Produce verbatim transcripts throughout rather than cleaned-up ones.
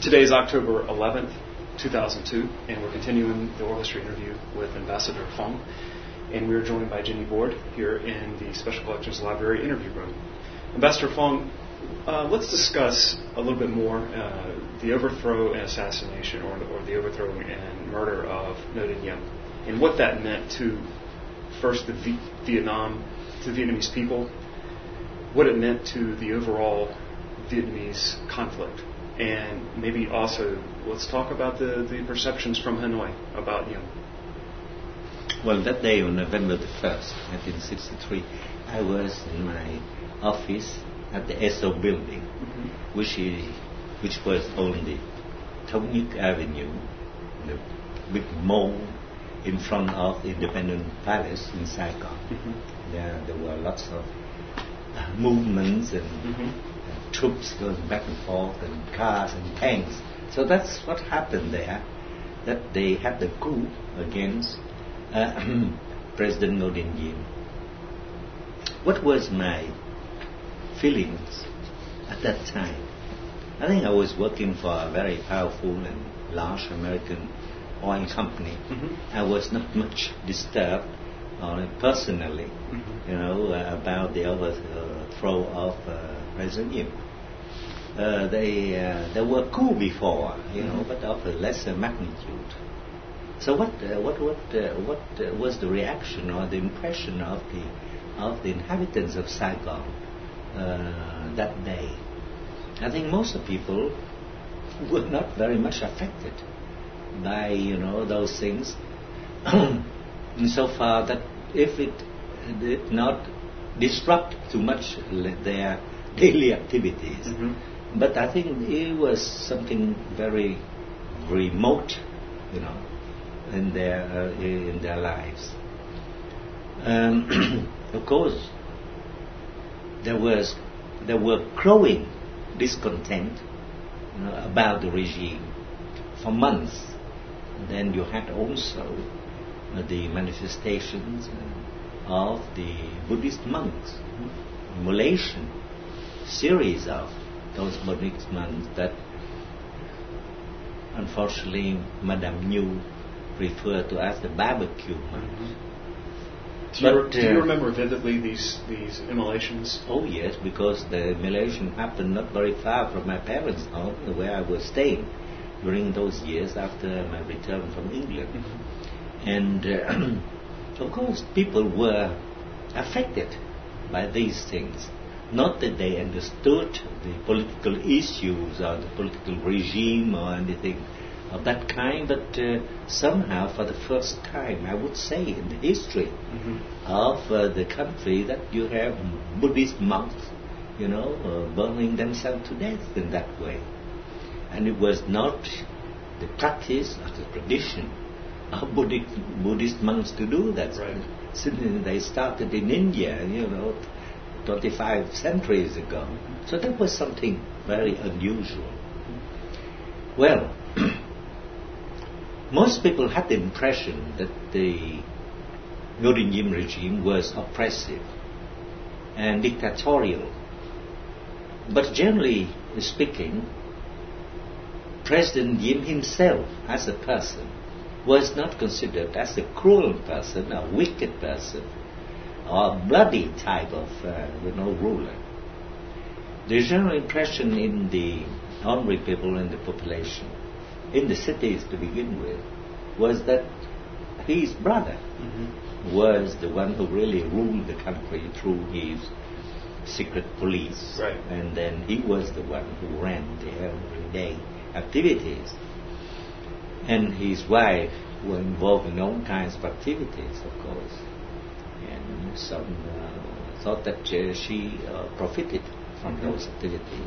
Today is October eleventh, two thousand two, and we're continuing the oral history interview with Ambassador Fong. And we're joined by Jenny Board here in the Special Collections Library interview room. Ambassador Fong, uh, let's discuss a little bit more uh, the overthrow and assassination, or, or the overthrow and murder of Ngo Dinh Diem, and what that meant to, first, the v- Vietnam, to the Vietnamese people, what it meant to the overall Vietnamese conflict. And maybe also, let's talk about the, the perceptions from Hanoi about Diem. Well, that day on November the first, nineteen sixty-three, I was in my office at the S O building, mm-hmm. which is, which was on the Thống Nhất Avenue, the big mall in front of the Independence Palace in Saigon. Mm-hmm. There, there were lots of uh, movements and mm-hmm. troops going back and forth, and cars and tanks. So that's what happened there, that they had the coup against uh, President Ngo Dinh Diem. What was my feelings at that time? I think I was working for a very powerful and large American oil company. Mm-hmm. I was not much disturbed uh, personally, mm-hmm. you know, uh, about the overthrow of uh, President Diem. Uh, they uh, there were coup before, you know, mm-hmm. but of a lesser magnitude. So what uh, what what uh, what uh, was the reaction or the impression of the of the inhabitants of Saigon uh, that day? I think most of the people were not very much affected by, you know, those things, insofar that if it did not disrupt too much their daily activities. Mm-hmm. But I think it was something very remote, you know, in their uh, in their lives. Um, of course, there was there were growing discontent, you know, about the regime for months. And then you had also uh, the manifestations of the Buddhist monks, immolation, series of those Buddhist monks that unfortunately Madame Nhu referred to as the barbecue monks. Mm-hmm. Do, you, but, do you uh, remember vividly these these immolations? Oh yes, because the immolation happened not very far from my parents' home, where I was staying during those years after my return from England. Mm-hmm. And uh, of course people were affected by these things. Not that they understood the political issues or the political regime or anything of that kind, but uh, somehow for the first time, I would say, in the history mm-hmm. of uh, the country, that you have Buddhist monks, you know, uh, burning themselves to death in that way. And it was not the practice or the tradition of Buddhist, Buddhist monks to do that. Right. Since they started in India, you know, twenty-five centuries ago. So that was something very unusual. Well, most people had the impression that the Ngo Dinh Diem regime was oppressive and dictatorial. But generally speaking, President Diem himself as a person was not considered as a cruel person, a wicked person, or a bloody type of, uh, you know, ruler. The general impression in the ordinary people in the population, in the cities to begin with, was that his brother mm-hmm. was the one who really ruled the country through his secret police. Right. And then he was the one who ran the everyday activities. And his wife were involved in all kinds of activities, of course. And some uh, thought that uh, she uh, profited from mm-hmm. those activities.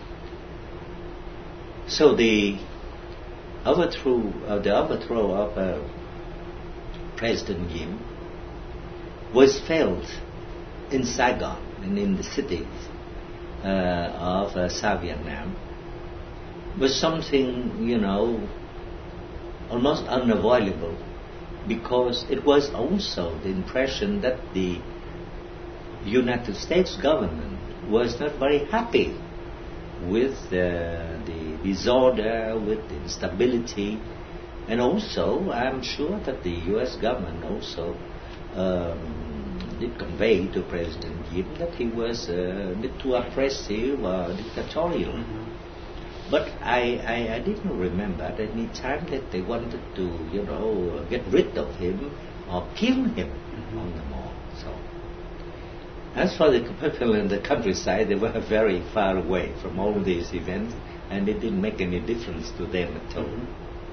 So the overthrow, uh, the overthrow of uh, President Diem was felt in Saigon and in the cities uh, of uh, South Vietnam. Was something, you know, almost unavoidable, because it was also the impression that the United States government was not very happy with uh, the disorder, with the instability, and also I'm sure that the U S government also um, did convey to President Diem that he was uh, a bit too oppressive or dictatorial. Mm-hmm. But I, I, I didn't remember at any time that they wanted to, you know, get rid of him or kill him mm-hmm. on the mall. So, as for the people in the countryside, they were very far away from all these events, and it didn't make any difference to them at all. Mm-hmm.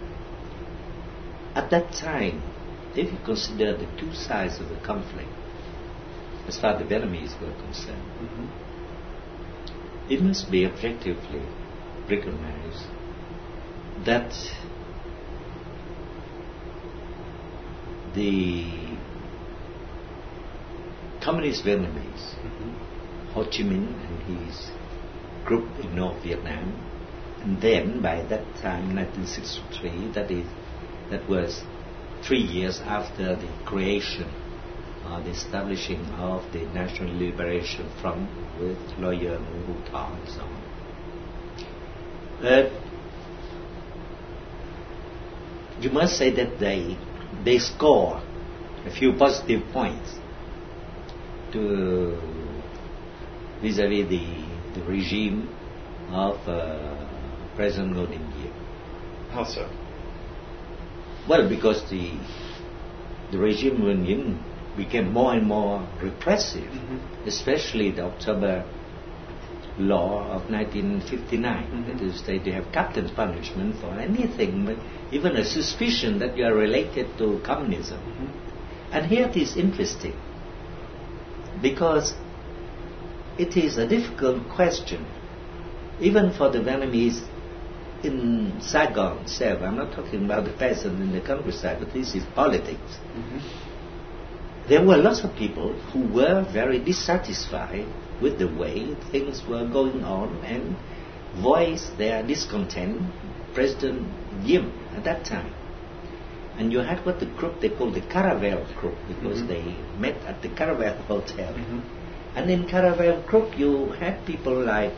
At that time, if you consider the two sides of the conflict, as far as the Vietnamese were concerned, mm-hmm. it must be objectively recognized that the Communist Vietnamese, mm-hmm. Ho Chi Minh and his group in North Vietnam, and then by that time, nineteen sixty-three, that is, that was three years after the creation, uh, the establishing of the National Liberation Front with lawyer Nguyen Vu Thọ and so on. Uh, you must say that they they score a few positive points to vis-à-vis the, the regime of uh, President Ngo Dinh Diem. How so? Well, because the the regime Nguyen Dinh became more and more repressive, mm-hmm. especially the October law of nineteen fifty-nine. Mm-hmm. That is, they, they have capital punishment for anything, but even a suspicion that you are related to communism. Mm-hmm. And here it is interesting, because it is a difficult question, even for the Vietnamese in Saigon itself. I'm not talking about the peasant in the countryside, but this is politics. Mm-hmm. There were lots of people who were very dissatisfied with the way things were going on and voiced their discontent President Diem at that time. And you had what the group they called the Caravel group, because mm-hmm. they met at the Caravel Hotel. Mm-hmm. And in Caravel group you had people like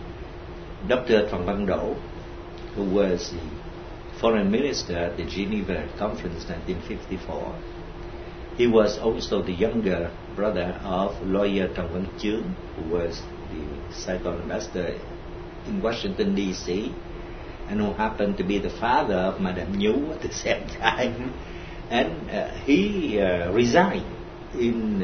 Doctor Truong Van Do, who was the foreign minister at the Geneva Conference nineteen fifty-four. He was also the younger brother of lawyer Truong Van Chuen, who was the Saigon ambassador in Washington, D C, and who happened to be the father of Madame Nhu at the same time. Mm-hmm. And uh, he uh, resigned in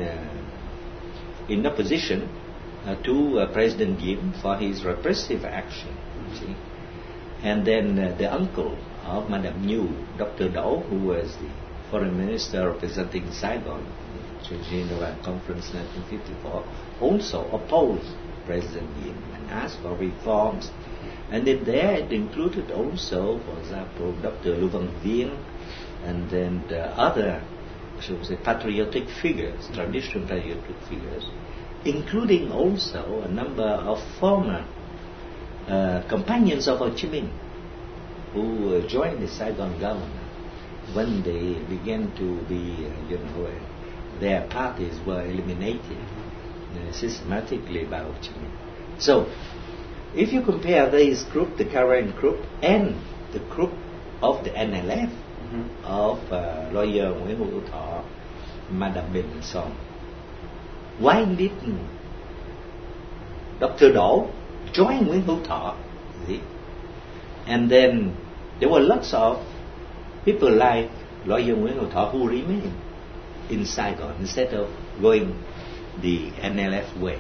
uh, in opposition uh, to uh, President Diem for his repressive action. Mm-hmm. See? And then uh, the uncle of Madame Nhu, Doctor Do, who was the foreign minister representing Saigon, the Geneva Conference nineteen fifty-four, also opposed President Diem and asked for reforms. And in there it included also, for example, Doctor Lưu Văn Viên, and then the other, shall we say, patriotic figures, traditional patriotic figures, including also a number of former uh, companions of Ho Chi Minh who uh, joined the Saigon government when they began to be, uh, you know, uh, their parties were eliminated uh, systematically by Ho Chi Minh. So, if you compare this group, the Caravel group, and the group of the N L F, mm-hmm. of uh, lawyer Nguyen Vu Thọ, Madame Bình, and so on, why didn't Doctor Do join Nguyen Vu Thọ? See? And then there were lots of people like lawyer Nguyen Vu Thọ who remained in Saigon instead of going the N L F way.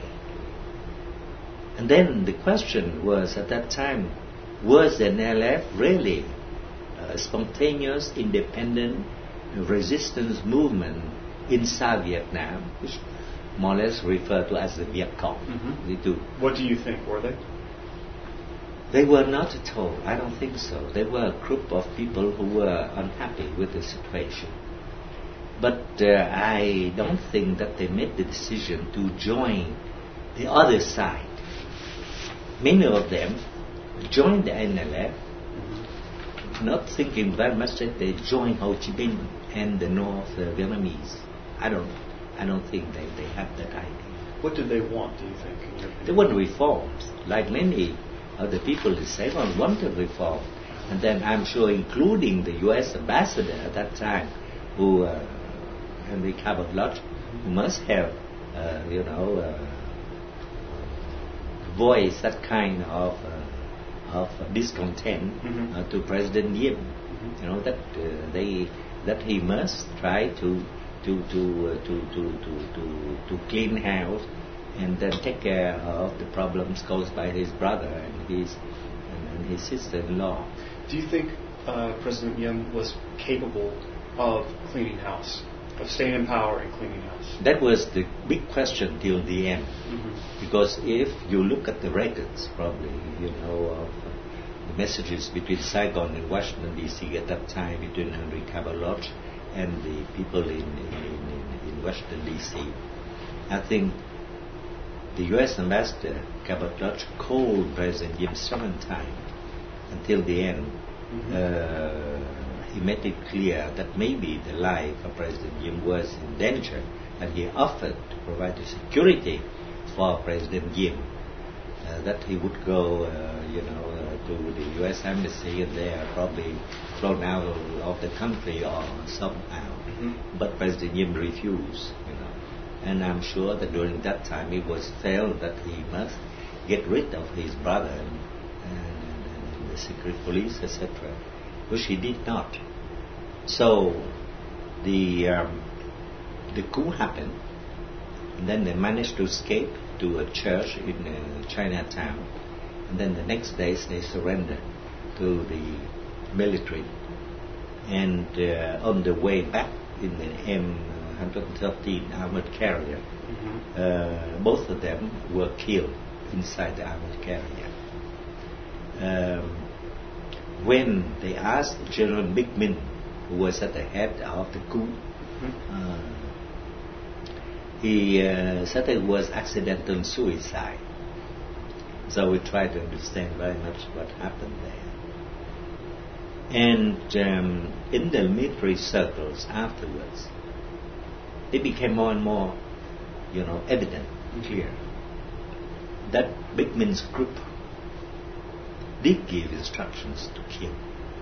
And then the question was at that time, was the N L F really a spontaneous, independent resistance movement in South Vietnam, which more or less referred to as the Viet Cong? Mm-hmm. They do. What do you think? Were they? They were not at all. I don't think so. They were a group of people who were unhappy with the situation. But uh, I don't think that they made the decision to join the other side. Many of them joined the N L F, mm-hmm. not thinking very much that they joined Ho Chi Minh and the North uh, Vietnamese. I don't, I don't think they, they have that idea. What did they want, do you think? They want reforms, like many of the people in Saigon wanted reform. And then I'm sure including the U S ambassador at that time, who, uh, Henry Cabot Lodge, who must have, uh, you know, uh, voiced that kind of uh, of discontent mm-hmm. uh, to President Diem. Mm-hmm. You know, that uh, they that he must try to to to uh, to, to to to to clean house and then take care of the problems caused by his brother and his and, and his sister-in-law. Do you think uh, President Diem was capable of cleaning house, of staying in power and cleaning house? That was the big question till the end. Mm-hmm. Because if you look at the records, probably, you know, of uh, the messages between Saigon and Washington, D C at that time, between Henry Cabot Lodge and the people in, in, in, in Washington, D C, I think the U S ambassador, Cabot Lodge, called President Diem seven times until the end. Mm-hmm. Uh, he made it clear that maybe the life of President Diem was in danger, and he offered to provide the security for President Diem, uh, that he would go, uh, you know, uh, to the U S embassy and they are probably thrown out of, of the country or somehow. Mm-hmm. But President Diem refused, you know. And I'm sure that during that time it was felt that he must get rid of his brother and, and, and the secret police, et cetera, which he did not. So the um, the coup happened, and then they managed to escape to a church in uh, Chinatown, and then the next day they surrendered to the military. And uh, on the way back in the M one thirteen armored carrier, mm-hmm. uh, both of them were killed inside the armored carrier. Um, when they asked General Big Min, who was at the head of the coup, mm-hmm. uh, he uh, said it was accidental suicide. So we try to understand very much what happened there. And um, in the military circles afterwards, it became more and more, you know, evident, clear, that Big Min's group did give instructions to kill.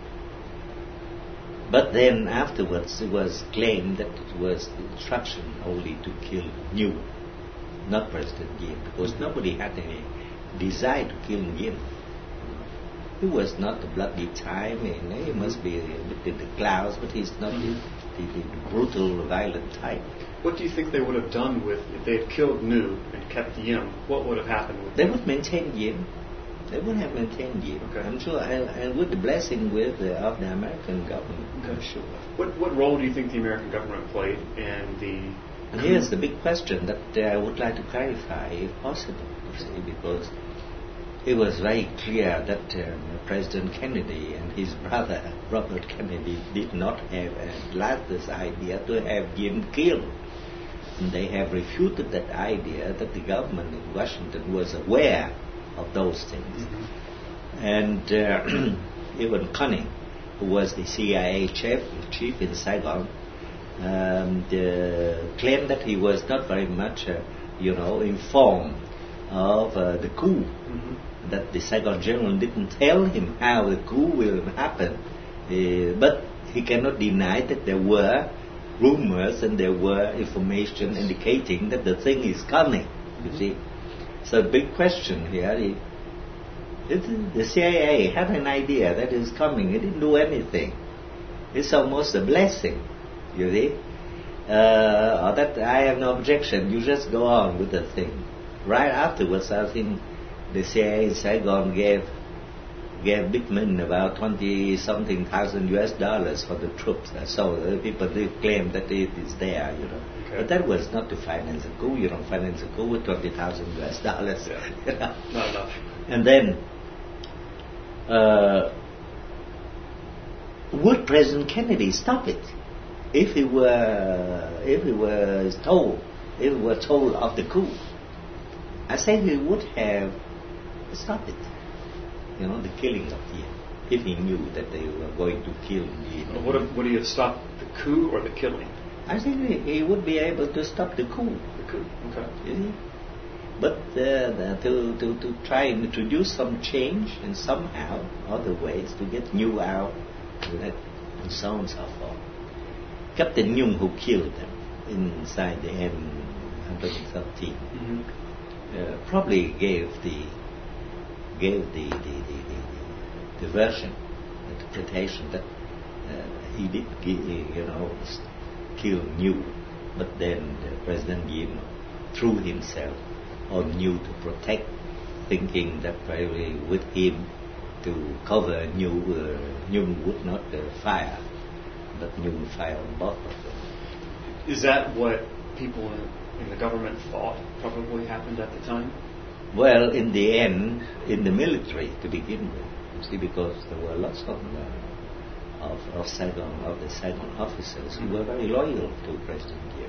But then afterwards it was claimed that it was instruction only to kill New, not President Diem, because nobody had any desire to kill Diem. It was not a bloody time, you know, he must be a bit in the clouds, but he's not mm-hmm. the, the, the brutal, violent type. What do you think they would have done with, if they had killed New and kept Diem, what would have happened with They them? would maintain Diem. They would have maintained Diem. Okay. I'm sure, and, and with the blessing with uh, of the American government, okay. I'm sure. What what role do you think the American government played in the... And here's the big question that uh, I would like to clarify, if possible, you see, because it was very clear that um, President Kennedy and his brother, Robert Kennedy, did not have at last this idea to have Diem killed. And they have refuted that idea that the government in Washington was aware of those things. Mm-hmm. And uh, even Cunning, who was the C I A chief, chief in Saigon, um, the, claimed that he was not very much, uh, you know, informed of uh, the coup. Mm-hmm. That the Saigon general didn't tell him how the coup will happen. Uh, but he cannot deny that there were rumors and there were information indicating that the thing is coming, you see. So the big question here is, the C I A had an idea that is coming, it didn't do anything. It's almost a blessing, you see. Uh, or that I have no objection, you just go on with the thing. Right afterwards, I think the C I A in Saigon gave gave Big Min about twenty something thousand U S dollars for the troops. So uh, people did claim that it is there, you know. Okay. But that was not to finance a coup. You don't finance a coup with twenty thousand U S dollars. Yeah. You know? Not enough. And then, uh, would President Kennedy stop it if he were if he was told if he were told of the coup? I say he would have stopped it. You know, the killing of Diem, if he knew that they were going to kill Diem. Well, would, would he have stopped the coup or the killing? I think he, he would be able to stop the coup. The coup, okay. You see? but uh, to, to, to try and introduce some change and somehow other ways to get new out and so on and so forth. Captain Nhung, who killed them inside the M one thirteen, mm-hmm. uh, probably gave the gave the the, the, the, the version, interpretation that uh, he did, you know, kill New, but then the President Diem threw himself on New to protect, thinking that probably with him to cover New, uh, New would not uh, fire, but New would fire on both of them. Is that what people in, in the government thought probably happened at the time? Well, in the end, in the military to begin with, you see, because there were lots of uh, of, of Saigon, of the Saigon officers who were very loyal to President Diem.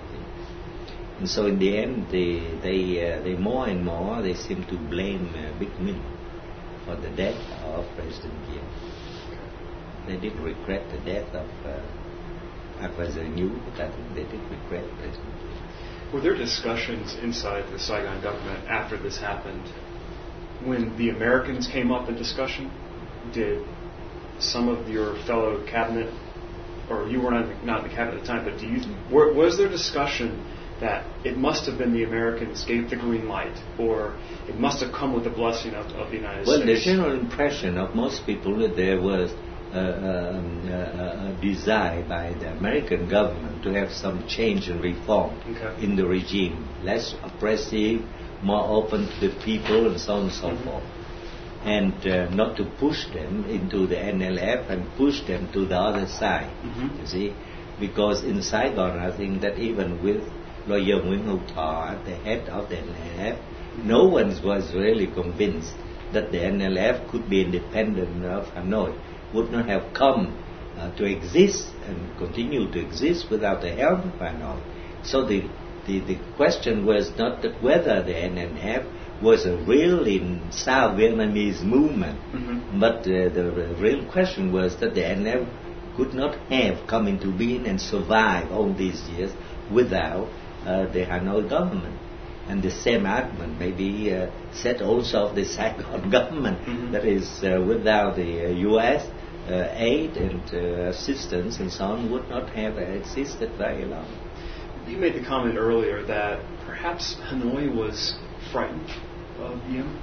And so in the end, they they uh, they more and more they seem to blame uh, Big Min for the death of President Diem. They did regret the death of uh, President New, but I think they did regret President Diem. Were there discussions inside the Saigon government after this happened when the Americans came up in discussion? Did some of your fellow cabinet, or you were not, not in the cabinet at the time, but do you, were, was there discussion that it must have been the Americans gave the green light, or it must have come with the blessing of, of the United well, States? Well, the general impression of most people that there was uh, um, uh, a desire by the American government to have some change and reform okay. in the regime, less oppressive, more open to the people, and so on and so mm-hmm. forth. And uh, not to push them into the N L F and push them to the other side, mm-hmm. you see. Because in Saigon, I think that even with Lawyer Nguyen Hữu Thọ at the head of the N L F, no one was really convinced that the N L F could be independent of Hanoi, would not have come uh, to exist and continue to exist without the help of Hanoi. So the, the, the question was not that whether the N L F was a real in South Vietnamese movement, mm-hmm. but uh, the real question was that the N L F could not have come into being and survive all these years without uh, the Hanoi government. And the same argument may be uh, said also of the Saigon government, mm-hmm. that is, uh, without the uh, U S uh, aid and uh, assistance and so on, would not have existed very long. You made the comment earlier that perhaps Hanoi was frightened of Diem?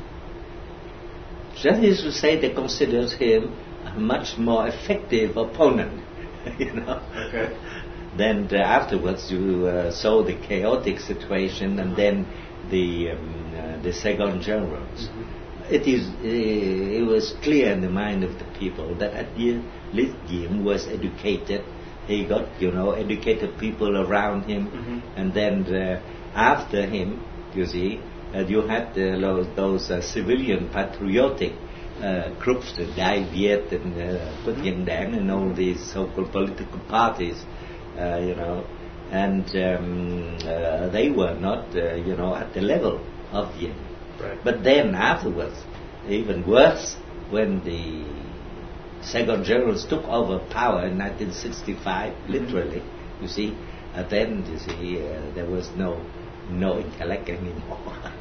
That is to say, they considered him a much more effective opponent, you know. Okay. Then uh, afterwards you uh, saw the chaotic situation, and then the um, uh, the Saigon generals. Mm-hmm. It is uh, it was clear in the mind of the people that at least Diem was educated. He got, you know, educated people around him, mm-hmm. and then uh, after him, you see, uh, you had uh, those, those uh, civilian patriotic uh, groups, the Dai Viet and uh, Quốc Dân Đảng and all these so-called political parties, uh, you know, and um, uh, they were not, uh, you know, at the level of Diem. Right. But then afterwards, even worse, when the Saigon generals took over power in nineteen sixty-five, mm-hmm. literally, you see, uh, then, you see, uh, there was no no intellect anymore.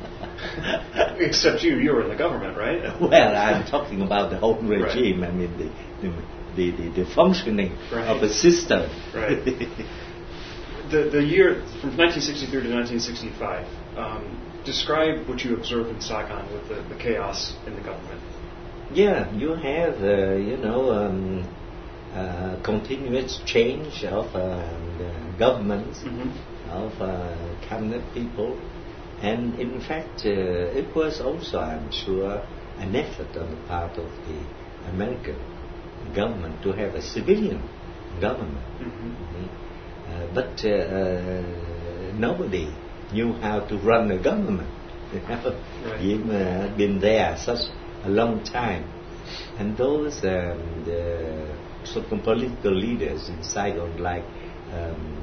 Except you, you were in the government, right? Well, I'm talking about the whole regime. Right. I mean, the the, the, the, the functioning right. of a system. Right. the the year from nineteen sixty-three to nineteen sixty-five. Um, describe what you observed in Saigon with the, the chaos in the government. Yeah, you have, uh, you know, um, uh, continuous change of uh, governments, mm-hmm. of uh, cabinet people, and in fact, uh, it was also, I'm sure, an effort on the part of the American government to have a civilian government. Mm-hmm. Mm-hmm. Uh, but uh, uh, nobody knew how to run a government. You know? Right. Diem uh, had been there such a long time, and those um, the so-called political leaders in Saigon, like um,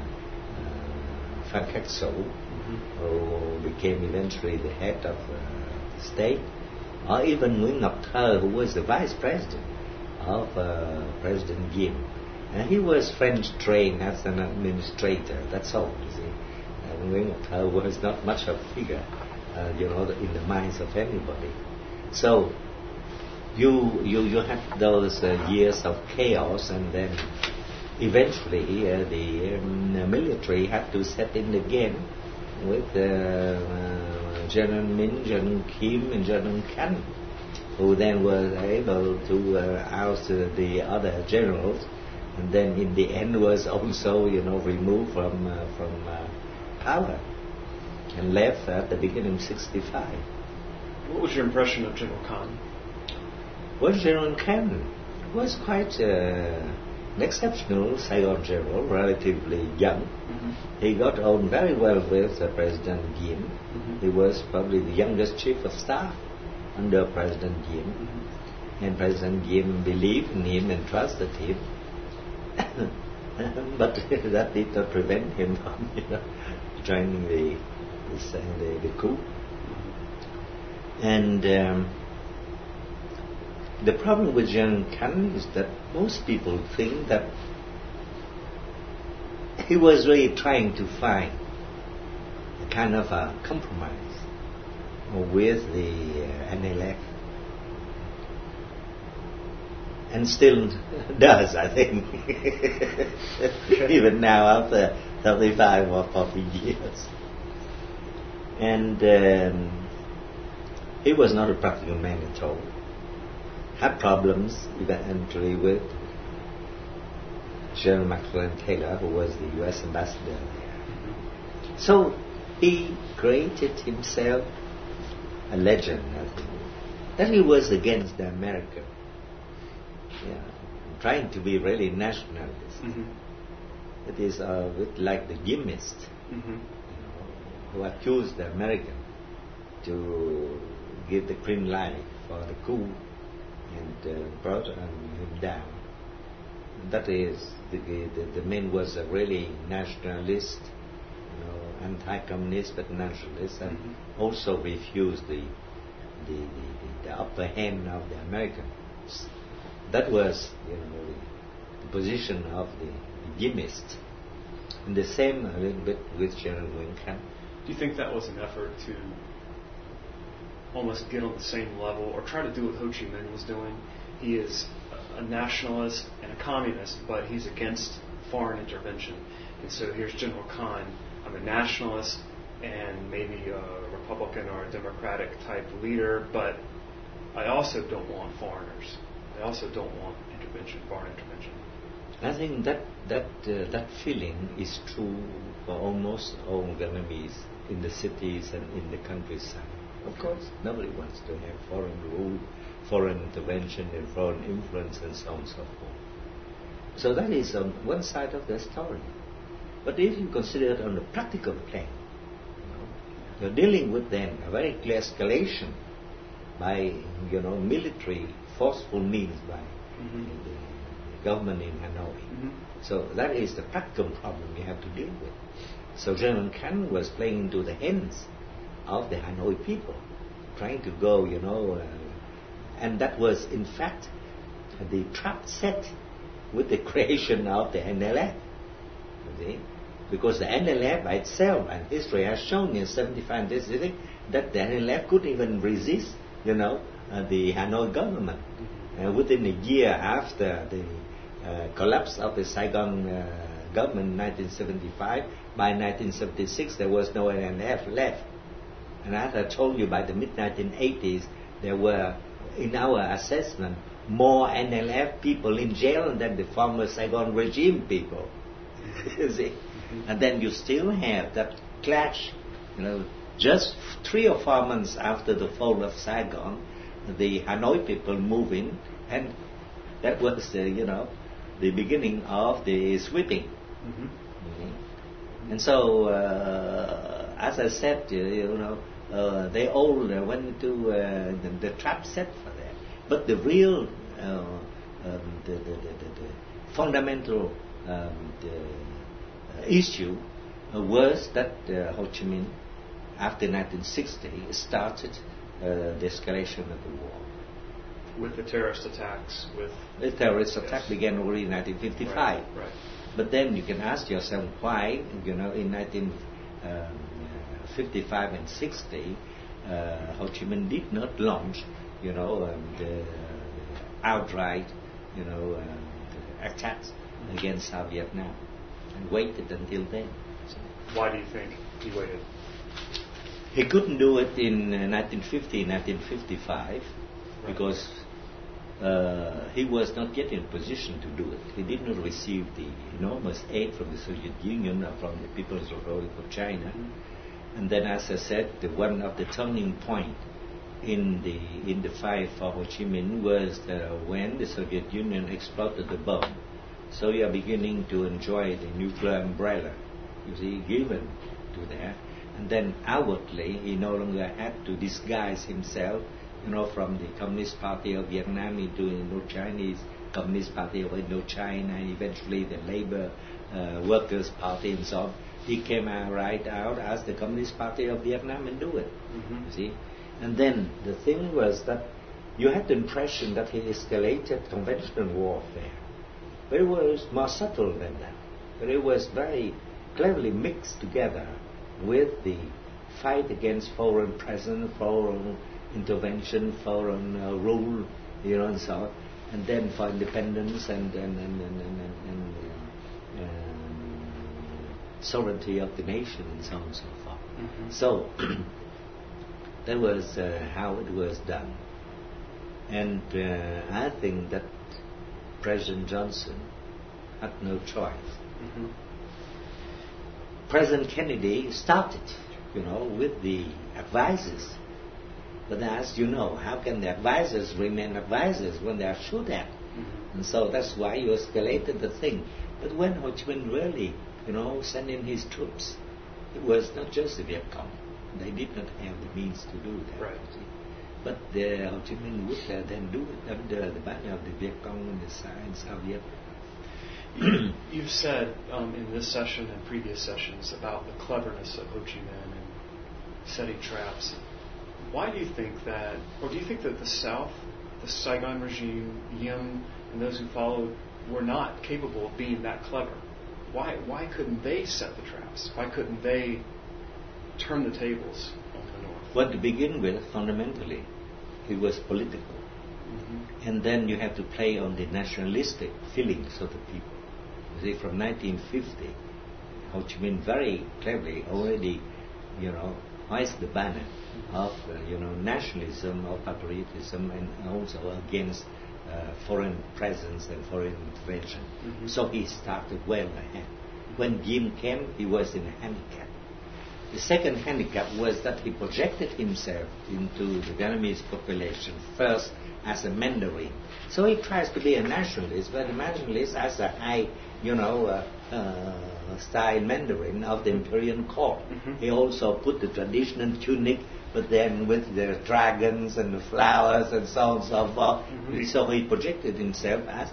uh, Phan Khắc Sủ, mm-hmm. who became eventually the head of uh, the state, or even Nguyễn Ngọc Thơ, who was the vice president of uh, President Diem. And he was French trained as an administrator. That's all. You see, uh, Nguyễn Ngọc Thơ was not much of a figure. uh, you know, in the minds of anybody. So you you you had those uh, years of chaos, and then eventually uh, the um, military had to set in again with uh, uh, General Min, General Kim, and General Kan, who then was able to uh, oust uh, the other generals, and then in the end was also, you know, removed from uh, from uh, power and left at the beginning of sixty-five. What was your impression of General Kan? Well, General Kan was quite uh, an exceptional Saigon general, relatively young. Mm-hmm. He got on very well with uh, President Diem. Mm-hmm. He was probably the youngest chief of staff under President Diem. Mm-hmm. And President Diem believed in him and trusted him. But that did not prevent him from, you know, joining the, the, the, the coup. And um, the problem with General Kan is that most people think that he was really trying to find a kind of a compromise with the uh, N L F. And still does, I think. Even now, after thirty-five or forty years. And um, he was not a practical man at all. Had problems eventually with General Maxwell Taylor, who was the U S ambassador there. So he created himself a legend, I think, that he was against the American. Yeah, trying to be really nationalist. Mm-hmm. It is uh, with, like the Gimmists, mm-hmm. you know, who accused the American to give the green light for the coup and uh, brought him down. That is, the, the, the man was a really nationalist, you know, anti-communist but nationalist, and mm-hmm. also refused the the, the the upper hand of the Americans. That was, you know, the, the position of the, the Gimmists. And the same a little bit with General Nguyen Can. Do you think that was an effort to almost get on the same level, or try to do what Ho Chi Minh was doing? He is a nationalist and a communist, but he's against foreign intervention. And so here's General Kan. I'm a nationalist and maybe a Republican or a Democratic type leader, but I also don't want foreigners. I also don't want intervention, foreign intervention. I think that that uh, that feeling is true for almost all Vietnamese in the cities and in the countryside. Of course, nobody wants to have foreign rule, foreign intervention, and foreign influence, and so on and so forth. So that is on one side of the story. But if you consider it on a practical plane, you know, you're dealing with then a very clear escalation by, you know, military forceful means by mm-hmm. the, the government in Hanoi. Mm-hmm. So that is the practical problem you have to deal with. So General Kan was playing into the hands of the Hanoi people, trying to go, you know, uh, and that was in fact the trap set with the creation of the N L F. You see? Because the N L F by itself, and history has shown in seventy-five and that the N L F couldn't even resist, you know, Uh, the Hanoi government. Uh, within a year after the uh, collapse of the Saigon uh, government in nineteen seventy-five, by nineteen seventy-six there was no N L F left. And as I told you, by the mid nineteen eighties there were, in our assessment, more N L F people in jail than the former Saigon regime people. You see? Mm-hmm. And then you still have that clash, you know, just three or four months after the fall of Saigon, the Hanoi people move in, and that was the, you know, the beginning of the sweeping. Mm-hmm. Mm-hmm. And so, uh, as I said, you know, uh, they all uh, went into uh, the, the trap set for that. But the real, uh, um, the, the, the, the, the fundamental um, the issue uh, was that uh, Ho Chi Minh, after nineteen sixty, started Uh, the escalation of the war. With the terrorist attacks, with... The terrorist yes. attack began already in nineteen fifty-five. Right, right. But then you can ask yourself why, you know, in nineteen fifty-five and sixty, uh, Ho Chi Minh did not launch, you know, um, the outright, you know, uh, attacks against South Vietnam, and waited until then. So why do you think he waited? He couldn't do it in uh, nineteen fifty, nineteen fifty-five, right. because uh, he was not yet in a position to do it. He did not receive the enormous aid from the Soviet Union or from the People's Republic of China. Mm-hmm. And then, as I said, the one of the turning point in the in the fight for Ho Chi Minh was uh, when the Soviet Union exploded the bomb. So you are beginning to enjoy the nuclear umbrella, you see, given to there. And then outwardly, he no longer had to disguise himself, you know, from the Communist Party of Vietnam into the Indo-Chinese Communist Party of Indochina, and eventually the Labour uh, Workers' Party and so on. He came out right out as the Communist Party of Vietnam and do it, mm-hmm. you see. And then the thing was that you had the impression that he escalated conventional warfare. But it was more subtle than that. But it was very cleverly mixed together with the fight against foreign presence, foreign intervention, foreign uh, rule, you know, and so on, and then for independence and and and and, and, and, and uh, um, sovereignty of the nation, and so on and so forth. Mm-hmm. So that was uh, how it was done, and uh, I think that President Johnson had no choice. Mm-hmm. President Kennedy started, you know, with the advisors. But as you know, how can the advisors remain advisors when they are shot at? Mm-hmm. And so that's why you escalated the thing. But when Ho Chi Minh really, you know, sent in his troops, it was not just the Viet Cong. They did not have the means to do that. Right. But the Ho Chi Minh would uh, then do it under the banner of the Viet Cong and the South Viet. You've said um, in this session and previous sessions about the cleverness of Ho Chi Minh and setting traps. Why do you think that, or do you think that the South, the Saigon regime, Diem, and those who followed were not capable of being that clever? Why why couldn't they set the traps? Why couldn't they turn the tables on the North? Well, to begin with, fundamentally, it was political. Mm-hmm. And then you have to play on the nationalistic feelings of the people. You see, from nineteen fifty, Ho Chi Minh very cleverly already, you know, hoisted the banner of, uh, you know, nationalism or patriotism, and also against uh, foreign presence and foreign intervention. Mm-hmm. So he started well ahead. When Diem came, he was in a handicap. The second handicap was that he projected himself into the Vietnamese population first as a Mandarin. So he tries to be a nationalist, but a nationalist as a high, you know, uh, uh, style Mandarin of the imperial court. Mm-hmm. He also put the traditional tunic, but then with the dragons and the flowers and so on and so forth. Mm-hmm. So he projected himself as,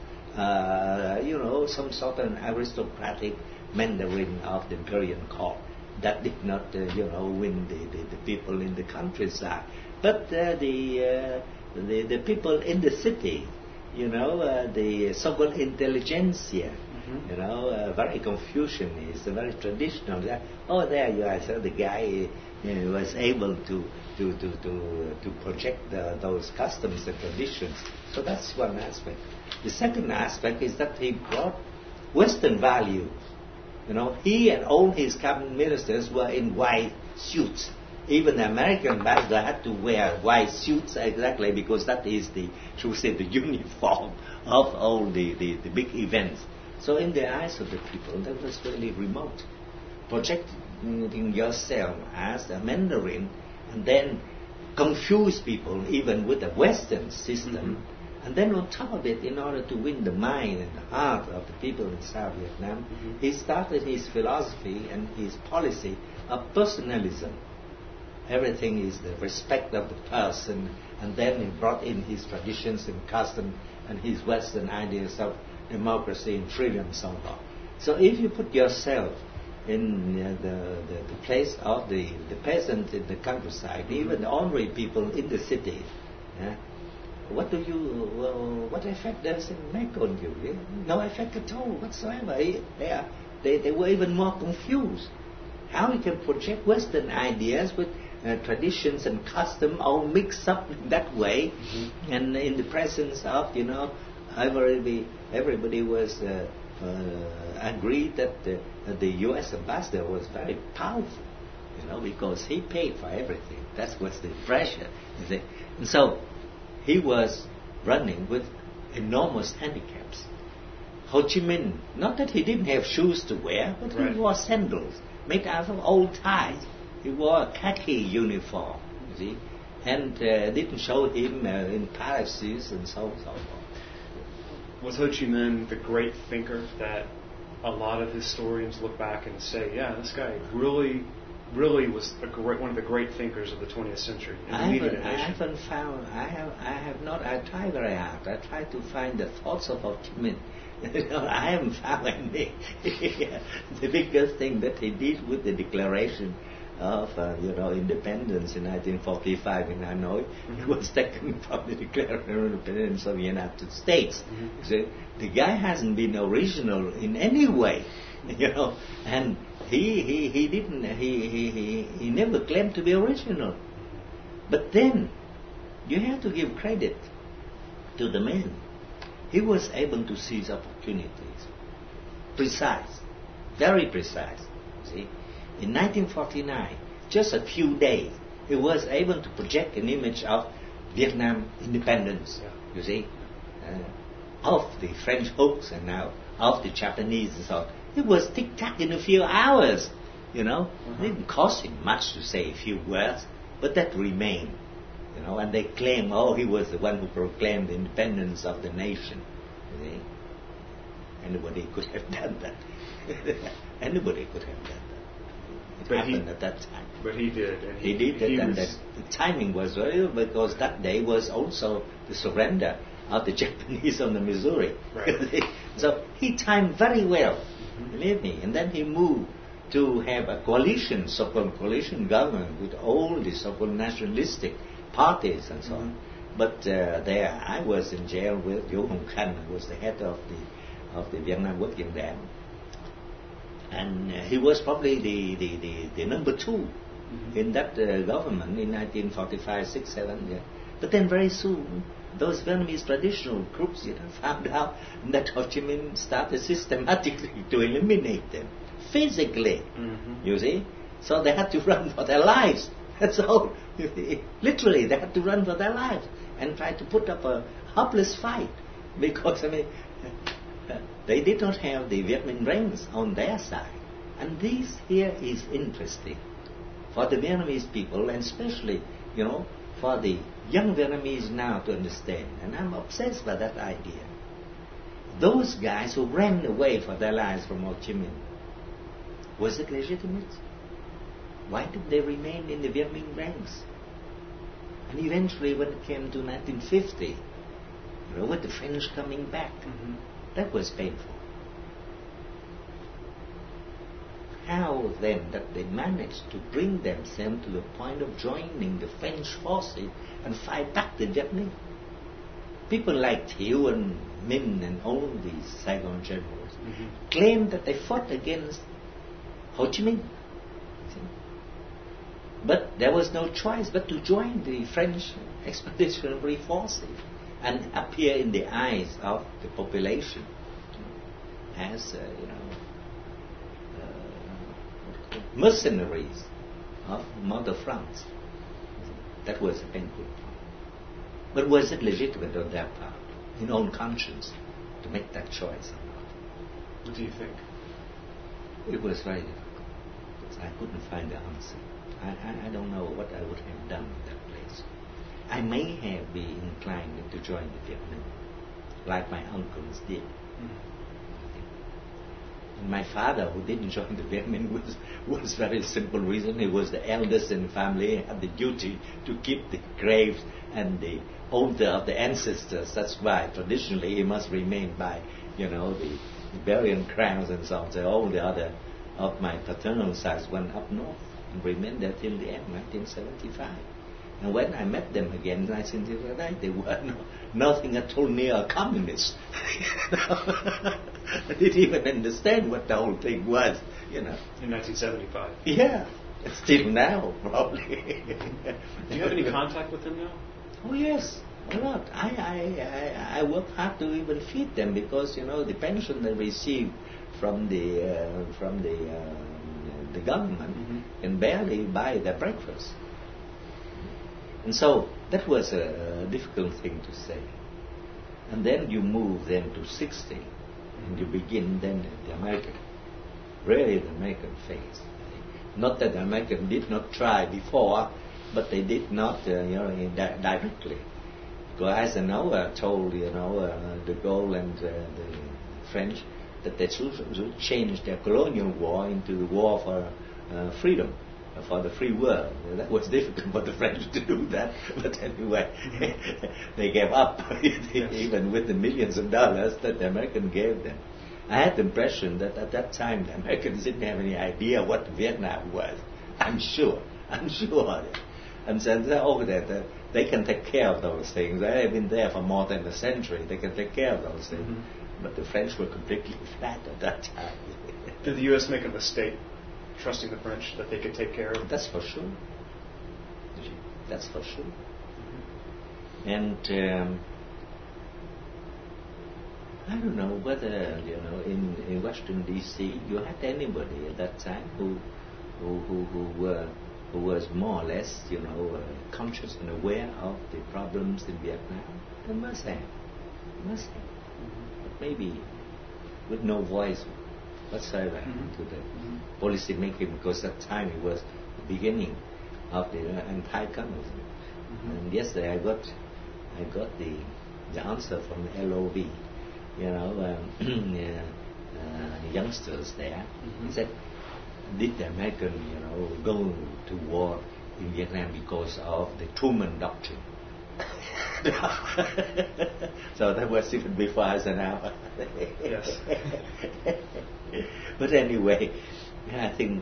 uh, you know, some sort of an aristocratic Mandarin of the imperial court. That did not, uh, you know, win the, the, the people in the countryside. But uh, the, uh, the the people in the city, you know, uh, the so-called intelligentsia, mm-hmm. you know, uh, very Confucianist, very traditional. Oh, there you are. So the guy uh, was able to to to to, to project the, those customs and traditions. So that's one aspect. The second aspect is that he brought Western values. You know, he and all his cabinet ministers were in white suits. Even the American ambassador had to wear white suits exactly because that is the, should we say, the uniform of all the, the, the big events. So in the eyes of the people, that was really remote. Projecting yourself as a Mandarin and then confuse people even with the Western system. Mm-hmm. And then on top of it, in order to win the mind and the heart of the people in South Vietnam, mm-hmm. he started his philosophy and his policy of personalism. Everything is the respect of the person, and then he brought in his traditions and custom and his Western ideas of democracy and freedom and so on. So if you put yourself in uh, the, the, the place of the, the peasant in the countryside, mm-hmm. even the ordinary people in the city, yeah, what do you, uh, what effect does it make on you? Yeah? No effect at all whatsoever. They, are, they, they were even more confused. How you can project Western ideas with uh, traditions and custom all mixed up in that way, mm-hmm. and in the presence of, you know, everybody, everybody was uh, uh, agreed that the, uh, the U S ambassador was very powerful, you know, because he paid for everything. That was the pressure. And so he was running with enormous handicaps. Ho Chi Minh, not that he didn't have shoes to wear, but right. he wore sandals made out of old ties. He wore a khaki uniform, you see, and uh, didn't show him uh, in palaces and so on and so forth. Was Ho Chi Minh the great thinker that a lot of historians look back and say, yeah, this guy really, really was a great, one of the great thinkers of the twentieth century? I haven't, I haven't found, I have, I have not, I tried very hard. I tried to find the thoughts of Ho Chi Minh. I haven't found any. The biggest thing that he did with the declaration of uh, you know independence in nineteen forty-five in Hanoi, mm-hmm. it was taken from the Declaration of Independence of the United States. Mm-hmm. So the guy hasn't been original in any way, you know, and he he, he didn't he, he he he never claimed to be original. But then you have to give credit to the man. He was able to seize opportunities, precise, very precise. See, in nineteen forty-nine, just a few days, he was able to project an image of Vietnam independence. Yeah. You see, uh, of the French hopes and now of the Japanese and so on. It was tic-tac in a few hours. You know, uh-huh. It didn't cost him much to say a few words, but that remained. You know, and they claim, oh, he was the one who proclaimed the independence of the nation. You see? Anybody could have done that. Anybody could have done that. It but happened he, at that time. But he did. And he, he did, he and that the timing was very, because that day was also the surrender of the Japanese on the Missouri. Right. So he timed very well, mm-hmm. believe me. And then he moved to have a coalition, so-called coalition government with all the so-called nationalistic parties and so mm-hmm. on. But uh, there I was in jail with Yu Hung Khanh, who was the head of the of the Vietnam Working Dam. And uh, he was probably the, the, the, the number two mm-hmm. in that uh, government in nineteen forty-five, six, seven. Yeah. But then very soon, those Vietnamese traditional groups, you know, found out that Ho Chi Minh started systematically to eliminate them physically. Mm-hmm. You see, so they had to run for their lives. That's all. Literally, they had to run for their lives and try to put up a hopeless fight because, I mean, they did not have the Viet Minh ranks on their side. And this here is interesting for the Vietnamese people, and especially, you know, for the young Vietnamese now to understand. And I'm obsessed by that idea. Those guys who ran away for their lives from Ho Chi Minh, was it legitimate? Why did they remain in the Viet Minh ranks? And eventually, when it came to nineteen fifty, you know, with the French coming back, mm-hmm. that was painful. How then that they managed to bring themselves to the point of joining the French forces and fight back the Viet Minh? People like Thieu and Minh and all these Saigon generals mm-hmm. claimed that they fought against Ho Chi Minh. But there was no choice but to join the French expeditionary forces and appear in the eyes of the population as, uh, you know, uh, mercenaries of Mother France. That was a painful part. But was it legitimate on their part, in own conscience, to make that choice or not? What do you think? It was very difficult. I couldn't find the answer. I, I, I don't know what I would have done in that place. I may have been inclined to join the Viet Minh, like my uncles did. Mm-hmm. And my father, who didn't join the Viet Minh, was was very simple reason. He was the eldest in the family, had the duty to keep the graves and the altar of the ancestors. That's why traditionally he must remain by, you know, the, the burial grounds and so on. So all the other of my paternal side went up north and remained there till the end, nineteen seventy-five. And when I met them again in nineteen seventy-nine, they were no, nothing at all near a communist. I didn't even understand what the whole thing was, you know. In nineteen seventy-five? Yeah. Still now, probably. Do you have any contact with them now? Oh yes, a lot. I, I, I, I work hard to even feed them because you know the pension they receive from the uh, from the uh, the government mm-hmm. can barely buy their breakfast, and so that was a, a difficult thing to say. And then you move then to sixty, and you begin then the American, really the American phase. Not that the American did not try before, but they did not, uh, you know, di- directly. Because Eisenhower told, you know, uh, de Gaulle and uh, the French that they should, should change their colonial war into the war for uh, freedom, uh, for the free world. You know, that was difficult for the French to do that, but anyway, they gave up, even with the millions of dollars that the American gave them. I had the impression that at that time the Americans didn't have any idea what Vietnam was. I'm sure. I'm sure of it. And so they're over there. They, they can take care of those things. They have been there for more than a century. They can take care of those things. Mm-hmm. But the French were completely flat at that time. Did the U S make a mistake trusting the French that they could take care of? That's for sure. That's for sure. Mm-hmm. And... Um, I don't know whether, you know, in, in Washington D C you had anybody at that time who who, who, who, were, who was more or less, you know, uh, conscious and aware of the problems in Vietnam. They must have. They must have. Mm-hmm. But maybe with no voice whatsoever mm-hmm. to the mm-hmm. policy making, because at that time it was the beginning of the uh, anti-communism. Mm-hmm. And yesterday I got I got the the answer from the L O V. You know, um, uh, uh, youngsters there. Mm-hmm. He said, did the American, you know, go to war in Vietnam because of the Truman Doctrine? So that was even before Eisenhower. Yes. But anyway, I think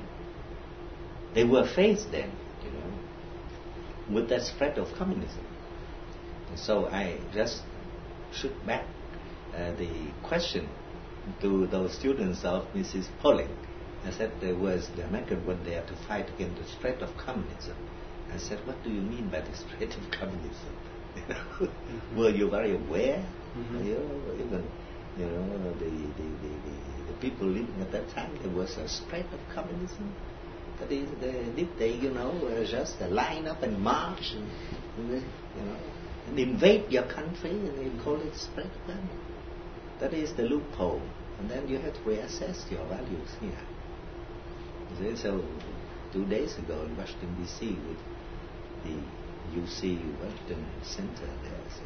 they were faced then, you know, with that spread of communism. And so I just shook back Uh, the question to those students of Missus Pauling. I said there was the American went there to fight against the spread of communism. I said, what do you mean by the spread of communism? You know, mm-hmm. Were you very aware? Mm-hmm. You know, even you know the the, the, the the people living at that time, there was a spread of communism. That is, they, did they you know uh, just uh, line up and march and, and you know and invade your country and they call it spread of communism? That is the loophole, and then you have to reassess your values here. See? So, two days ago in Washington D C with the U C Washington Center there, so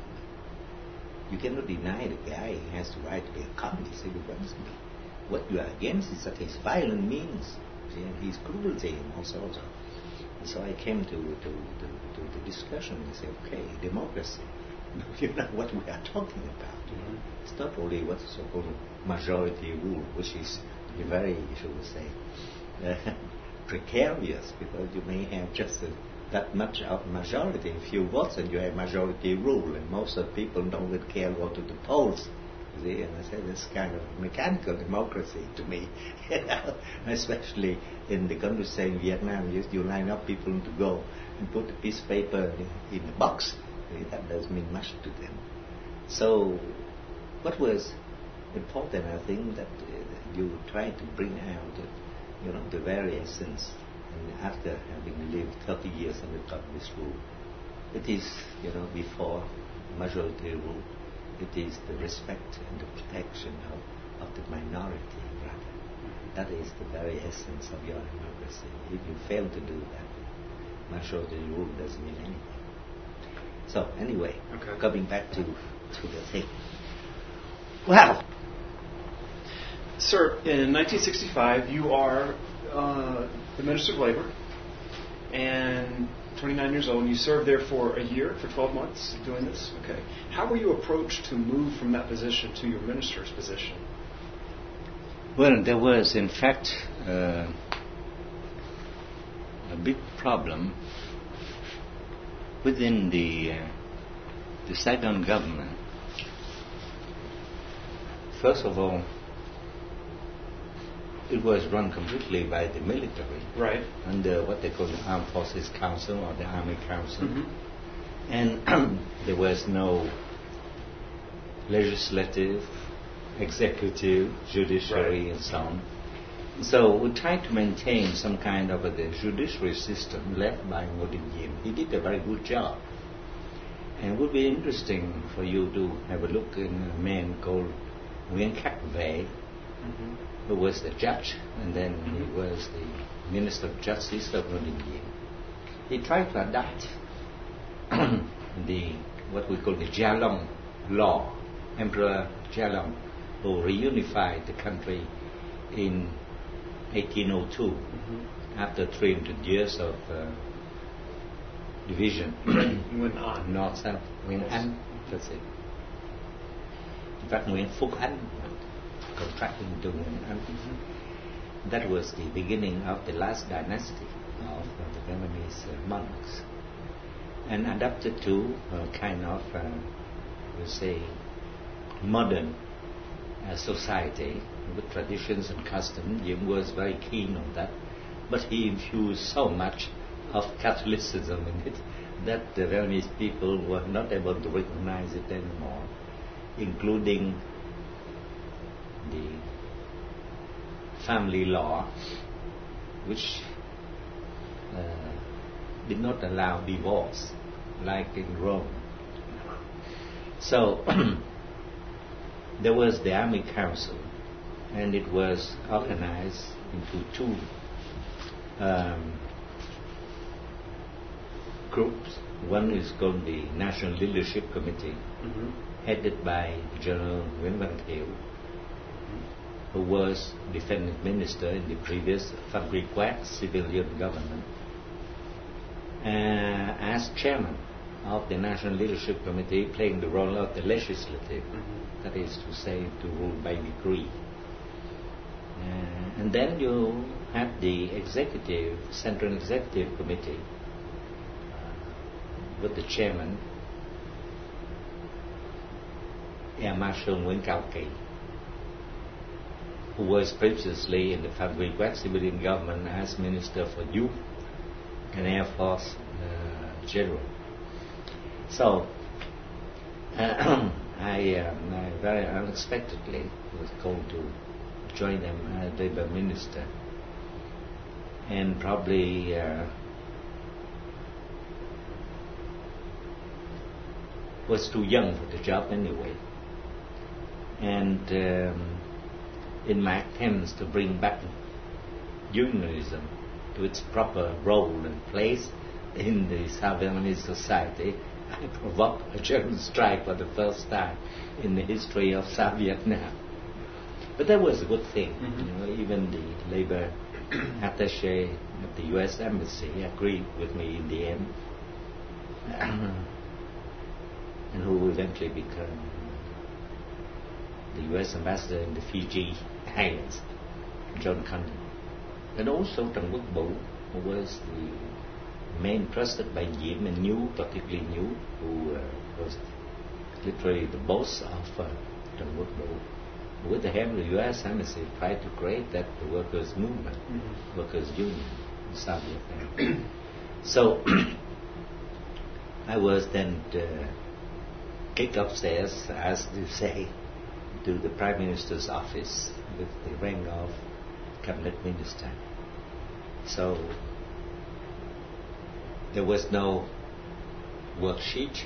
you cannot deny the guy has the right to be a communist if he wants to be. What you are against is that his violent means, see, and his cruelty and all sorts of. And so I came to to, to, to the discussion and said, okay, democracy. You know what we are talking about. Mm-hmm. It's not only what's so-called majority rule, which is very, shall we say, uh, precarious, because you may have just a, that much of majority, a few votes, and you have majority rule, and most of the people don't even care go to the polls. See, and I say this kind of mechanical democracy to me, you know, especially in the country, say in Vietnam, you, you line up people to go and put a piece of paper in, in a box. That doesn't mean much to them. So, what was important, I think, that uh, you try to bring out, uh, you know, the very essence. And after having lived thirty years under communist rule, it is, you know, before majority rule, it is the respect and the protection of, of the minority, rather. That is the very essence of your democracy. If you fail to do that, majority rule doesn't mean anything. So, anyway, okay. Coming back to, to the thing. Wow! Sir, in nineteen sixty-five, you are uh, the Minister of Labor, and twenty-nine years old, and you served there for a year, for twelve months, doing this? Okay. How were you approached to move from that position to your minister's position? Well, there was, in fact, uh, a big problem within the uh, the Saigon government. First of all, it was run completely by the military. Right. Under what they call the Armed Forces Council or the Army Council. Mm-hmm. And there was no legislative, executive, judiciary, right. and so on. So we tried to maintain some kind of a the judiciary system led by Ngô Đình Diệm. He did a very good job. And it would be interesting for you to have a look in a man called Nguyễn Khắc Vệ, mm-hmm. who was the judge, and then mm-hmm. he was the Minister of Justice of Ngô Đình Diệm. He tried to adapt the what we call the Gia Long law, Emperor Gia Long, who reunified the country in eighteen oh two, mm-hmm. after three hundred years of uh, division. Nguyên An. North South. Nguyên yes. An, that's it. In fact, Nguyễn Phúc Anh contracting to Nguyên An. Mm-hmm. That was the beginning of the last dynasty of uh, the Vietnamese uh, monarchs, and adapted to a kind of, uh, we say, modern uh, society with traditions and customs. Diệm was very keen on that, but he infused so much of Catholicism in it that the Vietnamese people were not able to recognize it anymore, including the family law, which uh, did not allow divorce like in Rome. So there was the Army Council, and it was organized into two um, groups. One is called the National Leadership Committee, mm-hmm. headed by General Nguyễn Văn Thiệu, who was defense minister in the previous Phan Huy Quát civilian government. Uh, as chairman of the National Leadership Committee, playing the role of the legislative, mm-hmm. that is to say, to rule by decree. Uh, and then you have the executive, Central Executive Committee, uh, with the chairman, Air Marshal Nguyễn Cao Kỳ, who was previously in the Phan Huy Quát civilian government as Minister for Youth and Air Force uh, General. So, uh, I, um, I very unexpectedly was called to join them as Labour Minister, and probably uh, was too young for the job anyway. And um, in my attempts to bring back unionism to its proper role and place in the South Vietnamese society, I provoked a general strike for the first time in the history of South Vietnam. But that was a good thing. Mm-hmm. You know, even the labor attaché at the U S Embassy agreed with me in the end, and who eventually became the U S ambassador in the Fiji Islands, John Condon. And also Trần Quốc Bửu, who was the man trusted by Diệm and knew, particularly knew, who uh, was literally the boss of uh, Trần Quốc Bửu. With the help of the U S Embassy, tried to create that the workers' movement, mm-hmm. workers' union in South Vietnam. So I was then uh, kicked upstairs, as you say, to the Prime Minister's office with the rank of Cabinet Minister. So there was no worksheet,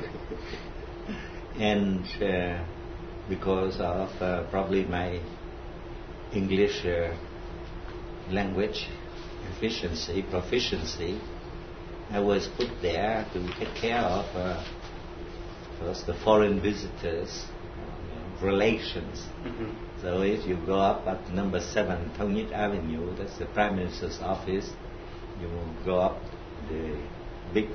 and uh, because of uh, probably my English uh, language efficiency, proficiency, I was put there to take care of uh, first the foreign visitors, uh, relations. Mm-hmm. So if you go up at number seven Thống Nhất Avenue, that's the Prime Minister's office, you go up the big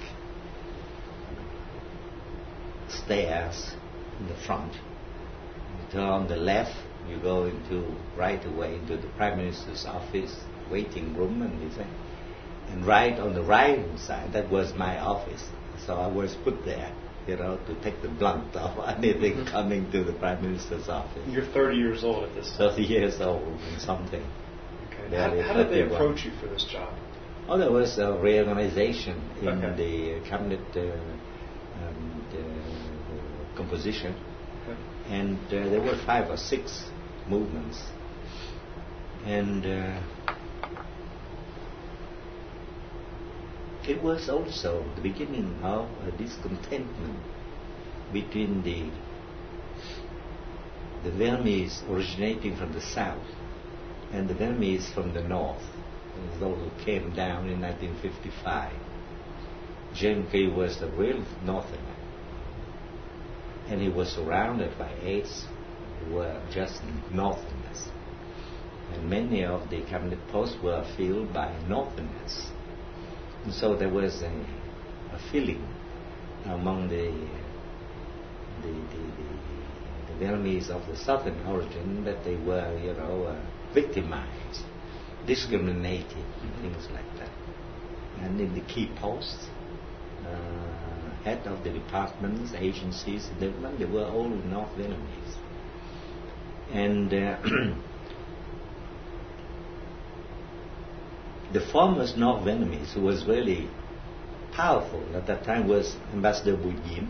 stairs in the front. You turn on the left, you go into right away into the Prime Minister's office, waiting room, and you say, and right on the right side, that was my office. So I was put there, you know, to take the blunt of anything mm-hmm. coming to the Prime Minister's office. You're thirty years old at this time. thirty years old and something. How, how did they approach you for this job? Oh, there was a reorganization in Okay. the cabinet uh, um, the composition, Okay. and uh, there were five or six movements, and uh, it was also the beginning of a discontentment between the the Burmese originating from the south and the Burmese from the north, those who came down in nineteen fifty-five. J M K was the real northerner, and he was surrounded by aides who were just northerners, and many of the cabinet posts were filled by northerners. And so there was a, a feeling among the the, the, the, the Burmese of the southern origin that they were, you know, uh, victimized, discriminated, and things like that. And in the key posts, uh, head of the departments, agencies, they, they were all North Vietnamese. And uh, the foremost North Vietnamese who was really powerful at that time was Ambassador Bui Diem.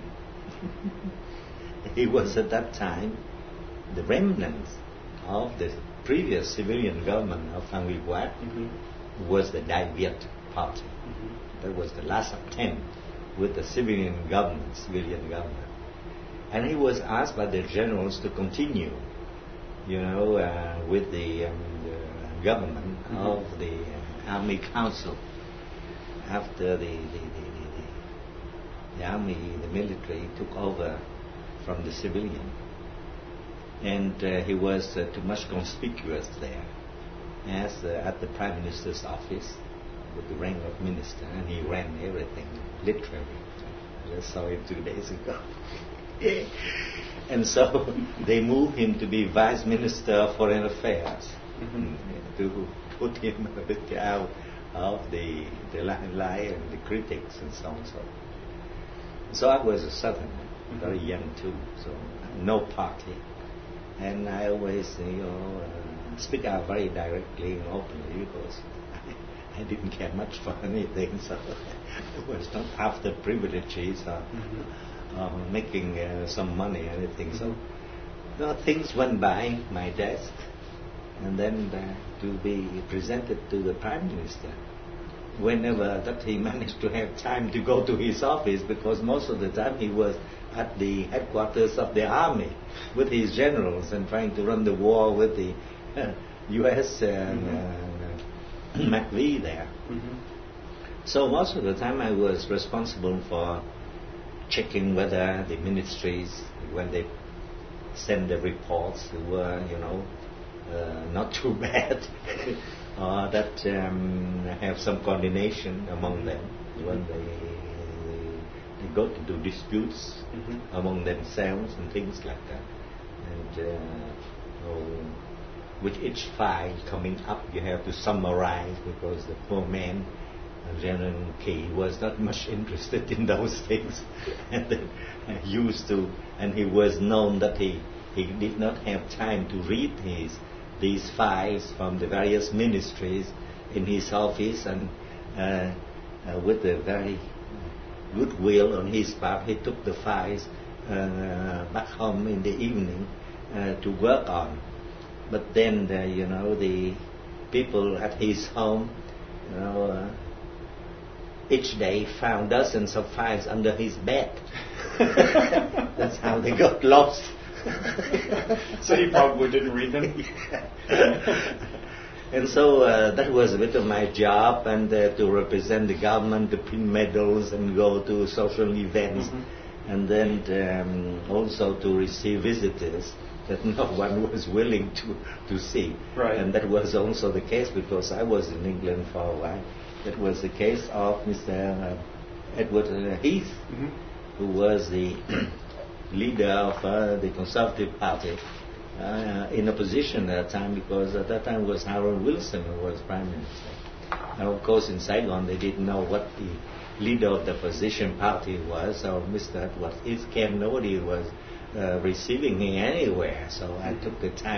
He was at that time the remnants of the previous civilian government of Phan Huy Quát, mm-hmm. was the Dai Viet party. Mm-hmm. That was the last attempt with the civilian government, civilian government. And he was asked by the generals to continue, you know, uh, with the, um, the government mm-hmm. of the uh, Army Council after the, the, the, the, the army, the military took over from the civilian. And uh, he was uh, too much conspicuous there as uh, at the Prime Minister's office with the rank of minister, and he ran everything, literally. I just saw him two days ago. And so they moved him to be Vice Minister of Foreign Affairs, mm-hmm. to put him a bit out of the, the limelight and the critics and so on and so on. So I was a Southerner, mm-hmm. very young too, so no party. And I always, you know, uh, speak out very directly and openly because I, I didn't care much for anything, so it was not after privileges or mm-hmm. uh, making uh, some money or anything. So, you know, things went by my desk, and then uh, to be presented to the Prime Minister whenever that he managed to have time to go to his office, because most of the time he was at the headquarters of the army with his generals and trying to run the war with the uh, U S and mm-hmm. uh, McVie there. Mm-hmm. So most of the time I was responsible for checking whether the ministries, when they send the reports, were, you know, uh, not too bad, or that um, have some coordination among them when they They got into disputes mm-hmm. among themselves and things like that. And uh, oh, with each file coming up, you have to summarize, because the poor man, General Key, was not much interested in those things. And then uh, used to, and he was known that he, he did not have time to read his these files from the various ministries in his office, and uh, uh, with a very goodwill on his part, he took the files uh, back home in the evening uh, to work on. But then, the, you know, the people at his home, you know, uh, each day found dozens of files under his bed. That's how they got lost. So he probably didn't read them? And so uh, that was a bit of my job, and uh, to represent the government, to pin medals and go to social events, mm-hmm. and then um, also to receive visitors that no one was willing to, to see. Right. And that was also the case because I was in England for a while. That was the case of Mister Uh, Edward uh, Heath, mm-hmm. who was the leader of uh, the Conservative Party. Uh, in opposition at that time, because at that time was Harold Wilson who was Prime Minister. Now, of course, in Saigon they didn't know what the leader of the opposition party was, or Mister Edward Heath came, nobody was uh, receiving me anywhere, so I took the time to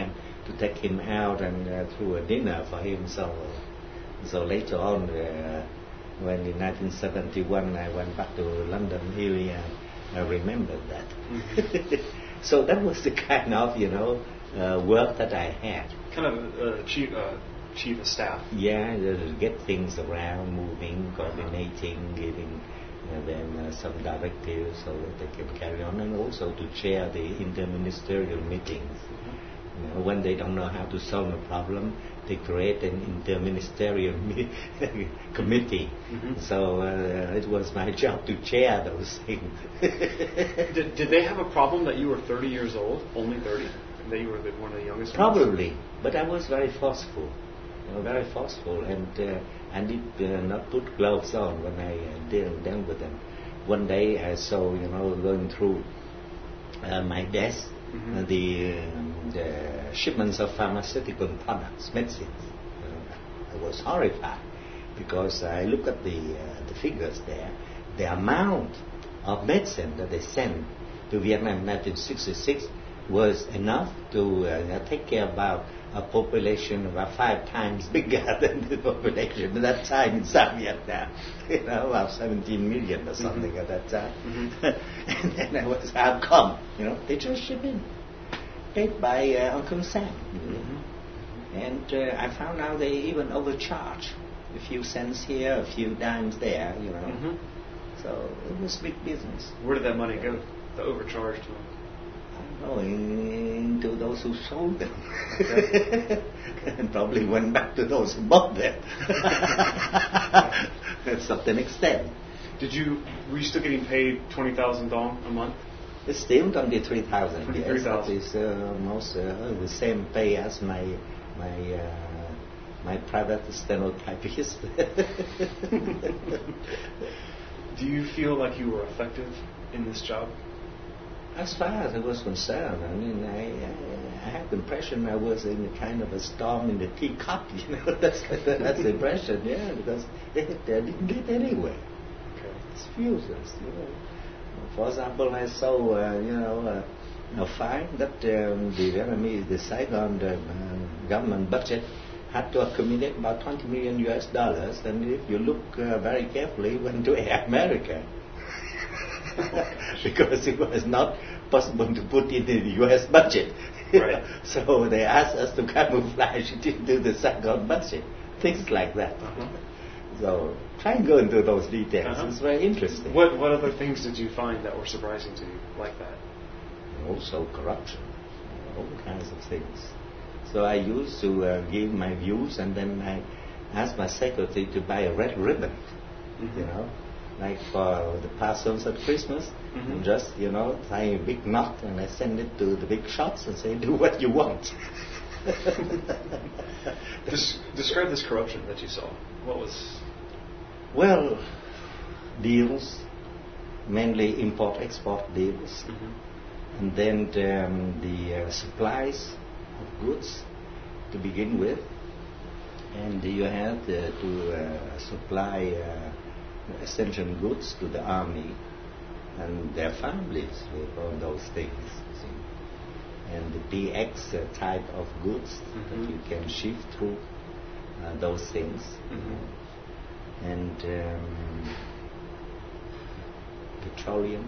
to take him out and uh, through a dinner for him. So, so later on, uh, when in nineteen seventy-one I went back to London, he, uh, I remembered that. Mm-hmm. So that was the kind of, you know, uh, work that I had. Kind of uh, chief, uh, chief of staff. Yeah, to get things around, moving, coordinating, giving uh, them uh, some directives so that they can carry on, and also to chair the interministerial meetings. Mm-hmm. You know, when they don't know how to solve a problem, they create an interministerial me- committee. Mm-hmm. So uh, it was my job to chair those things. did, did they have a problem that you were thirty years old, only thirty, and that you were the, one of the youngest? Probably, ones? But I was very forceful, you know, very forceful, and uh, I did uh, not put gloves on when I uh, dealt dealt with them. One day I saw, you know, going through uh, my desk, mm-hmm. uh, the, um, the shipments of pharmaceutical products, medicines. Uh, I was horrified because I look at the uh, the figures there, the amount of medicine that they sent to Vietnam in nineteen sixty-six was enough to uh, take care of about a population about five times bigger than the population at that time in South Vietnam. You know, about seventeen million or something mm-hmm. at that time. Mm-hmm. And then I was, how come? You know, they just ship in, paid by uh, Uncle Sam. You know? Mm-hmm. And uh, I found out they even overcharge. A few cents here, a few dimes there, you know. Mm-hmm. So it was big business. Where did that money go? The overcharge to them? I don't know, into those who sold them. Okay. And probably went back to those who bought them. To certain extent. Did you, were you still getting paid twenty thousand dong a month? It's still twenty-three thousand. twenty-three thousand. Yes, that is uh, almost uh, the same pay as my my uh, my private stenotypist. Do you feel like you were effective in this job? As far as I was concerned, I mean, I, I, I had the impression I was in a kind of a storm in the teacup, you know. that's that's the impression, yeah, because they, they didn't get anywhere. Okay. It's useless, you know. For example, I saw, uh, you know, uh, a fine that um, the Vietnamese, the Saigon the, uh, government budget had to accumulate about twenty million U S dollars, and if you look uh, very carefully, it went to Air America. Because it was not possible to put it in the U S budget. Right. So they asked us to camouflage it into the Saigon budget. Things like that. Uh-huh. So try and go into those details. Uh-huh. It's very interesting. What what other things did you find that were surprising to you like that? Also corruption. All kinds of things. So I used to uh, give my views, and then I asked my secretary to buy a red ribbon, mm-hmm. you know, like for the parcels at Christmas, mm-hmm. and just, you know, tie a big knot, and I send it to the big shops and say, do what you want. Des- describe this corruption that you saw. What was... Well, deals, mainly import-export deals, mm-hmm. and then um, the uh, supplies of goods to begin with, and you had uh, to uh, supply uh, essential goods to the army and their families with all those things, see. And the P X uh, type of goods mm-hmm. that you can shift through uh, those things, mm-hmm. and um, petroleum,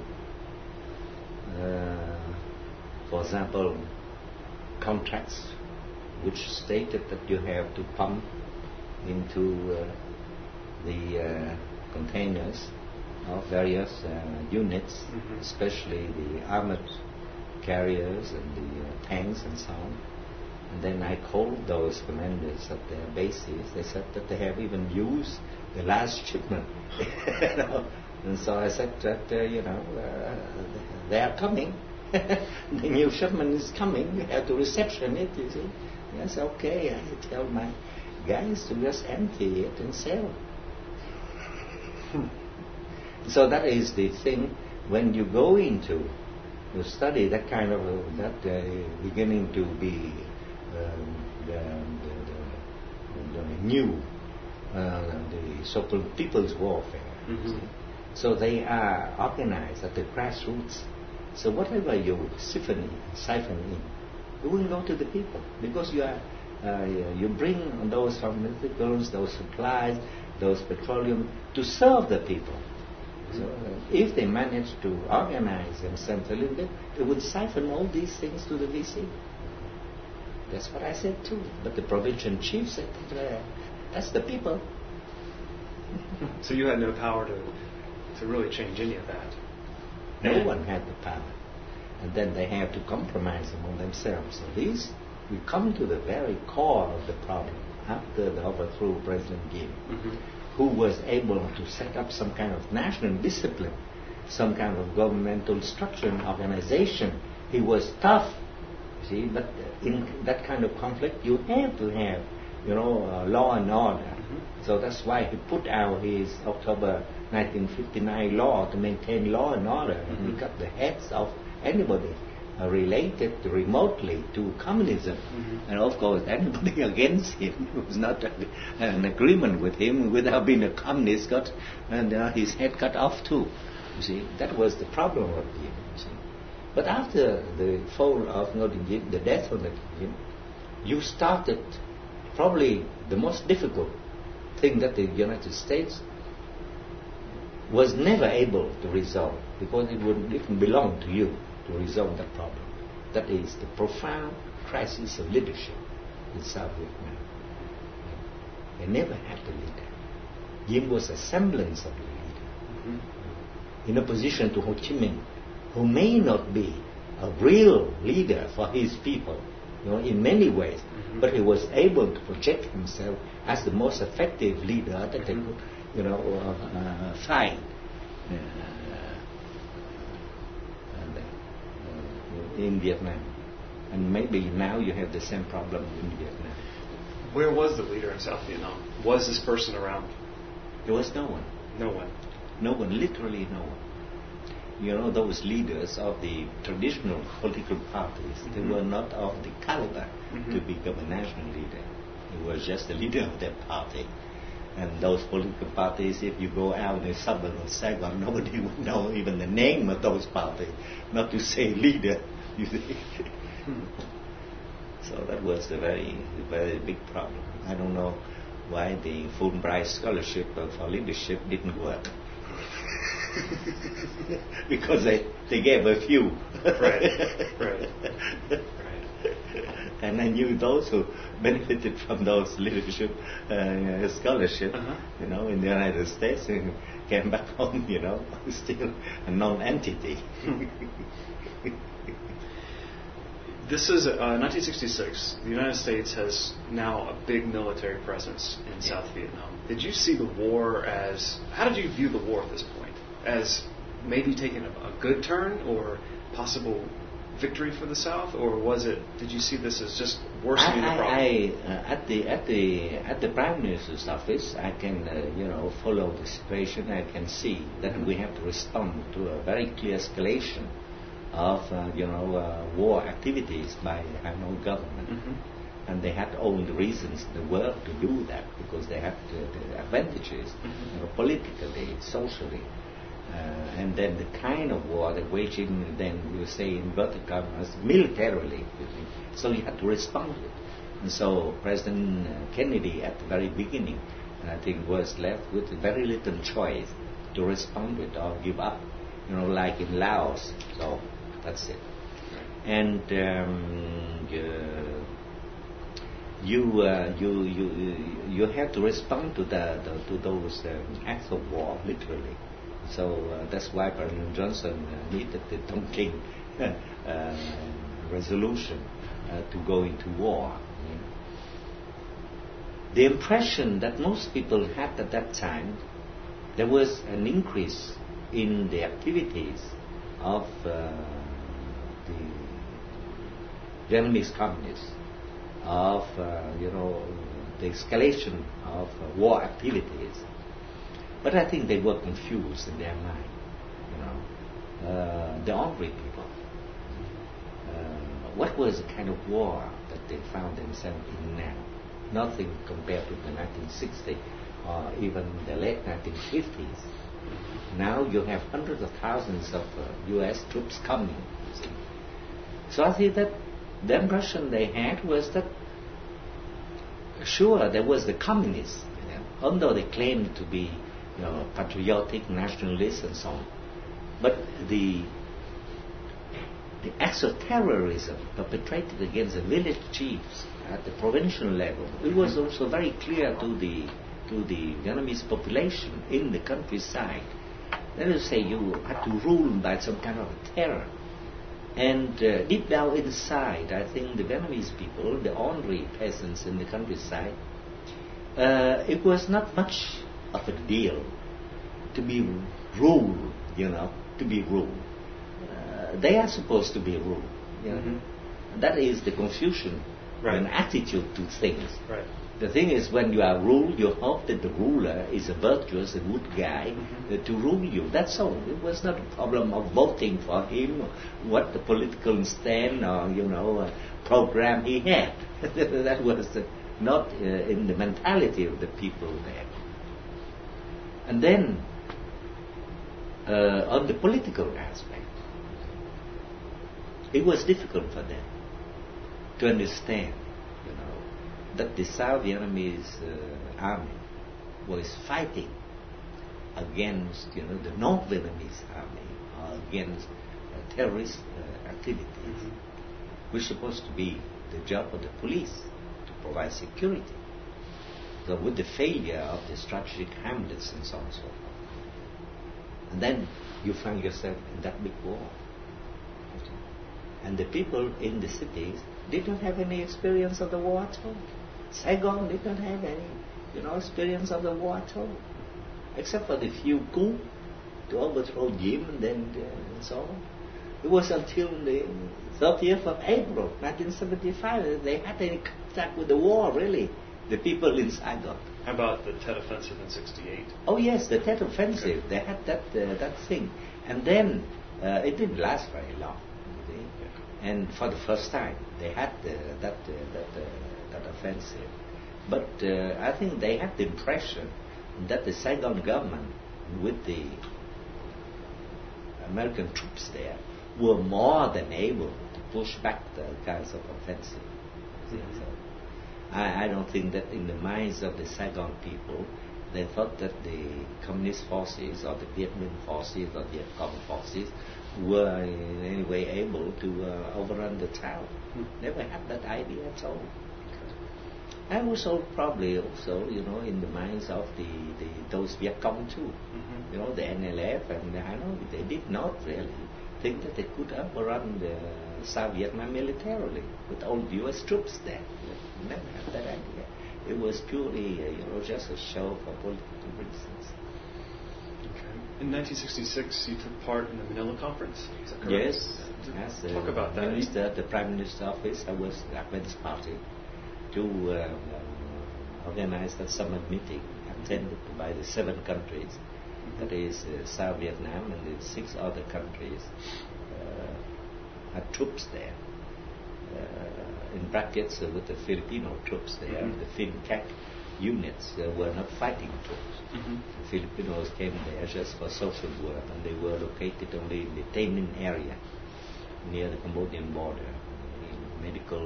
uh, for example, contracts which stated that you have to pump into uh, the uh, containers of various uh, units, mm-hmm. especially the armored carriers and the uh, tanks and so on. And then I called those commanders at their bases. They said that they have even used the last shipment. You know? And so I said that, uh, you know, uh, they are coming. The new shipment is coming. You have to reception it, you see. Yes, okay. I tell my guys to just empty it and sell. So that is the thing. When you go into you study that kind of uh, that uh, beginning to be um, the, the, the, the new uh, the so-called people's warfare. Mm-hmm. So they are organized at the grassroots. So whatever you siphon in, siphon in You wouldn't go to the people because you are uh, you bring those pharmaceuticals, those supplies, those petroleum to serve the people. So uh, if they manage to organize themselves a little bit, they would siphon all these things to the V C. That's what I said too. But the provincial chief said, uh, that's the people. So you had no power to to really change any of that? No one had the power. And then they have to compromise among themselves. So these, we come to the very core of the problem after the overthrow of President Gim, mm-hmm. who was able to set up some kind of national discipline, some kind of governmental structure and organization. He was tough, see, but in that kind of conflict, you have to have, you know, uh, law and order. Mm-hmm. So that's why he put out his October nineteen fifty-nine law to maintain law and order. Mm-hmm. And he cut the heads of anybody uh, related remotely to communism. Mm-hmm. And of course, anybody against him who was not a, an agreement with him without being a communist got and uh, his head cut off too. You see, that was the problem of him. You see. But after the fall of Ngo, the death of Ngo, you started probably the most difficult thing that the United States was never able to resolve, because it wouldn't even belong to you to resolve that problem. That is the profound crisis of leadership in South Vietnam. They never had a leader. Diem was a semblance of a leader, mm-hmm. in opposition to Ho Chi Minh, who may not be a real leader for his people, you know, in many ways, mm-hmm. but he was able to project himself as the most effective leader that mm-hmm. they could, you know, uh, uh, find uh, uh, in Vietnam. And maybe now you have the same problem in Vietnam. Where was the leader in South Vietnam? Was this person around? There was no one. No one. No one, literally no one. You know, those leaders of the traditional political parties, mm-hmm. they were not of the caliber mm-hmm. to become a national leader. He was just the leader of their party. And those political parties, if you go out in the suburb of Saigon, nobody would know even the name of those parties, not to say leader, you see. Hmm. So that was a very, very big problem. I don't know why the Fulbright scholarship for leadership didn't work. Because they, they gave a few. Right, right. And I knew those who benefited from those leadership uh, scholarship, uh-huh. you know, in the United States, and came back home, you know, still a non-entity. This is uh, nineteen sixty-six. The United States has now a big military presence in South Vietnam. Did you see the war as, how did you view the war at this point? As maybe taking a, a good turn or possible victory for the South, or was it? Did you see this as just worsening I, the problem? I, uh, at the at the at the Prime Minister's office, I can uh, you know follow the situation. I can see that mm-hmm. we have to respond to a very clear escalation of uh, you know uh, war activities by the Hanoi government, mm-hmm. and they had all the reasons in the world to do that because they had the, the advantages, mm-hmm. you know, politically, socially. Uh, and then the kind of war they're waging, then you say in inverted commas, militarily. You think. So you had to respond to it. And so President Kennedy at the very beginning, I think, was left with very little choice to respond to it or give up, you know, like in Laos. So that's it. And um, uh, you, uh, you you you have to respond to the, the to those um, acts of war, literally. So uh, that's why President Johnson uh, needed the Tonkin uh, resolution uh, to go into war. You know. The impression that most people had at that time, there was an increase in the activities of uh, the Vietnamese communists, of uh, you know the escalation of uh, war activities. But I think they were confused in their mind, you know, uh, the ordinary people. Uh, what was the kind of war that they found themselves in now? Nothing compared to the nineteen sixties or even the late nineteen fifties. Now you have hundreds of thousands of uh, U S troops coming, you see. So I think that The impression they had was that, sure, there was the communists, you know, although they claimed to be, you know, patriotic, nationalists and so on. But the the acts of terrorism perpetrated against the village chiefs at the provincial level, it was also very clear to the to the Vietnamese population in the countryside. Let us say you had to rule by some kind of terror. And uh, deep down inside, I think the Vietnamese people, the ordinary peasants in the countryside, uh, it was not much of a deal to be ruled, you know, to be ruled. Uh, they are supposed to be ruled, you know. Mm-hmm. That is the confusion, right. An attitude to things. Right. The thing is, when you are ruled, you hope that the ruler is a virtuous, a good guy mm-hmm. uh, to rule you. That's all. It was not a problem of voting for him, or what the political stand or, you know, uh, program he had. That was uh, not uh, in the mentality of the people there. And then, uh, on the political aspect, it was difficult for them to understand, you know, that the South Vietnamese uh, army was fighting against, you know, the North Vietnamese army, or against uh, terrorist uh, activities, mm-hmm. which was supposed to be the job of the police to provide security. So with the failure of the strategic hamlets and so on and so forth, and then you find yourself in that big war. And the people in the cities didn't have any experience of the war at all. Saigon didn't have any, you know, experience of the war at all, except for the few coups to overthrow Diem and then uh, and so on. It was until the thirtieth of April, nineteen seventy-five, that they had any contact with the war, really, the people in Saigon. How about the Tet Offensive in sixty-eight? Oh yes, the Tet Offensive. Okay. They had that uh, that thing, and then uh, it didn't last very long. And for the first time, they had uh, that uh, that uh, that offensive. But uh, I think they had the impression that the Saigon government, with the American troops there, were more than able to push back the kinds of offensive. Mm-hmm. So I, I don't think that in the minds of the Saigon people, they thought that the Communist forces or the Viet Minh forces or Viet Cong forces were in any way able to uh, overrun the town. Hmm. Never had that idea at all. And also probably also, you know, in the minds of the, the those Viet Cong too. Mm-hmm. You know, the N L F and the Hanoi, they did not really think that they could overrun the South Vietnam militarily with all U S troops there. They never had that idea. It was purely, uh, you know, just a show for political reasons. In nineteen sixty-six, you took part in the Manila Conference. Is that correct? Yes. Yes. Talk uh, about that. Minister, the Prime Minister's office, I was Advance Party to uh, uh, organize that summit meeting attended by the seven countries. Mm-hmm. That is uh, South Vietnam and the six other countries uh, had troops there. Uh, in brackets uh, with the Filipino troops there, mm-hmm. the FinCAC units uh, were not fighting troops. Mm-hmm. The Filipinos came there just for social work, and they were located only in the Tay Ninh area near the Cambodian border, in medical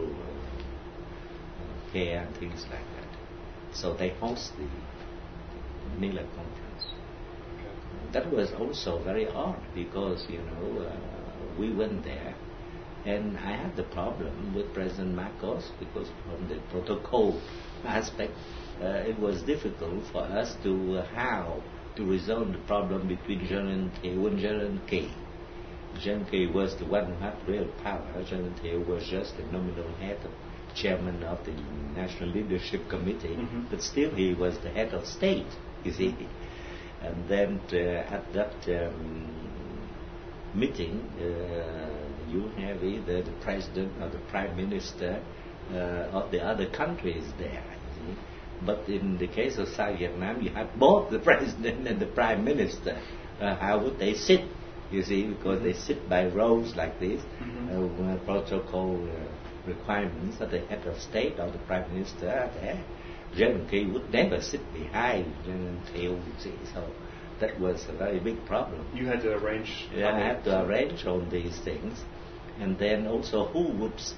uh, care and things like that. So they host the, the Manila Conference. Okay. That was also very odd because, you know, uh, we went there, and I had the problem with President Marcos because from the protocol aspect, uh, it was difficult for us to uh, how to resolve the problem between Jean Thieu and Jean K. Jean K was the one who had real power. Jean Thieu was just the nominal head of chairman of the National Leadership Committee, mm-hmm. but still he was the head of state, you see. And then uh, at that um, meeting, uh, you have either the president or the prime minister uh, of the other countries there. You see? But in the case of South Vietnam, you have both the president and the prime minister. Uh, how would they sit? You see, because they sit by rows like this, mm-hmm. uh, protocol uh, requirements that the head of state or the prime minister are there. Jean K would never sit behind Jean Thieu, you see. So that was a very big problem. You had to arrange. Yeah, I had to arrange all these things, and then also who would speak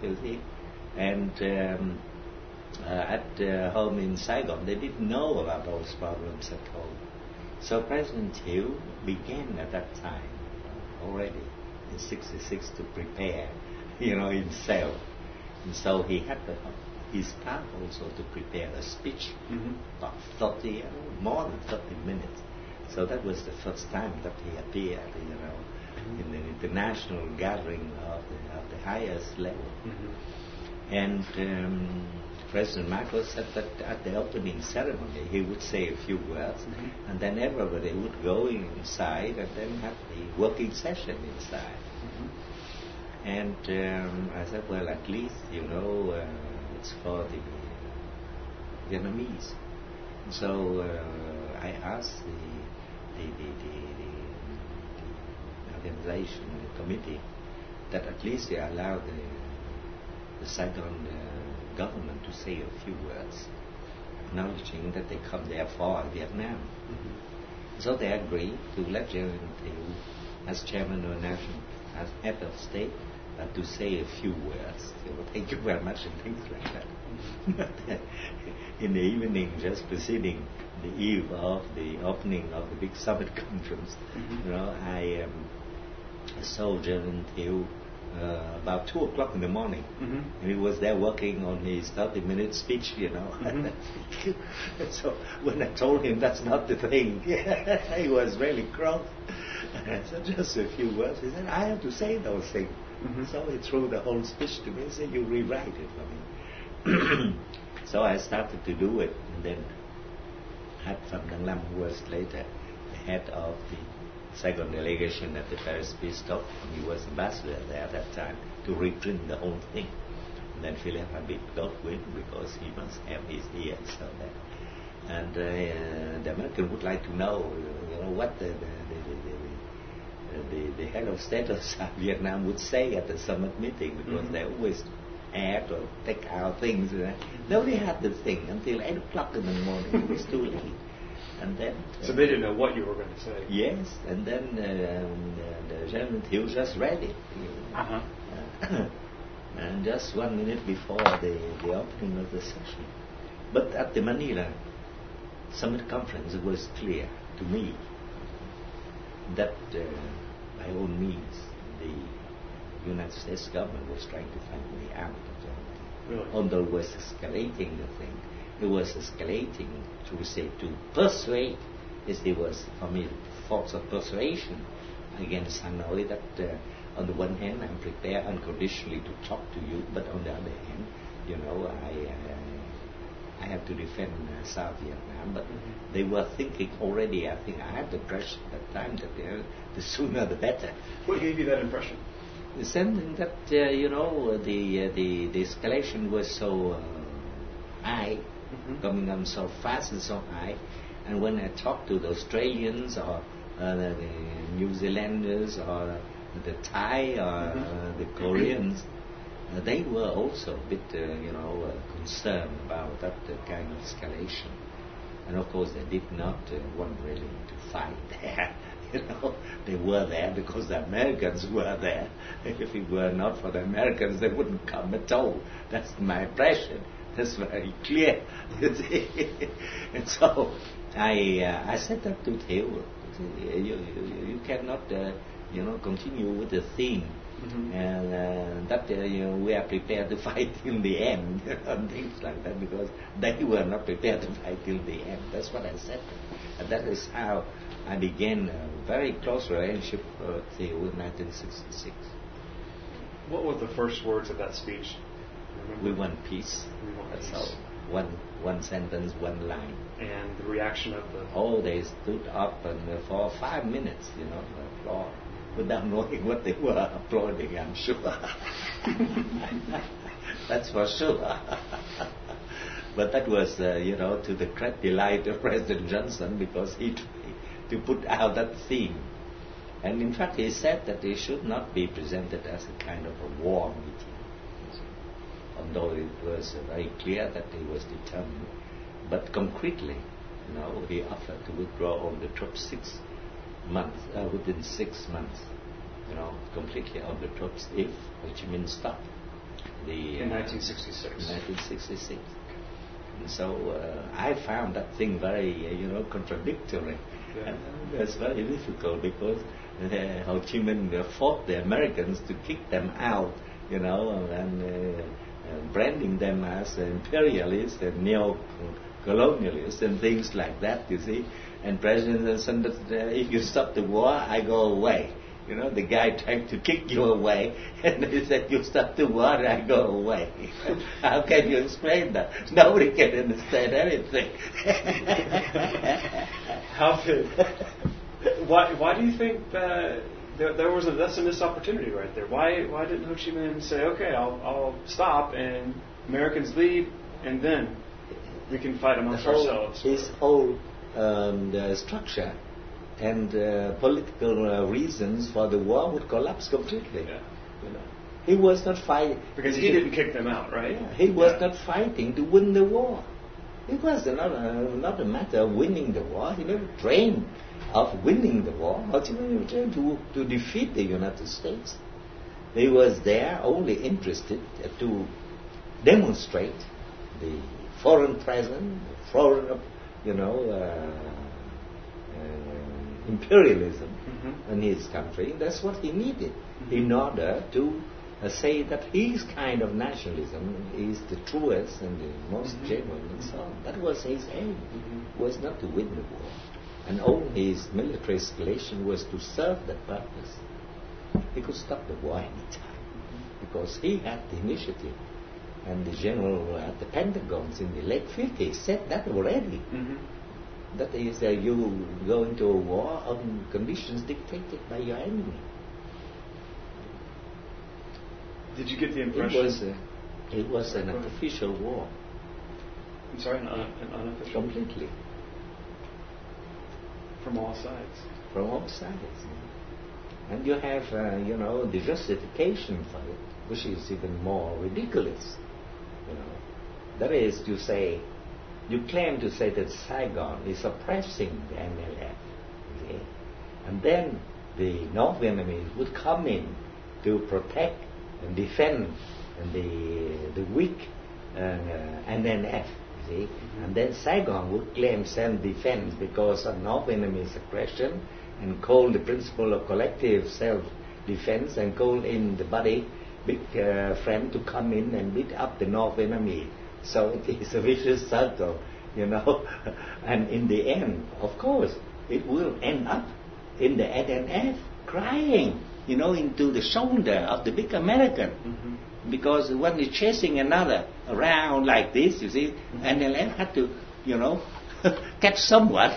you see. And um, uh, at uh, home in Saigon, they didn't know about those problems at all. So President Thieu began at that time already in sixty-six to prepare, you know, himself. And so he had the, his staff also to prepare a speech, mm-hmm. about thirty, more than thirty minutes. So that was the first time that he appeared, you know, mm-hmm. in the international gathering of the, of the highest level. Mm-hmm. And um, President Marcos said that at the opening ceremony he would say a few words, mm-hmm. and then everybody would go inside and then have the working session inside. Mm-hmm. And um, I said, well, at least, you know, uh, it's for the Vietnamese. So uh, I asked the The, the, the, the, the organization, the committee, that at least they allow the, the Saigon uh, government to say a few words, acknowledging that they come there for Vietnam. Mm-hmm. So they agreed to let General Thieu, as chairman of the national, as head of state, uh, to say a few words. They would thank you very much and things like that. In the evening, just preceding the eve of the opening of the big summit conference, mm-hmm. you know, I um, saw General Thieu uh, about two o'clock in the morning, mm-hmm. and he was there working on his thirty-minute speech, you know. Mm-hmm. And so when I told him that's not the thing, he was really cross. And I said, just a few words. He said, I have to say those things. Mm-hmm. So he threw the whole speech to me and said, you rewrite it for me. So I started to do it, and then had Pham Dang Lam, who was later the head of the Saigon delegation at the Paris Peace Talk, and he was ambassador there at that time, to reprint the whole thing. And then Philip Habib got win because he must have his ears on that. And uh, the American would like to know, you know, what the the, the, the, the, the, the head of state of South Vietnam would say at the summit meeting, because mm-hmm. they always add or take out things. Right? Nobody had the thing until eight o'clock in the morning. It was too late. And then, uh, so they didn't know what you were going to say. Yes, and then um, the, the General Thieu just read it. Uh-huh. Uh, and just one minute before the, the opening of the session. But at the Manila Summit Conference, it was clear to me that uh, by all means the United States government was trying to find a way out of the whole thing. Really? Although it was escalating the thing, it was escalating to say to persuade, as there was for me thoughts of persuasion against Hanoi that uh, on the one hand I'm prepared unconditionally to talk to you, but on the other hand, you know, I uh, I have to defend uh, South Vietnam. But mm-hmm. they were thinking already, I think I had the impression at that time that uh, the sooner the better. What gave you that impression? The same that uh, you know the, uh, the the escalation was so uh, high, mm-hmm. coming on so fast and so high, and when I talked to the Australians or uh, the, the New Zealanders or the Thai or mm-hmm. uh, the Koreans, uh, they were also a bit uh, you know uh, concerned about that uh, kind of escalation, and of course they did not uh, want really to fight there. You know, they were there because the Americans were there. If it were not for the Americans, they wouldn't come at all. That's my impression. That's very clear. And so I uh, I said that to Thieu. You, you, you cannot uh, you know continue with the theme, mm-hmm. and uh, that uh, you know, we are prepared to fight till the end, and things like that, because they were not prepared to fight till the end. That's what I said, and that is how I began a very close relationship with Thieu in nineteen sixty-six. What were the first words of that speech? We want peace. We want That's peace. all. One, one sentence, one line. And the reaction of the... Oh, they stood up and uh, for five minutes, you know, to applaud, without knowing what they were applauding, I'm sure. That's for sure. But that was, uh, you know, to the great delight of President Johnson, because he tried to put out that theme. And in fact, he said that it should not be presented as a kind of a war meeting. Although it was uh, very clear that he was determined. But concretely, you know, he offered to withdraw all the troops six months, uh, within six months, you know, completely all the troops if Ho Chi Minh stopped. The, in uh, nineteen sixty-six. nineteen sixty-six. And so uh, I found that thing very, uh, you know, contradictory. Yeah. And uh, it's very difficult because uh, Ho Chi Minh uh, fought the Americans to kick them out, you know, and uh, uh, branding them as imperialists and neo-colonialists and things like that, you see. And President said that uh, if you stop the war, I go away. You know, the guy trying to kick you away, and he said, you stop the war, I go away. How can you explain that? Nobody can understand anything. How did... Why, why do you think that there, there was a, that's a missed opportunity right there? Why why didn't Ho Chi Minh say, okay, I'll, I'll stop, and Americans leave, and then we can fight amongst whole, ourselves? His whole um, the structure and uh, political uh, reasons for the war would collapse completely. Yeah. You know, he was not fighting because he didn't kick them out, right? Yeah, he was yeah. not fighting to win the war. It was not a, not a matter of winning the war. He never dreamed of winning the war. Ho Chi Minh dreamed to to defeat the United States. He was there only interested to demonstrate the foreign presence, foreign, you know. Uh, Uh, imperialism mm-hmm. in his country. That's what he needed mm-hmm. in order to uh, say that his kind of nationalism is the truest and the most mm-hmm. genuine and so on. That was his aim, mm-hmm. was not to win the war. And all his military escalation was to serve that purpose. He could stop the war any time mm-hmm. because he had the initiative. And the general at the Pentagon in the late fifties said that already. Mm-hmm. That is, uh, you go into a war on conditions dictated by your enemy. Did you get the impression? It was, a, it was an unofficial war. I'm sorry, an, un- an unofficial? Completely. From all sides? From all sides. And you have, uh, you know, the justification for it, which is even more ridiculous. You know, that is to say, you claim to say that Saigon is oppressing the M L F, okay? And then the North Vietnamese would come in to protect and defend the the weak uh, N N F, you see? Mm-hmm. And then Saigon would claim self-defense because of North Vietnamese aggression and call the principle of collective self-defense and call in the buddy, big uh, friend to come in and beat up the North Vietnamese. So it is a vicious circle, you know. And in the end, of course, it will end up in the N N F crying, you know, into the shoulder of the big American. Mm-hmm. Because when you're chasing another around like this, you see, mm-hmm. N L F had to, you know, catch someone.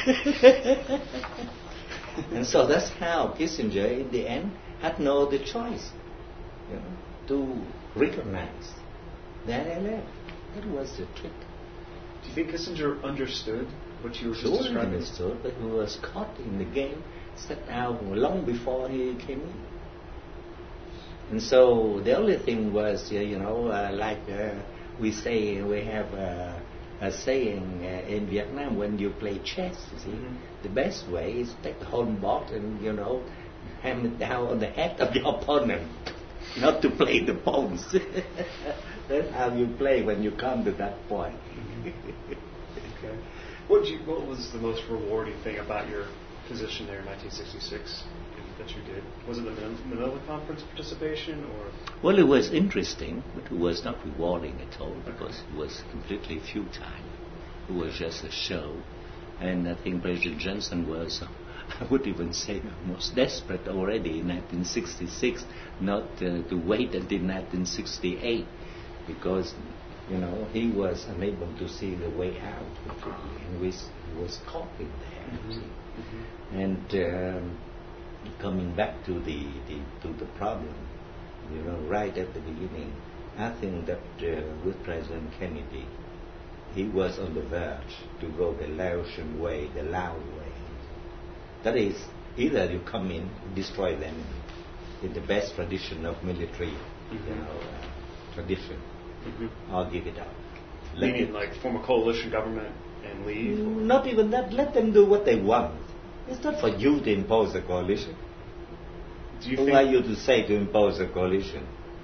And so that's how Kissinger, in the end, had no other choice, you know, to recognize the N L F. That was the trick. Do you think Kissinger understood what you were sure just describing? He understood, but he was caught in the game, set out long before he came in. And so the only thing was, uh, you know, uh, like uh, we say, we have uh, a saying uh, in Vietnam, when you play chess, you see, mm-hmm. the best way is to take the whole board and, you know, hammer it down on the head of your opponent, not to play the pawns. That's how you play when you come to that point. Okay. What, you, what was the most rewarding thing about your position there in nineteen sixty-six that you did? Was it the Manila Conference participation, or? Well, it was interesting, but it was not rewarding at all because it was completely futile. It was just a show, and I think President Johnson was, I would even say, almost desperate already in nineteen sixty-six, not uh, to wait until nineteen sixty-eight, because, you know, he was unable to see the way out, and we he was caught in there. Mm-hmm. Mm-hmm. And um, coming back to the, the to the problem, you know, right at the beginning, I think that uh, with President Kennedy, he was on the verge to go the Laotian way, the Lao way. That is, either you come in, destroy them in the best tradition of military, mm-hmm. you know, uh, tradition, mm-hmm. or give it up. Let you mean like form a coalition government and leave? Not even that. Let them do what they want. It's not for you to impose a coalition. Do you Who think are you to say to impose a coalition?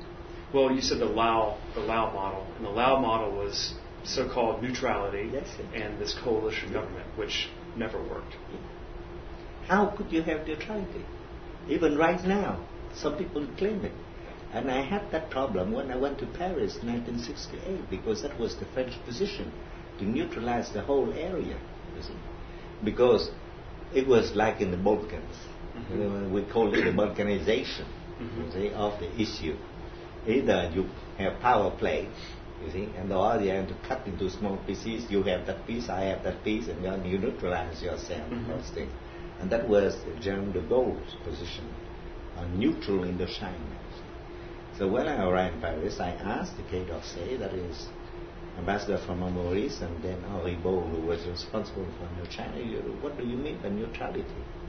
Well, you said the Lao, the Lao model, and the Lao model was so-called neutrality Yes, and this coalition government, which never worked. How could you have neutrality? Even right now, some people claim it. And I had that problem when I went to Paris in nineteen sixty-eight, because that was the French position, to neutralize the whole area, you see. Because it was like in the Balkans. Mm-hmm. You know, we call it the Balkanization, mm-hmm. you see, of the issue. Either you have power play, you see, and the other you have to cut into small pieces. You have that piece, I have that piece, and then you neutralize yourself, mm-hmm. those things. And that was General de Gaulle's position, a neutral Indochina. So when I arrived in Paris, I asked the Quai d'Orsay, that is ambassador from Maurice, and then Henri Beau, who was responsible for Indochina, what do you mean by neutrality?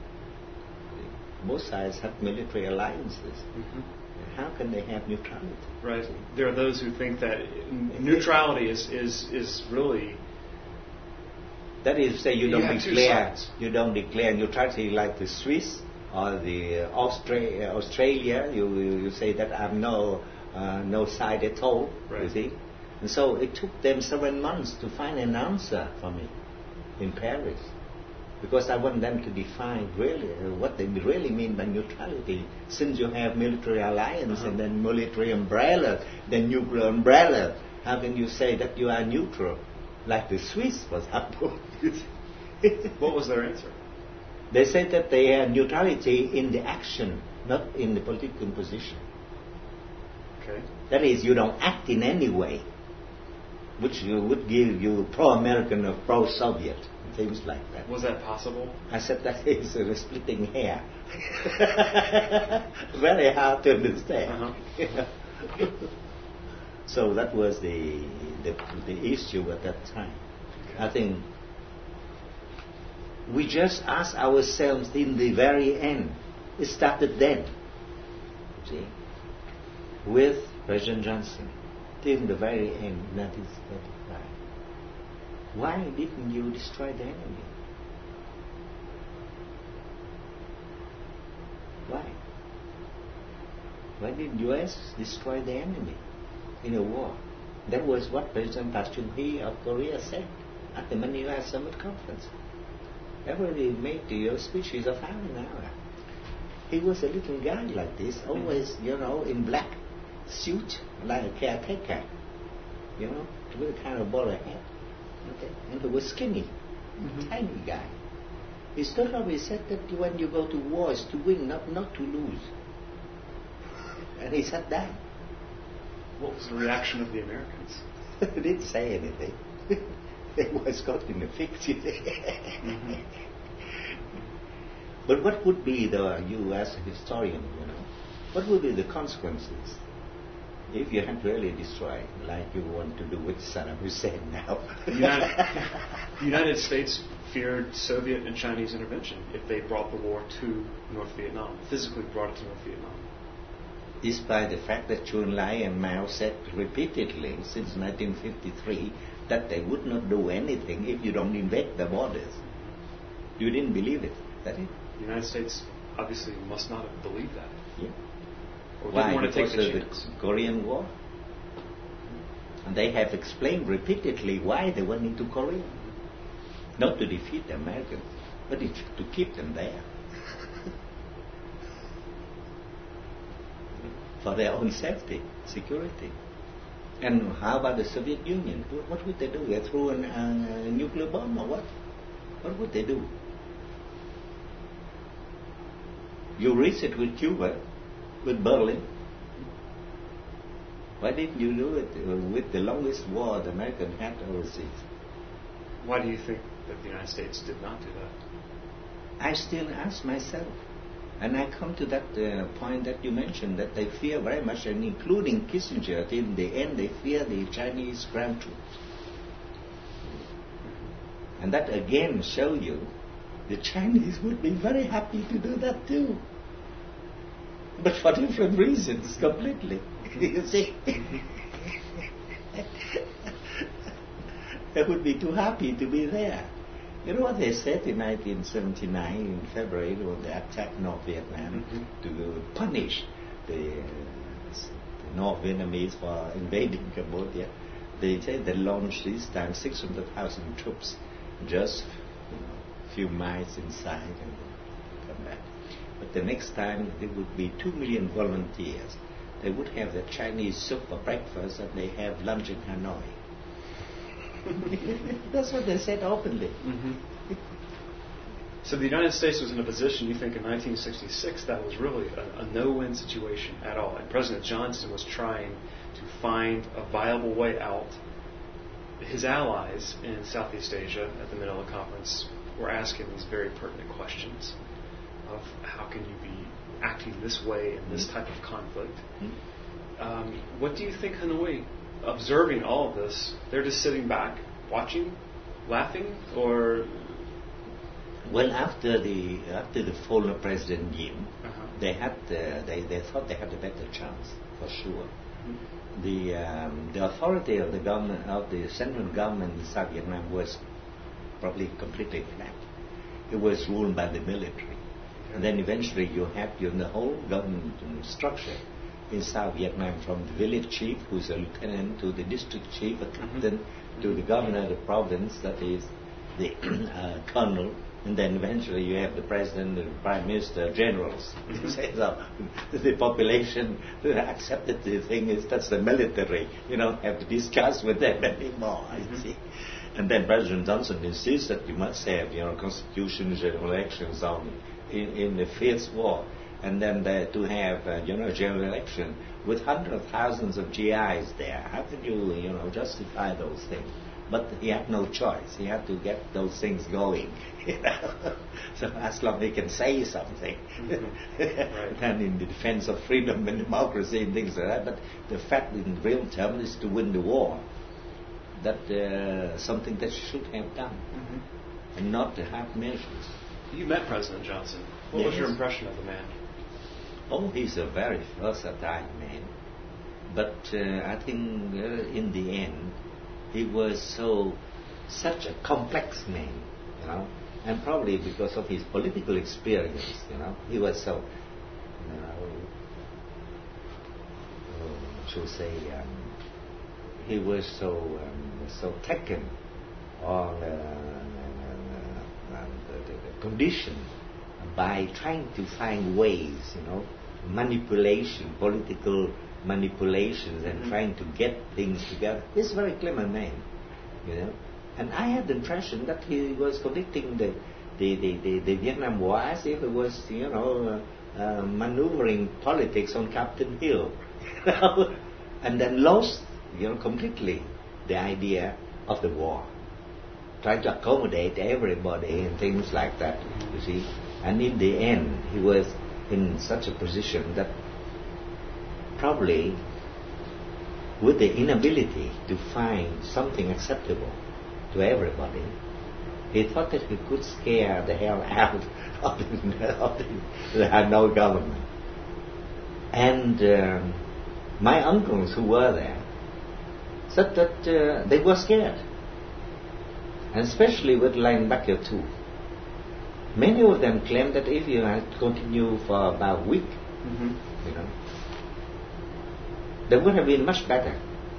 Both sides have military alliances. Mm-hmm. How can they have neutrality? Right. There are those who think that neutrality is, is, is really... That is, say you don't you declare you don't declare neutrality like the Swiss or the uh, Austra- uh, Australia. You, you you say that I'm no uh, no side at all. Right. You see, and so it took them seven months to find an answer for me in Paris, because I want them to define really uh, what they really mean by neutrality. Since you have military alliance uh-huh. and then military umbrella, then nuclear umbrella, how can you say that you are neutral? Like the Swiss, for example. What was their answer? They said that they had neutrality in the action, not in the political position. Okay. That is, you don't act in any way which you would give you pro-American or pro-Soviet, things like that. Was that possible? I said that is a splitting hair. Very hard to understand. Uh-huh. So that was the, the the issue at that time. Okay. I think we just asked ourselves in the very end. It started then, see, with President Johnson, till the very end, nineteen thirty-five. Why didn't you destroy the enemy? Why? Why did U S destroy the enemy in a war? That was what President Park Chung-hee of Korea said at the Manila Summit Conference. Everybody made the speeches of half an hour. He was a little guy like this, always, you know, in black suit, like a caretaker, you know, with a kind of bowler hat. Okay? And he was skinny, mm-hmm. tiny guy. He stood up, he said that when you go to war, it's to win, not, not to lose. And he sat down. What was the reaction of the Americans? They didn't say anything. They was caught in a fix. mm-hmm. But what would be the, you as a historian, you know, what would be the consequences if you had really destroyed, like you want to do with Saddam Hussein now? The United, the United States feared Soviet and Chinese intervention if they brought the war to North Vietnam, physically brought it to North Vietnam. Despite the fact that Chou En-lai and Mao said repeatedly since nineteen fifty-three that they would not do anything if you don't invade the borders. You didn't believe it, that it? The United States obviously must not have believed that. Yeah. Or Why? Want to because take of the Korean War. And they have explained repeatedly why they went into Korea. Not to defeat the Americans, but it's to keep them there. For their own safety, security. And how about the Soviet Union? What would they do? They threw a uh, nuclear bomb or what? What would they do? You reached it with Cuba, with Berlin. Why didn't you do it with the longest war the Americans had overseas? Why do you think that the United States did not do that? I still ask myself. And I come to that uh, point that you mentioned, that they fear very much, and including Kissinger, till the end they fear the Chinese ground troops. And that again show you the Chinese would be very happy to do that too. But for different reasons, completely. You see? They would be too happy to be there. You know what they said in nineteen seventy-nine, in February, when they attacked North Vietnam, mm-hmm. to punish the, uh, North Vietnamese for invading Cambodia. They say they launched this time six hundred thousand troops, just a few miles inside and then come back. But the next time there would be two million volunteers. They would have the Chinese soup for breakfast and they have lunch in Hanoi. That's what they said openly. Mm-hmm. So the United States was in a position, you think, in nineteen sixty-six, that was really a, a no-win situation at all. And President Johnson was trying to find a viable way out. His allies in Southeast Asia at the Manila Conference were asking these very pertinent questions of how can you be acting this way in this type of conflict. Mm-hmm. Um, what do you think Hanoi, observing all of this, they're just sitting back, watching, laughing, or... Well, after the after the fall of President Diem, uh-huh. they had uh, they they thought they had a better chance for sure. Mm-hmm. The um, the authority of the government of the central government in South Vietnam was probably completely flat. It was ruled by the military, okay. And then eventually you have you know, the whole government structure in South Vietnam, from the village chief, who's a lieutenant, to the district chief, a captain, mm-hmm. to the governor of the province, that is the uh, colonel. And then eventually you have the president, the prime minister, generals. So the population accepted the thing is that's the military. You don't have to discuss with them anymore. Mm-hmm. You see. And then President Johnson insists that you must have, you know, constitutions and elections on in, in the fierce war, and then the, to have, uh, you know, general election with hundreds of thousands of G Is there. How can you, you know, justify those things? But he had no choice. He had to get those things going. You know? So as long as he can say something, mm-hmm. Right. And in the defense of freedom and democracy and things like that. But the fact in real terms is to win the war. That uh, something that should have done, mm-hmm. and not to have measures. You met President Johnson. What yes. was your impression of the man? Oh, he's a very versatile man. But uh, I think uh, in the end, he was so, such a complex man, you know, and probably because of his political experience, you know, he was so, you know, uh, should say, um, he was so, um, so taken on uh, uh, uh, the, the condition by trying to find ways, you know, manipulation, political manipulations, and mm-hmm. trying to get things together. He's a very clever man, you know. And I had the impression that he was conducting the the, the, the, the Vietnam War as if it was, you know, uh, uh, maneuvering politics on Capitol Hill, you know, and then lost, you know, completely the idea of the war. Trying to accommodate everybody and things like that, you see. And in the end, he was in such a position that probably with the inability to find something acceptable to everybody, he thought that he could scare the hell out of the, of the, the Hanoi government. And um, my uncles who were there said that uh, they were scared, and especially with Line Backer too. Many of them claimed that if you had to continue for about a week, mm-hmm. you know, they would have been much better.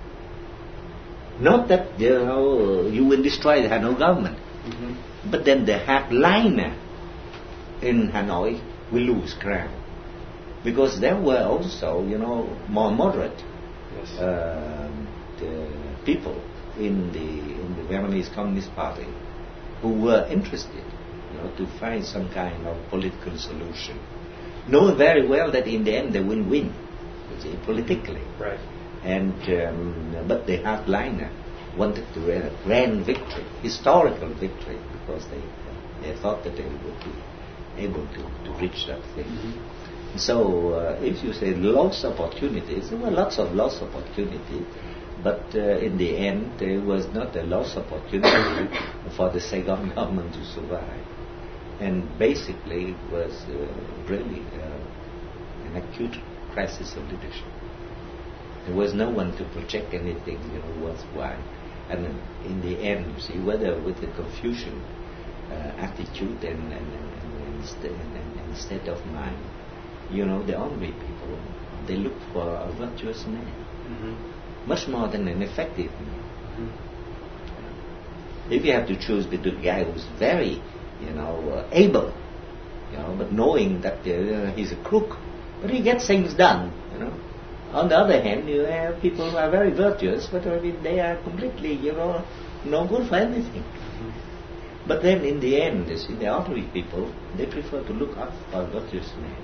Not that, you know, you will destroy the Hanoi government, mm-hmm. but then the hardliner in Hanoi will lose ground, because there were also, you know, more moderate yes. uh, the people in the in the Vietnamese Communist Party who were interested, you know, to find some kind of political solution, knowing very well that in the end they will win, you see, politically. Right. And um, but the hardliner wanted to win a grand victory, historical victory, because they they thought that they would be able to, to reach that thing. Mm-hmm. So uh, if you say lost opportunities, there were lots of lost opportunities. But uh, in the end, there was not a lost opportunity for the Saigon government to survive. And basically, it was uh, really uh, an acute crisis of leadership. There was no one to project anything, you know, worthwhile. And in the end, you see, whether with the Confucian uh, attitude and, and, and, and, and, and, and state of mind, you know, the only people they look for a virtuous man, Mm-hmm. much more than an effective man. Mm-hmm. If you have to choose between a guy who's very, you know, uh, able, you know, but knowing that uh, he's a crook, but he gets things done, you know. On the other hand, you have people who are very virtuous, but I mean, they are completely, you know, no good for anything. Mm-hmm. But then in the end, you see, the ordinary people, they prefer to look up for a virtuous man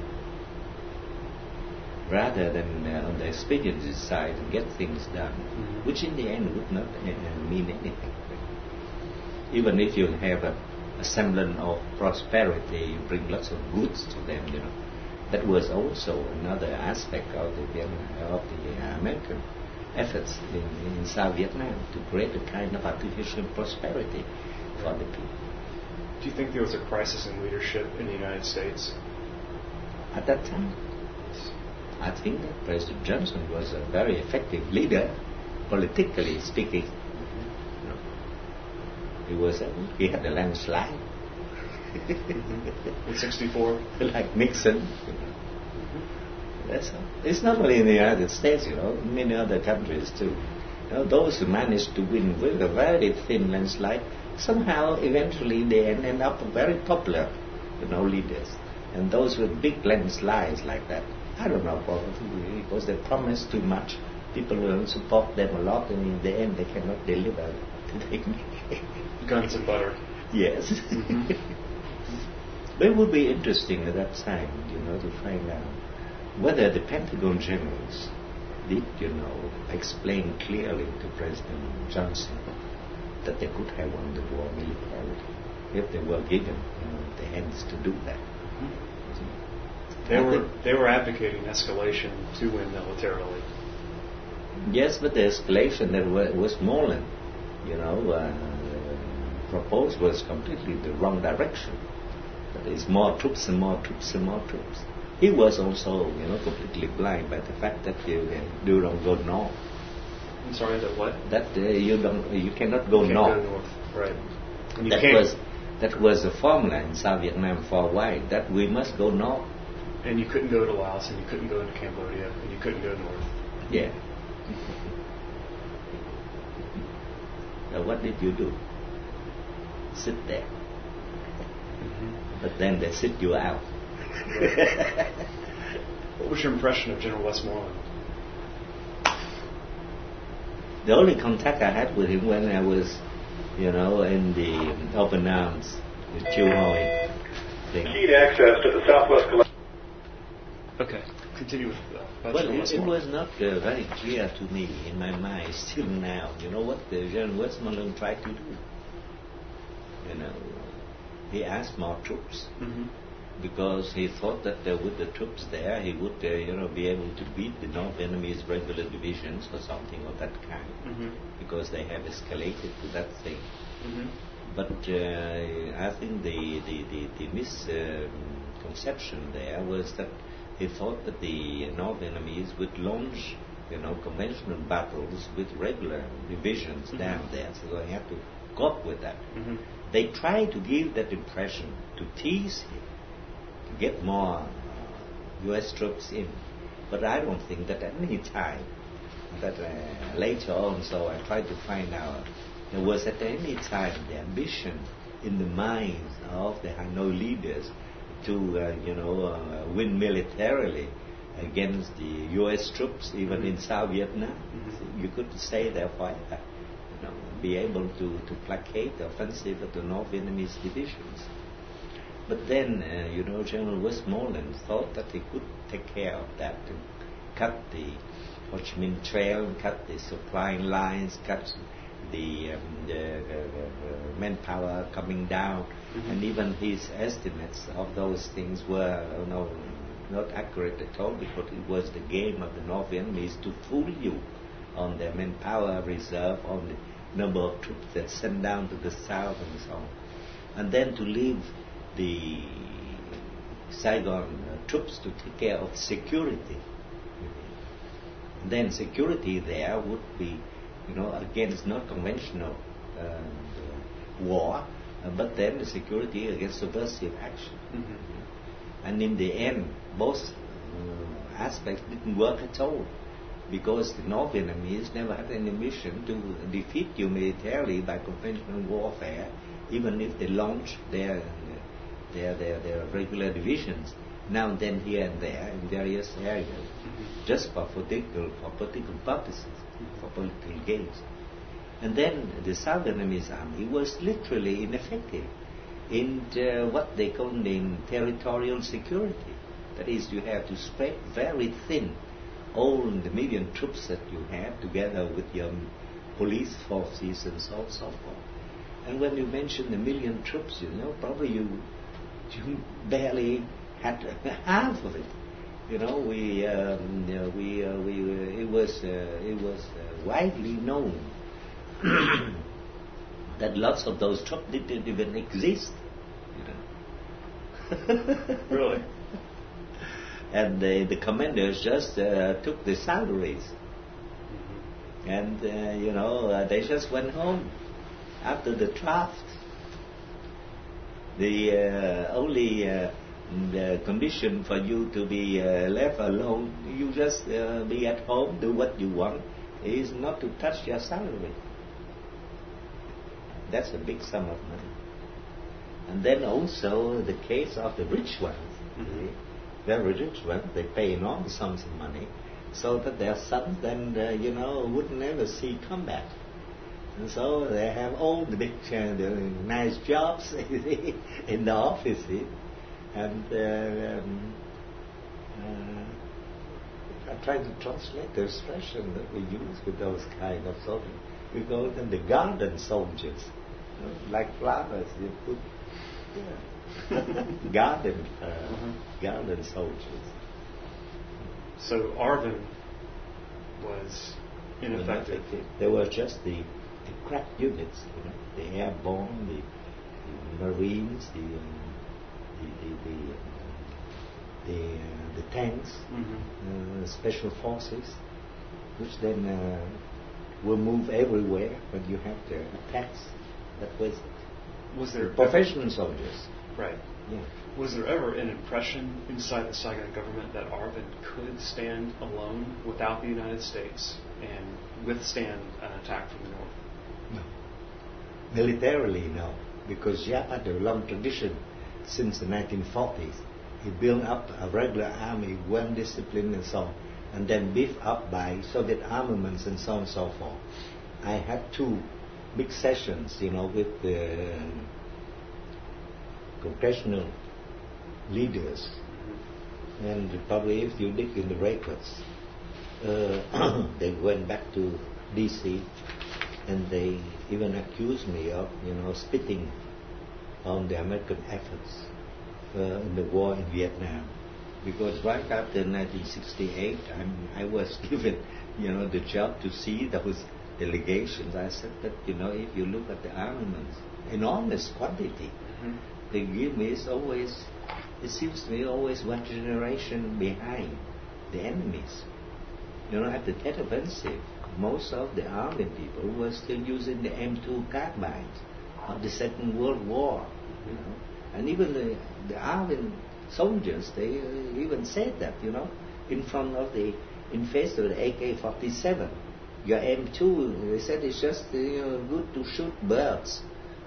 rather than uh, on the expediency side and get things done, Mm-hmm. which in the end would not uh, mean anything. Even if you have a, a semblance of prosperity, you bring lots of goods to them, you know. That was also another aspect of the Vietnam, of the uh, American efforts in, in South Vietnam to create a kind of artificial prosperity for the people. Do you think there was a crisis in leadership in the United States? At that time, I think that President Johnson was a very effective leader, politically speaking. You know, he was a, he had a landslide. Mm-hmm. In sixty-four? Like Nixon. You know. Mm-hmm. That's all. It's not only in the United States, you know, in many other countries too. You know, those who managed to win with a very thin landslide, somehow eventually they end up very popular, you know, leaders. And those with big landslides like that, I don't know, probably because they promise too much. People will support them a lot, and in the end they cannot deliver. Guns and butter. Yes. Mm-hmm. But it would be interesting at that time, you know, to find out whether the Pentagon generals did, you know, explain clearly to President Johnson that they could have won the war militarily if they were given, you know, the hands to do that. Mm-hmm. They were they were advocating escalation to win militarily. Yes, but the escalation that was Westmoreland, you know, uh, proposed was completely the wrong direction. That is, more troops and more troops and more troops. He was also, you know, completely blind by the fact that you, uh, you don't go north. I'm sorry, that what? That uh, you don't, you cannot go you can't north. Go north, right? And you That can't, was that was a formula in South Vietnam for a while. That we must go north. and you couldn't go to Laos, and you couldn't go into Cambodia, and you couldn't go north. Yeah. So what did you do? Sit there. Mm-hmm. But then they sit you out. Right. What was your impression of General Westmoreland? The only contact I had with him when I was, you know, in the open arms with Chiu Hoi thing. Keyed access to the Southwest Collection. Okay, continue with uh, about Well, General it, it Westmoreland. was not uh, very clear to me in my mind still now. You know what the General Westmoreland tried to do? You know, he asked more troops Mm-hmm. because he thought that uh, with the troops there he would, uh, you know, be able to beat the North Vietnamese regular divisions or something of that kind, Mm-hmm. because they have escalated to that thing. Mm-hmm. But uh, I think the the the, the misconception there was that he thought that the North Vietnamese would launch, you know, conventional battles with regular divisions Mm-hmm. down there, so they had to cope with that. Mm-hmm. They tried to give that impression to tease him, to get more uh, U S troops in. But I don't think that at any time, that uh, later on, so I tried to find out, there was at any time the ambition in the minds of the Hanoi leaders to, uh, you know, uh, win militarily against the U S troops, even in South Vietnam. Mhm. You could stay there forever, you know, be able to, to placate the offensive of the North Vietnamese divisions. But then, uh, you know, General Westmoreland thought that he could take care of that, to cut the Ho Chi Minh Trail, cut the supply lines, cut the, um, the, the, the manpower coming down, Mm-hmm. and even his estimates of those things were, you know, not accurate at all, because it was the game of the North Vietnamese to fool you on their manpower reserve, on the number of troops that sent down to the south and so on, and then to leave the Saigon uh, troops to take care of security. And then security there would be, you know, against not conventional uh, war, uh, but then the security against subversive action. Mm-hmm. And in the end, both uh, aspects didn't work at all, because the North Vietnamese never had any mission to defeat you militarily by conventional warfare, even if they launched their their their, their regular divisions now and then here and there in various areas, mm-hmm. just for political for political purposes, mm-hmm. for political gains. And then the South Vietnamese army was literally ineffective in uh, what they call in territorial security. That is, you have to spread very thin all the million troops that you have together with your police forces and so on and so forth. And when you mention a million troops, you know, probably you, you barely had half of it. You know, we, um, you know, we, uh, we, uh, it was, uh, it was uh, widely known that lots of those troops didn't even exist. You know. Really? And the, the commanders just uh, took the salaries, mm-hmm. and uh, you know uh, they just went home after the draft. The uh, only uh, the condition for you to be uh, left alone, you just uh, be at home, do what you want, is not to touch your salary. That's a big sum of money. And then also the case of the rich ones. Mm-hmm. Very rich ones, they pay enormous sums of money, so that their sons then, uh, you know, would never see combat. And so they have all the big, uh, the nice jobs in the offices. And uh, um, uh, I try to translate the expression that we use with those kind of soldiers. We call them the garden soldiers, you know, like flowers. You put, yeah. garden, uh, uh-huh. garden soldiers. So Arvin was ineffective. There were just the, the crack units, you know, the airborne, the, the marines, the um, the the the, the, uh, the tanks, mm-hmm. uh, special forces, which then uh, will move everywhere when you have the attacks. That was it. Was there professional ever, soldiers? Right. Yeah. Was there ever an impression inside the Saigon government that Arvin could stand alone without the United States and withstand an attack from the north? No. Militarily, no. Because Giap had a long tradition since the nineteen forties. He built up a regular army, well disciplined and so on, and then beefed up by Soviet armaments and so on and so forth. I had two big sessions, you know, with the um, congressional leaders, and probably if you dig in the records, uh, they went back to D C and they even accused me of, you know, spitting on the American efforts uh, in the war in Vietnam, because right after nineteen sixty-eight, I'm, I was given, you know, the job to see those delegations. I said that, you know, if you look at the armaments, enormous quantity. Mm-hmm. They give me is always, it seems to me, always one generation behind the enemies. You know, at the Tet Offensive, most of the army people were still using the M two carbines of the Second World War. You know, and even the the Arvin soldiers, they uh, even said that, you know, in front of the, in face of the A K forty-seven, your M two, they said it's just uh, you know, good to shoot birds.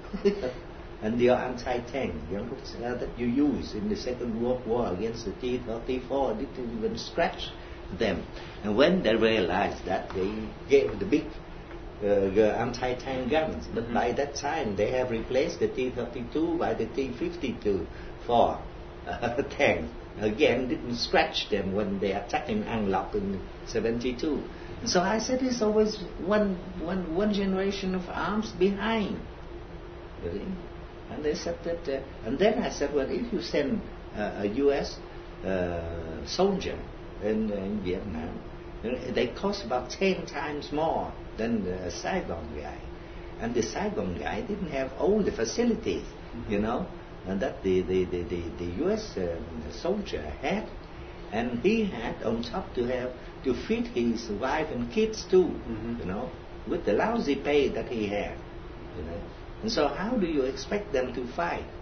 And your anti-tank, you know, uh, that you use in the Second World War against the T thirty-four, didn't even scratch them. And when they realized that, they gave the big uh, anti-tank guns. But mm-hmm. by that time, they have replaced the T thirty-two by the T fifty-two for uh, tank. Again, didn't scratch them when they attacked in An Loc in seventy-two. And so I said, it's always one, one, one generation of arms behind. Really? And they said that, uh, and then I said, well, if you send uh, a U S uh, soldier in, uh, in Vietnam, you know, they cost about ten times more than the Saigon guy. And the Saigon guy didn't have all the facilities, mm-hmm. you know, and that the, the, the, the, the U S uh, soldier had. And he had on top to have to feed his wife and kids too, mm-hmm. you know, with the lousy pay that he had, you know. And so how do you expect them to fight?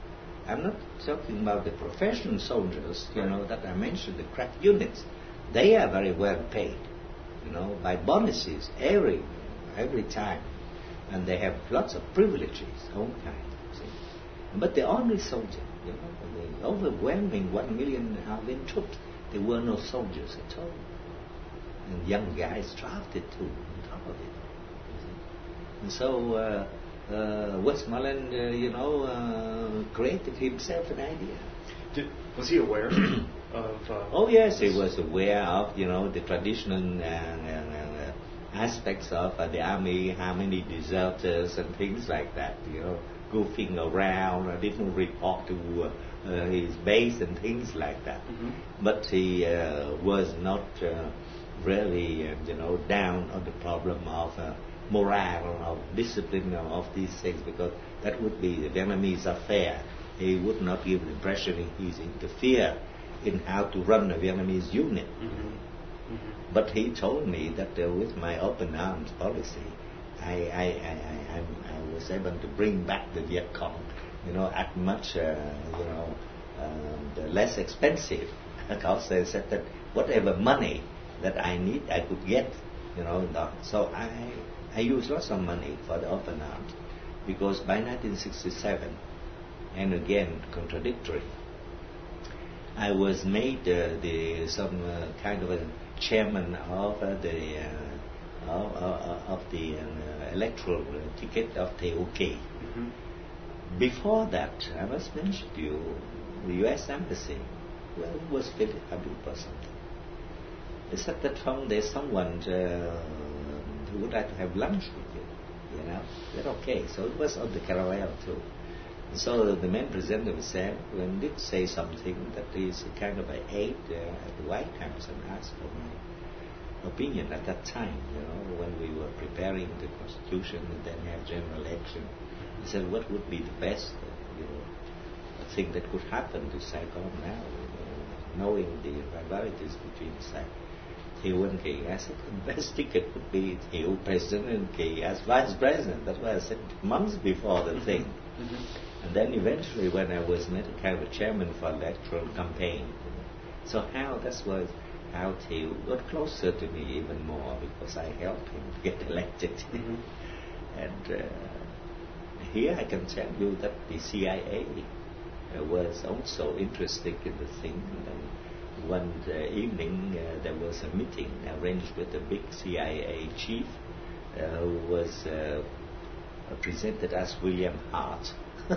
I'm not talking about the professional soldiers, you know, that I mentioned, the crack units. They are very well paid, you know, by bonuses every every time. And they have lots of privileges, all kinds, see. But the army soldier, you know, the overwhelming one million Army troops, there were no soldiers at all. And young guys drafted too, on top of it. You see. And so uh, uh, Westmoreland, uh, you know, uh, created himself an idea. Did, was he aware of... Uh, oh yes, he was aware of, you know, the traditional uh, uh, aspects of uh, the army, how many deserters and things like that, you know, goofing around, uh, didn't report to uh, uh, his base and things like that. Mm-hmm. But he uh, was not uh, really, uh, you know, down on the problem of uh, morale, of discipline, of these things, because that would be the Vietnamese affair. He would not give the impression he's interfere in how to run a Vietnamese unit. Mm-hmm. Mm-hmm. But he told me that uh, with my open arms policy, I, I, I, I, I was able to bring back the Viet Cong, you know, at much, uh, you know, um, less expensive. Because they said that whatever money that I need, I could get, you know. So I, I used lots of money for the open arms, because by nineteen sixty-seven, and again contradictory, I was made uh, the some uh, kind of a chairman of uh, the uh, of, uh, of the uh, electoral ticket of T O K. Mm-hmm. Before that, I must mention to you, the U S Embassy, well, it was Philip Habib or something. They said that found there's someone uh, who would like to have lunch with you. You know, said okay. So it was on the caravelle too. So the men presented themselves and did say something that is a kind of an aide uh, at the White House, and asked for my opinion at that time, you know, when we were preparing the Constitution and then have general election. He said, what would be the best, uh, you know, thing that could happen to Saigon now, you know, knowing the rivalities between Thieu and Kỳ. I said, the best ticket would be Thieu president and Kỳ as vice president. That's why I said months before the thing. Mm-hmm. And then eventually, when I was made a kind of a chairman for electoral campaign, so how that was how Thieu got closer to me even more, because I helped him to get elected. Mm-hmm. And uh, here I can tell you that the C I A uh, was also interested in the thing. And then one uh, evening uh, there was a meeting arranged with the big C I A chief, uh, who was uh, presented as William Hart.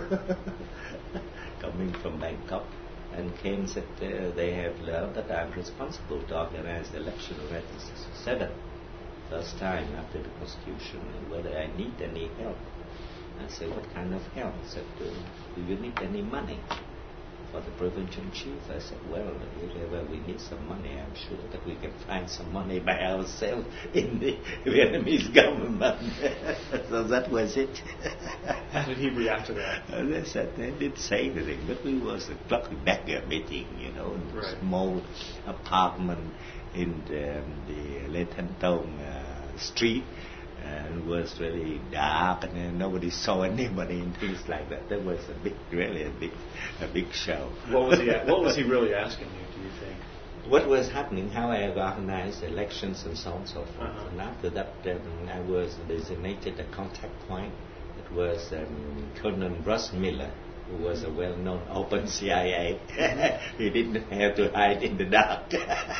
Coming from Bangkok, and came and said uh, they have learned that I'm responsible to organize the election of nineteen sixty-seven, first time after the Constitution, and whether I need any help. I said, what kind of help? He said, do you need any money for the provincial chief? I said, well, if ever we need some money, I'm sure that we can find some money by ourselves in the Vietnamese government. So that was it. How did he react to that? Uh, they said they didn't say anything, but we was a Clockybagger meeting, you know, in right. a small apartment in the, um, the Le Thanh Tông uh, street. And it was really dark, and uh, nobody saw anybody and things like that. That was a big, really a big, a big show. What was he? What was he really asking you? Do you think? What was happening? How I organized elections and so on and so forth. Uh-huh. And after that, um, I was designated a contact point. It was um, Colonel Russ Miller, who was a well-known open C I A. He didn't have to hide in the dark,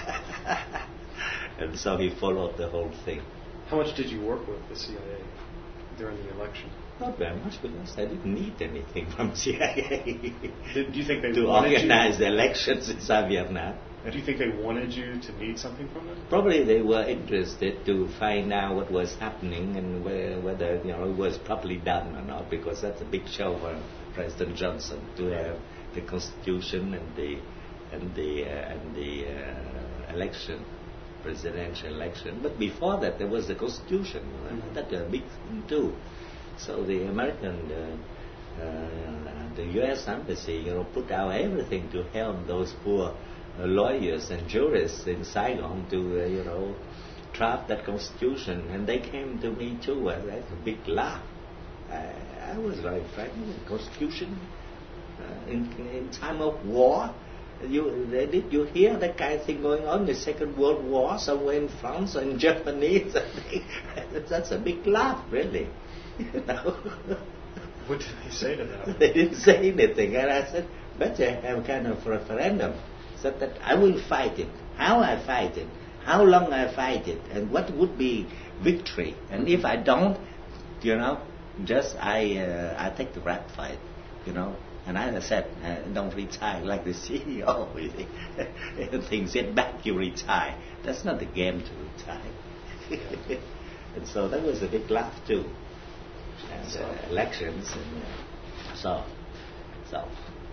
and so he followed the whole thing. How much did you work with the C I A during the election? Not very much, because I didn't need anything from C I A. Did, do you think they to wanted organize you? the elections in South Vietnam? Do you think they wanted you to need something from them? Probably they were interested to find out what was happening and where, whether you know it was properly done or not, because that's a big show for President Johnson to have the Constitution and the and the uh, and the uh, election. Presidential election, but before that there was the Constitution. Mm-hmm. That's a big thing too. So the American, uh, uh, the U S Embassy, you know, put out everything to help those poor uh, lawyers and jurists in Saigon to, uh, you know, draft that Constitution, and they came to me too. Uh, that's a big laugh. I, I was very frightened. The Constitution, uh, in, in time of war. You, did you hear that kind of thing going on in the Second World War somewhere in France or in Germany? That's a big laugh, really. You know? What did they say to that? They didn't say anything, and I said, better have kind of referendum, so that I will fight it. How I fight it, how long I fight it, and what would be victory. And if I don't, you know, just I uh, I take the rap fight, you know. And I said, uh, don't retire like the C E O. Things get back, you retire. That's not the game to retire. And so that was a big laugh too. And so. uh, elections and uh, so so.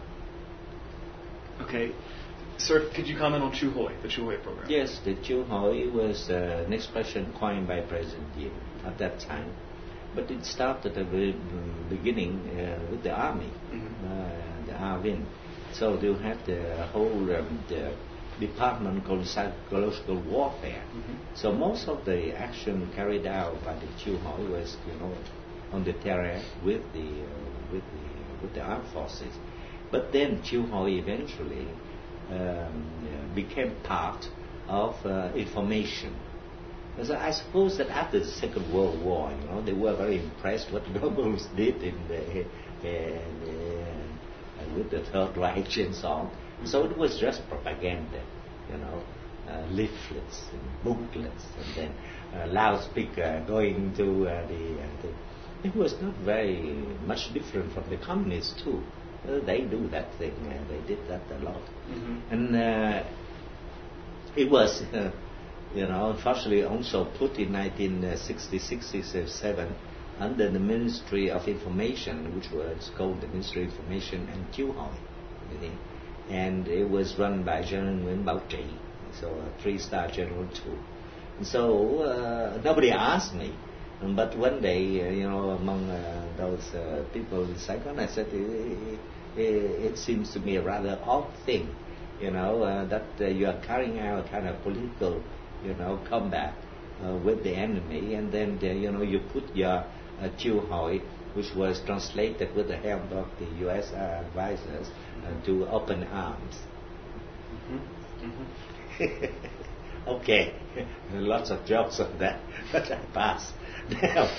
Okay, sir, could you comment on Chu Hoi, the Chu Hoi program? Yes, the Chu Hoi was uh, an expression coined by President Diem at that time. But it started at the very beginning uh, with the army, mm-hmm. uh, the Arvin. So they had the whole um, the department called psychological warfare. Mm-hmm. So most of the action carried out by the Chu Hoi was, you know, on the terrain with the uh, with the with the armed forces. But then Chu Hoi eventually um, became part of uh, information. So I suppose that after the Second World War, you know, they were very impressed what the Goebbels did in the, uh, uh, with the Third Reich and so on. So it was just propaganda, you know, uh, leaflets and booklets, and then uh, loudspeaker going to uh, the, uh, the. It was not very much different from the communists too. Uh, they do that thing. Uh, they did that a lot, mm-hmm. and uh, it was. Uh, You know, unfortunately also put in nineteen sixty-six sixty-seven under the Ministry of Information, which was called the Ministry of Information and Chu Hoi. And it was run by General Nguyen Bảo Trì, so a three-star general too. And so uh, nobody asked me, but one day, uh, you know, among uh, those uh, people in Saigon, I said, it, it, it seems to me a rather odd thing, you know, uh, that uh, you are carrying out a kind of political you know, combat uh, with the enemy, and then, the, you know, you put your uh, Chu Hoi, which was translated with the help of the U S advisors, uh, to open arms. Mm-hmm. Mm-hmm. Okay, lots of jokes on that, but I pass. Now,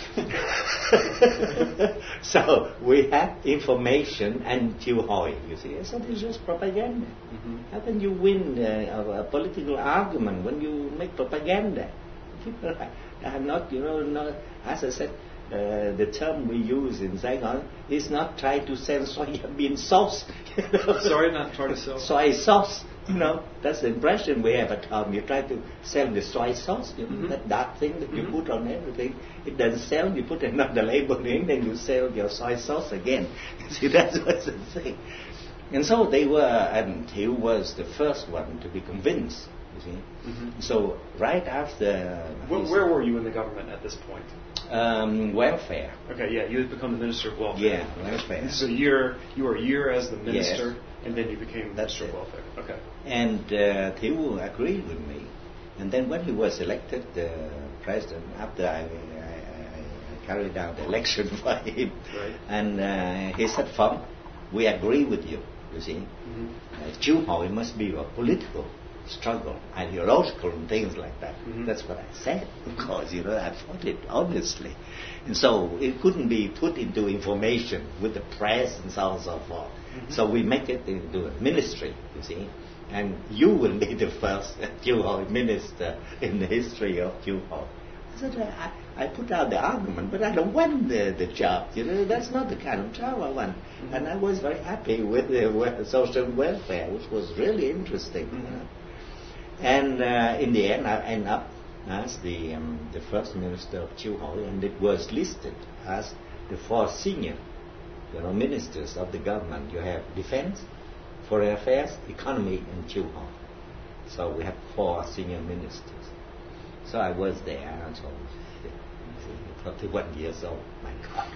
so we have information and Chu Hoi, you see. So it's just propaganda. Mm-hmm. How can you win uh, a political argument when you make propaganda? People are not, you know, not, as I said, uh, the term we use in Saigon is not try to sell soybean sauce. You know? Sorry, not try to sell soy sauce. You know, that's the impression we have at home. You try to sell the soy sauce, you know, mm-hmm. that dark thing that mm-hmm. you put on everything. It doesn't sell. You put another label in, then you sell your soy sauce again. See, that's what's the thing. And so they were, and he was the first one to be convinced. You see. Mm-hmm. So right after. Where, where were you in the government at this point? Um, welfare. Okay, yeah, you had become the Minister of Welfare. Yeah, welfare. So year, you were a year as the minister, yes. and then you became That's Minister it. of Welfare. Okay. And uh, Thieu agreed with me. And then when he was elected uh, president, after I, I, I carried out the election for him, right. and uh, he said, Phong, we agree with you, you see. Mm-hmm. Uh, Chu Hoi must be a political struggle, ideological and things like that. Mm-hmm. That's what I said, because, you know, I fought it honestly. And so it couldn't be put into information with the press and so on and so forth. Mm-hmm. So we make it into a ministry, you see. And you will be the first Chu Hoi minister in the history of Chu Hoi. I said, I, I put out the argument, but I don't want the, the job. You know, that's not the kind of job I want. Mm-hmm. And I was very happy with the with social welfare, which was really interesting. Mm-hmm. You know? And uh, in the end, I ended up as the um, the first minister of Chu Hoi, and it was listed as the four senior, you know, ministers of the government. You have defense, foreign affairs, economy, and Chu Hoi. So we have four senior ministers. So I was there, and so forty-one years old. My God,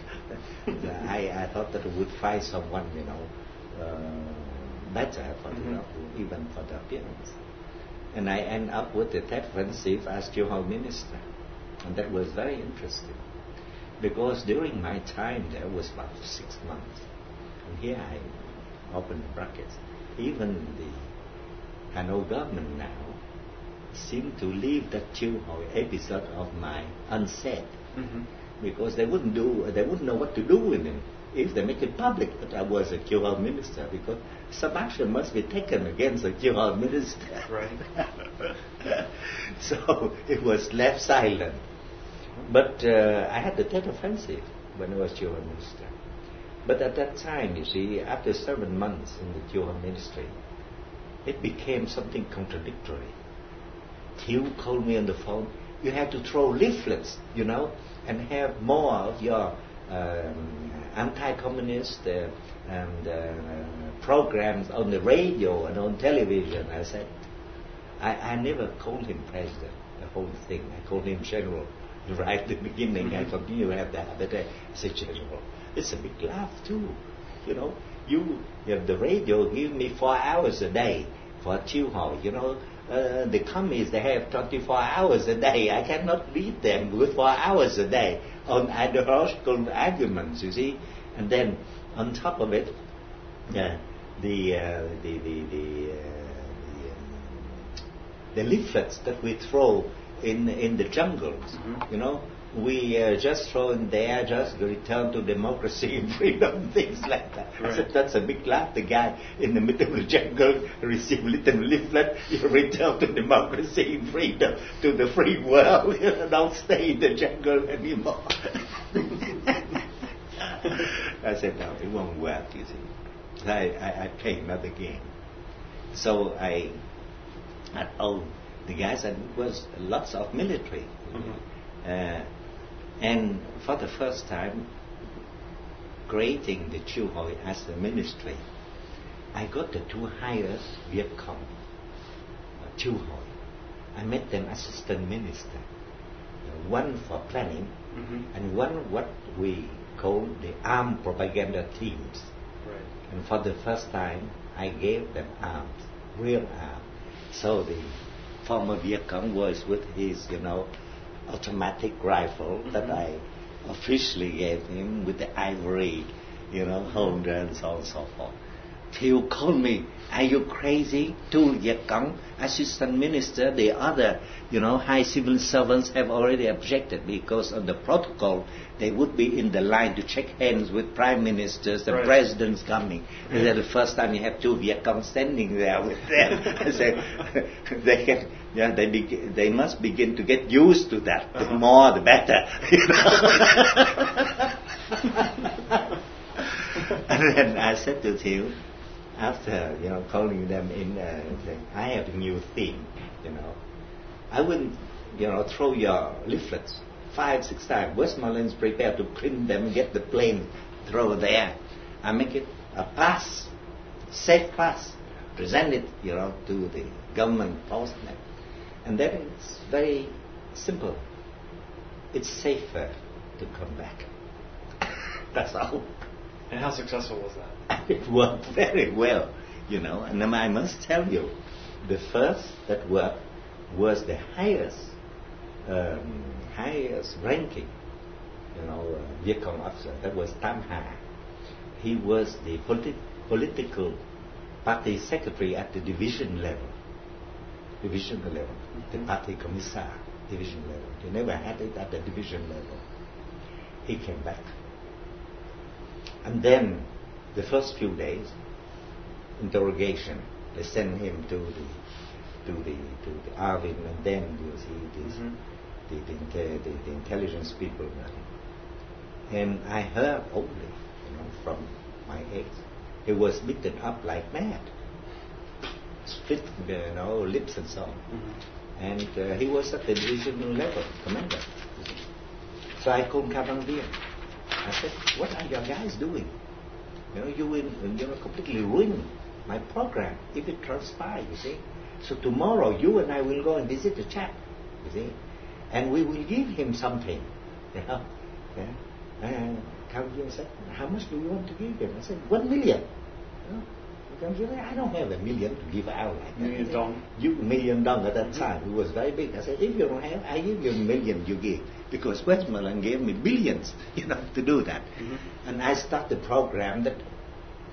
I I thought that I would find someone, you know, uh, better for mm-hmm. the even for the appearance. And I end up with the Tet Van Siev as Chu Hoi minister. And that was very interesting. Because during my time there was about six months. And here I open the brackets. Even the Hanoi government now seem to leave that Chiu Hoi episode of mine unsaid, mm-hmm. because they wouldn't do, they wouldn't know what to do with him if they make it public that I was a Chiu Hoi minister, because some action must be taken against the Chiu Hoi minister. Right. So it was left silent. But uh, I had the Tet Offensive when I was Chiu Hoi minister. But at that time, you see, after seven months in the Chiu Hoi ministry, it became something contradictory. Thieu called me on the phone, you have to throw leaflets, you know, and have more of your um, anti-communist uh, and uh, programs on the radio and on television. I said, I, I never called him president, the whole thing. I called him general. Right at the beginning, I continue to have that, but I said general. It's a big laugh too, you know. You, you have the radio give me four hours a day for Chiu Hoi, you know. Uh, the communists, they have twenty-four hours a day. I cannot beat them with four hours a day on ideological arguments, you see. And then on top of it, uh, the, uh, the, the, the, uh, the, um, the leaflets that we throw in, in the jungles, mm-hmm. you know, we uh, just throw in there, just return to democracy and freedom, things like that. Right. So that's a big laugh. The guy in the middle of the jungle receive little leaflet, you return to democracy and freedom, to the free world, you know, don't stay in the jungle anymore. I said, no, it won't work, you see. I, I, I play another game. So I, I told the guys that it was lots of military. Mm-hmm. Uh, and for the first time, creating the Chiu Hoi as a ministry, I got the two highest Viet Cong, uh, Chiu Hoi. I made them assistant minister, uh, one for planning, mm-hmm. and one what we call the armed propaganda teams. Right. And for the first time, I gave them arms, real arms. So the former Viet Cong was with his, you know, automatic rifle, mm-hmm. that I officially gave him with the ivory, you know, holder and so on and so forth. Thieu called me, are you crazy? Two Viet Cong, assistant minister, the other, you know, high civil servants have already objected because of the protocol. They would be in the line to shake hands with prime ministers, the right. president's coming. And then the first time you have two Viet Cong standing there with them. I said, they can, yeah, they be, they must begin to get used to that. Uh-huh. The more, the better. You know? And then I said to Thieu, after, you know, calling them in, uh, saying, I have a new theme, you know. I wouldn't, you know, throw your leaflets five, six times. Westmoreland's prepared to print them and get the plane throw there. I make it a pass, safe pass, present it, you know, to the government postman. And then it's very simple. It's safer to come back. That's all. And how successful was that? It worked very well, you know. And I must tell you, the first that worked was the highest, um, highest ranking, you know, uh, Viet Cong officer. That was Tam Ha. He was the politi- political party secretary at the division level. Division level, mm-hmm. the party commissar, division level. They never had it at the division level. He came back. And then, the first few days, interrogation, they sent him to the to the to the Arvin, and then you see this, mm-hmm. the, the, the, the intelligence people. And I heard only, you know, from my ex, he was beaten up like mad, split, you know, lips and so on. Mm-hmm. And uh, he was at the divisional level, commander. So I called Cam Vien. I said, what are your guys doing? You know, you will, you know, completely ruin my program if it transpires, you see. So tomorrow you and I will go and visit the chap, you see, and we will give him something, you know. Yeah? And Cam Vien said, how much do you want to give him? I said, one million. You know? I don't have a million to give out like that. Million dong. You million dong at that mm-hmm. time. It was very big. I said, if you don't have, I give you a million you give. Because Westmoreland gave me billions, you know, to do that. Mm-hmm. And I started the program that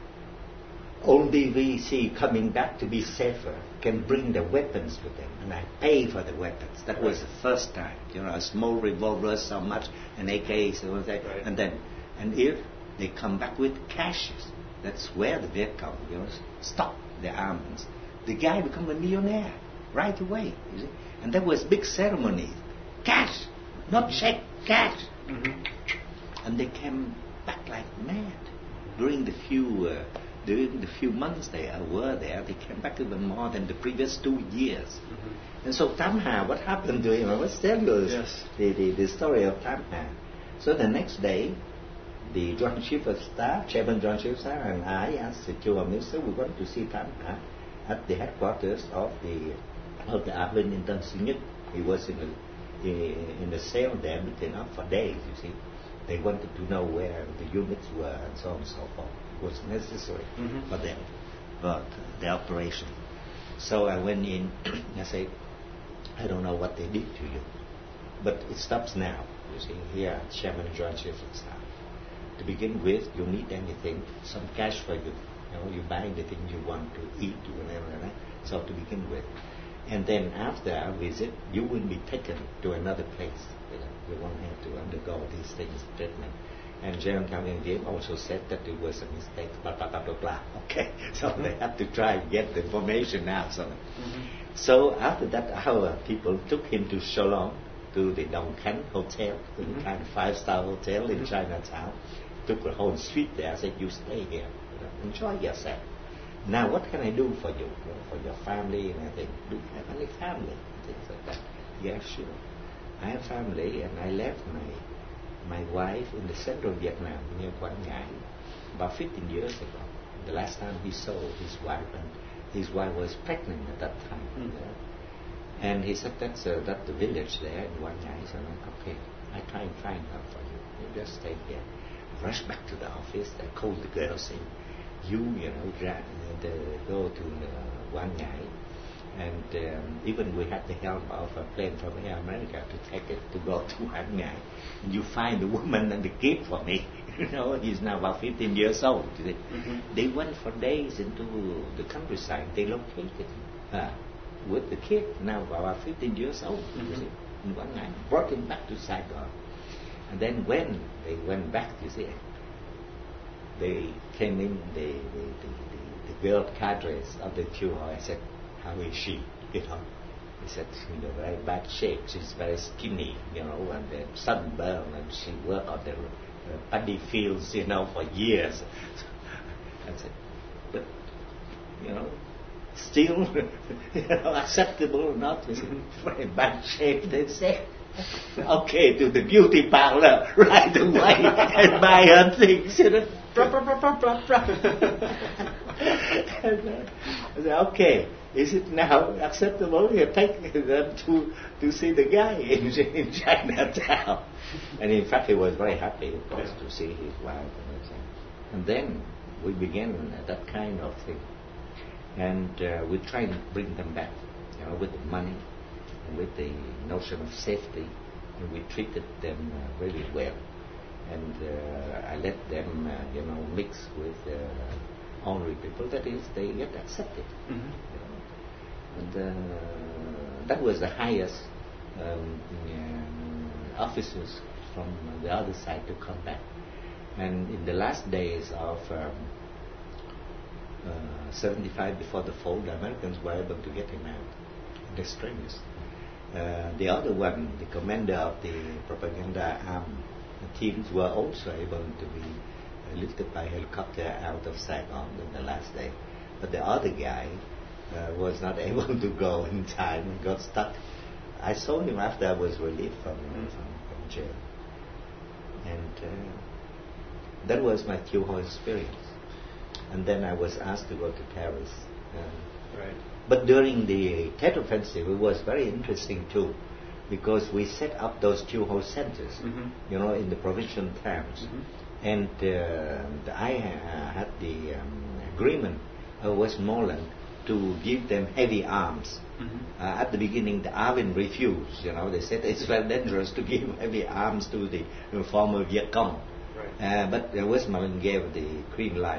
only we see coming back to be safer can bring the weapons with them, and I pay for the weapons. That was the first time, you know, a small revolver, so much, an A K, so like that, Right. and then, and if they come back with cashes, that's where the Viet Cong, you know, stop the arms. The guy become a millionaire right away, you see, and that was big ceremony, cash, not check, cash, Mm-hmm. and they came back like mad during the few. Uh, During the few months they were there, they came back even more than the previous two years. Mm-hmm. And so Tam Ha, what happened to him? I must tell you Yes. the, the, the story of Tam Ha. So the next day, the Joint Chief of Staff, Chairman Joint Chief of Staff, and I asked the Chief of Minister, we want to see Tam Ha at the headquarters of the of the Arvin in Tan Sinh Nhất. He was in the in the cell there, beaten up for days. You see, they wanted to know where the units were and so on and so forth. Was necessary Mm-hmm. for them, but uh, the operation. So I went in. I said, I don't know what they did to you, but it stops now. You see, here, Chairman Joint Chief of Staff. To begin with, you need anything, some cash for you. You know, you buy the thing you want to eat, whatever. Right? So to begin with, and then after our visit, you will be taken to another place. You know, you won't have to undergo these things, treatment. And General Kang In Diem also said that it was a mistake, blah, blah, blah, blah, blah. Okay, so they have to try and get the information now. So, Mm-hmm. so after that, our people took him to Shalom, to the Dong Khan Hotel, the Mhm. kind of five-star hotel in Mhm. Chinatown. Took the whole street there. I said, you stay here, you know, enjoy yourself. Now, what can I do for you, you know, for your family and everything? Do you have any family? Things like that. Yeah, sure. I have family, and I left my my wife in the central Vietnam near Quang Ngai about fifteen years ago. The last time he saw his wife, and his wife was pregnant at that time. Mm. You know. And he said, that's uh, that the village there in Quang Ngai. So I'm like, okay, I try and find her for you. You just stay here. Rush back to the office. I called the girl saying, you, you know, ra- the, go to uh, Quang Ngai. And um, even we had the help of a plane from Air America to take it to go to Quang Ngai. And you find the woman and the kid for me. You know, he's now about fifteen years old. They, Mm-hmm. they went for days into the countryside. They located uh, with the kid, now about fifteen years old. You Mhm. see, in Quang Ngai, brought him back to Saigon. And then when they went back, you see, they came in, the, the, the, the, the girl cadres of the Chu Ho. I said, how is she? You know, he said, in a very bad shape. She's very skinny, you know, and uh, sunburned, and she worked on the uh, paddy fields, you know, for years. I said, but, you know, still, you know, acceptable or not? He said, very bad shape. They say, okay, to the beauty parlor right away and buy her things, you know. Blah, blah, blah, blah, blah, blah. And, uh, I said, okay, is it now acceptable? You take them to, to see the guy in, in Chinatown. And in fact, he was very happy, of course, to see his wife and everything. And then we began that kind of thing. And uh, we tried to bring them back, you know, with the money, with the notion of safety. And we treated them uh, really well. And uh, I let them, uh, you know, mix with uh, ordinary people. That is, they get accepted. Mm-hmm. You know. And uh, that was the highest um, um, officers from the other side to come back. And in the last days of um, uh, seventy-five before the fall, the Americans were able to get him out, the extremists. Uh, the other one, the commander of the propaganda arm teams, were also able to be uh, lifted by helicopter out of Saigon on the last day. But the other guy uh, was not able to go in time and got stuck. I saw him after I was relieved from, uh, from, from jail. And uh, that was my Q Ho experience. And then I was asked to go to Paris. Uh, Right. But during the Tet Offensive, it was very interesting too, because we set up those Q Ho centers, Mm-hmm. you know, in the provincial towns. Mm-hmm. And uh, I uh, had the um, agreement of Westmoreland to give them heavy arms. Mm-hmm. Uh, at the beginning, the Arvin refused. You know, they said it's very dangerous to give heavy arms to the uh, former Viet Cong. Right. Uh, but uh, Westmoreland gave the green light,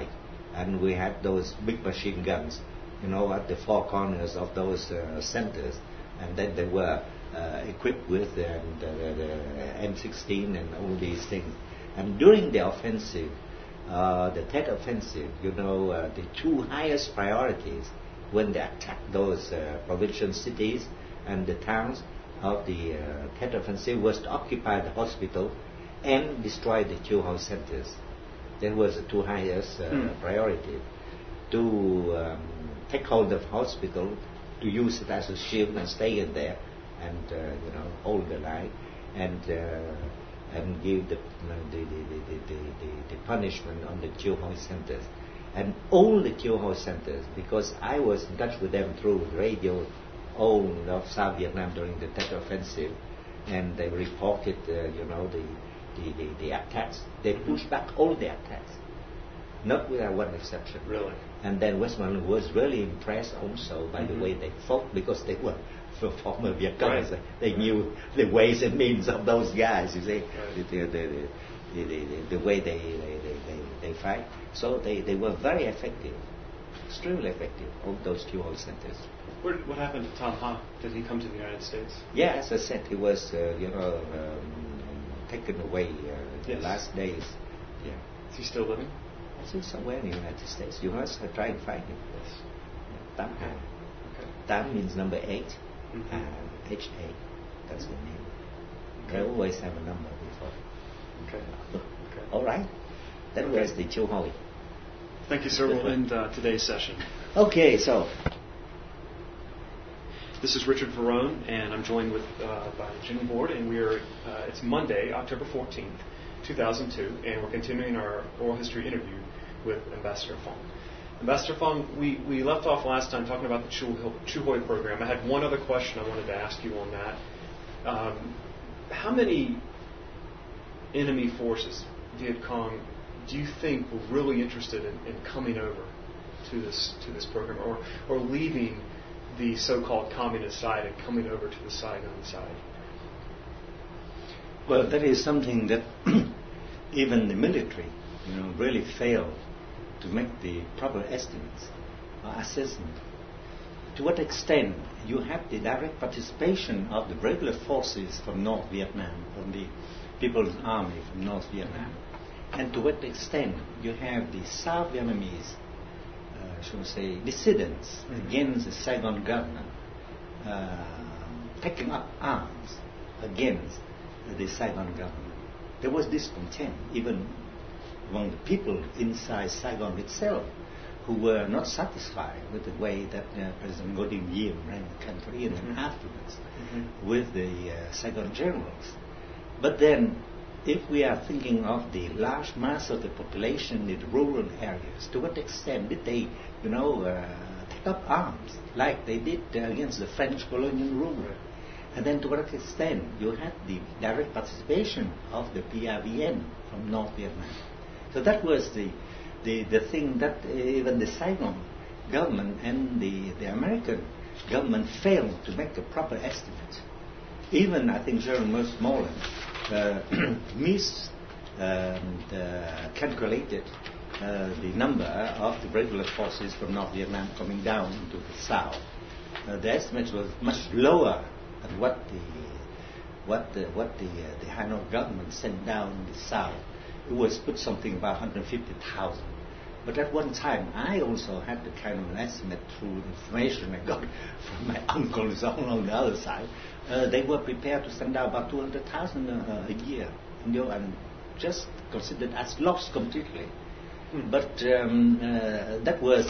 and we had those big machine guns, you know, at the four corners of those uh, centers, and then they were uh, equipped with and, uh, the M sixteen and all these things. And during the offensive, uh, the Tet Offensive, you know, uh, the two highest priorities when they attacked those uh, provincial cities and the towns of the uh, Tet Offensive was to occupy the hospital and destroy the Chiu Hou centers. That was the two highest uh, mm. priority. To um, take hold of hospital, to use it as a shield and stay in there, and uh, you know, hold the line, and uh, and give the the, the, the, the, the, the punishment on the Chiu Hou centers, and all the Chiu Hou centers, because I was in touch with them through radio, all of South Vietnam during the Tet Offensive, and they reported, uh, you know, the the, the the attacks. They pushed back all the attacks, not without one exception. Really. And then Westmoreland was really impressed also by mm-hmm. the way they fought, because they were former Viet Cong. Right. They knew the ways and means of those guys, you see, right. the, the, the, the, the, the way they, they, they, they fight. So they, they were very effective, extremely effective, all those Chiu Hou centers. Where, what happened to Tom Ha? Did he come to the United States? Yeah, as I said, he was, uh, you know, um, taken away uh, the yes. last days. Yeah. Is he still living? I think somewhere in the United States. You must uh, try and find him. Yes. Tam Ha. Okay. Tam means number eight. Mm-hmm. Uh, H A. That's the name. Okay. They always have a number before. Okay. Okay. All right. That okay. was the Chiu Hou. Thank you, sir. We'll end uh, today's session. Okay, so. This is Richard Verone, and I'm joined with uh, by Jimmy Board, and we are. Uh, it's Monday, October fourteenth, two thousand two, and we're continuing our oral history interview with Ambassador Fong. Ambassador Fong, we, we left off last time talking about the Chiu Hou program. I had one other question I wanted to ask you on that. Um, how many enemy forces, Viet Cong, do you think were really interested in, in coming over to this to this program, or or leaving the so-called communist side and coming over to the Saigon side? Well, that is something that even the military, you know, really failed to make the proper estimates or assessment. To what extent you have the direct participation of the regular forces from North Vietnam, from the People's Army from North Vietnam, and to what extent you have the South Vietnamese, uh, shall we say, dissidents mm-hmm. against the Saigon government, uh, taking up arms against the Saigon government. There was discontent even among the people inside Saigon itself, who were not satisfied with the way that uh, President Ngo Dinh Diem ran the country, and mm-hmm. then afterwards mm-hmm. with the uh, Saigon generals. But then, if we are thinking of the large mass of the population in the rural areas, to what extent did they, you know, uh, take up arms like they did uh, against the French colonial ruler? And then to what extent you had the direct participation of the P R V N from North Vietnam? So that was the the, the thing that uh, even the Saigon government and the, the American government failed to make a proper estimate. Even, I think, General Westmoreland uh, mis um, the calculated uh, the number of the regular forces from North Vietnam coming down into the south. Uh, the estimate was much lower than what the what the what the uh, the Hanoi government sent down in the south. It was put something about one hundred fifty thousand. But at one time, I also had the kind of an estimate through information I got from my uncles all on the other side. Uh, they were prepared to send out about two hundred thousand uh, a year, you know, and just considered as lost completely. Hmm. But um, uh, that was,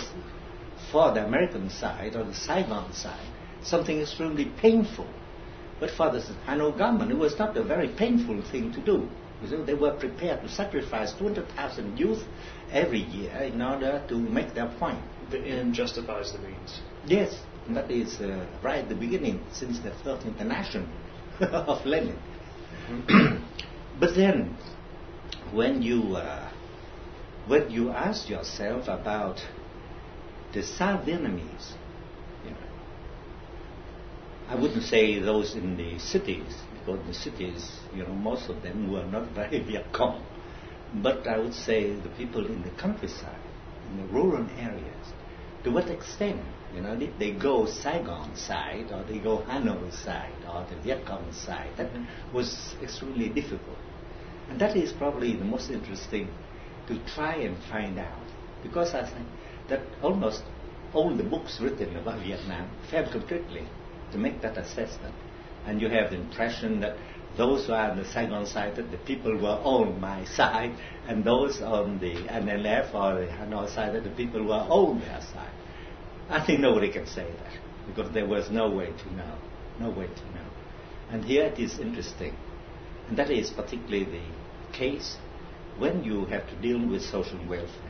for the American side or the Saigon side, something extremely painful. But for the Hanoi government, it was not a very painful thing to do. So they were prepared to sacrifice two hundred thousand youth every year in order to make their point. The end justifies the means. Yes, that is uh, right at the beginning, since the Third International of Lenin. Mm-hmm. But then, when you uh, when you ask yourself about the South Vietnamese, you know, I wouldn't say those in the cities, because the cities, you know, most of them were not very Viet Cong. But I would say the people in the countryside, in the rural areas. To what extent? You know, did they go Saigon side, or they go Hanoi side, or the Viet Cong side? That was extremely difficult. And that is probably the most interesting to try and find out. Because I think that almost all the books written about Vietnam fail completely to make that assessment. And you have the impression that those who are on the Saigon side, that the people were on my side, and those on the N L F or the Hanoi side, that the people were on their side. I think nobody can say that, because there was no way to know, no way to know. And here it is interesting, and that is particularly the case when you have to deal with social welfare.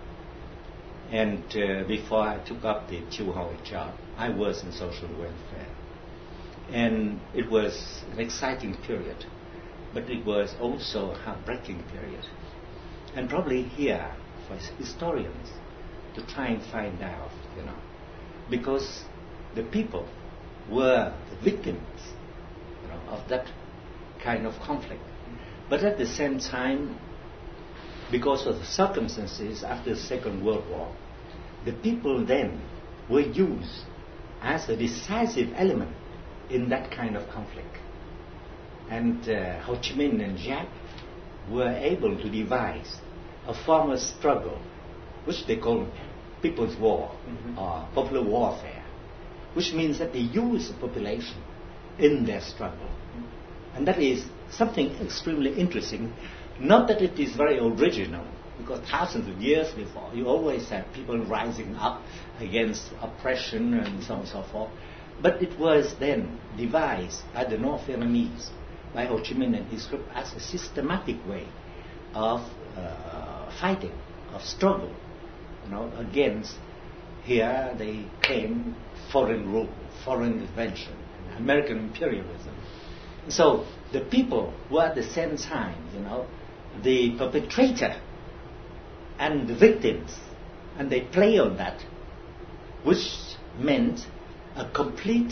And uh, before I took up the Chiu Hoi job, I was in social welfare. And it was an exciting period, but it was also a heartbreaking period. And probably here, for historians, to try and find out, you know, because the people were the victims, you know, of that kind of conflict. But at the same time, because of the circumstances after the Second World War, the people then were used as a decisive element in that kind of conflict. And uh, Ho Chi Minh and Giap were able to devise a form of struggle, which they call People's War, mm-hmm. or popular warfare, which means that they use the population in their struggle. Mm-hmm. And that is something extremely interesting. Not that it is very original, because thousands of years before, you always had people rising up against oppression and so on and so forth. But it was then devised by the North Vietnamese, by Ho Chi Minh and his group, as a systematic way of uh, fighting, of struggle, you know, against, here they claim foreign rule, foreign intervention, American imperialism. So the people were at the same time, you know, the perpetrator and the victims, and they play on that, which meant a complete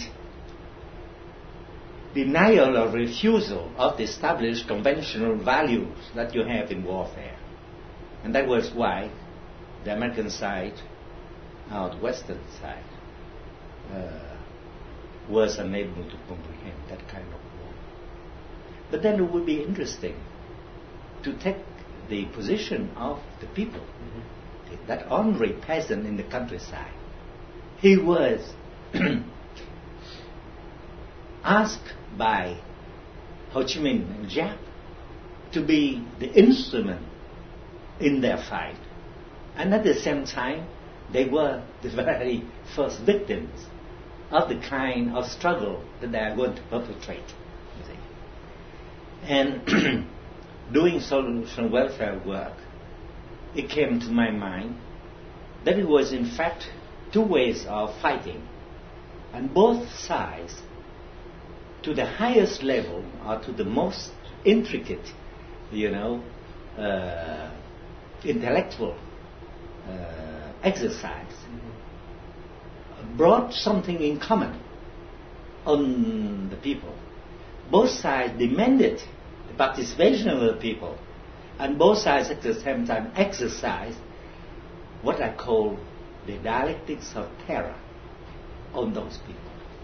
denial or refusal of the established conventional values that you have in warfare. And that was why the American side, or the Western side, uh, was unable to comprehend that kind of war. But then it would be interesting to take the position of the people. Mm-hmm. That ordinary peasant in the countryside, he was asked by Ho Chi Minh and Giap to be the instrument in their fight. And at the same time, they were the very first victims of the kind of struggle that they are going to perpetrate. You see. And doing social welfare work, it came to my mind that it was in fact two ways of fighting, and both sides, to the highest level or to the most intricate, you know, uh, intellectual uh, exercise, mm-hmm. brought something in common on the people. Both sides demanded the participation of the people, and both sides at the same time exercised what I call the dialectics of terror on those people.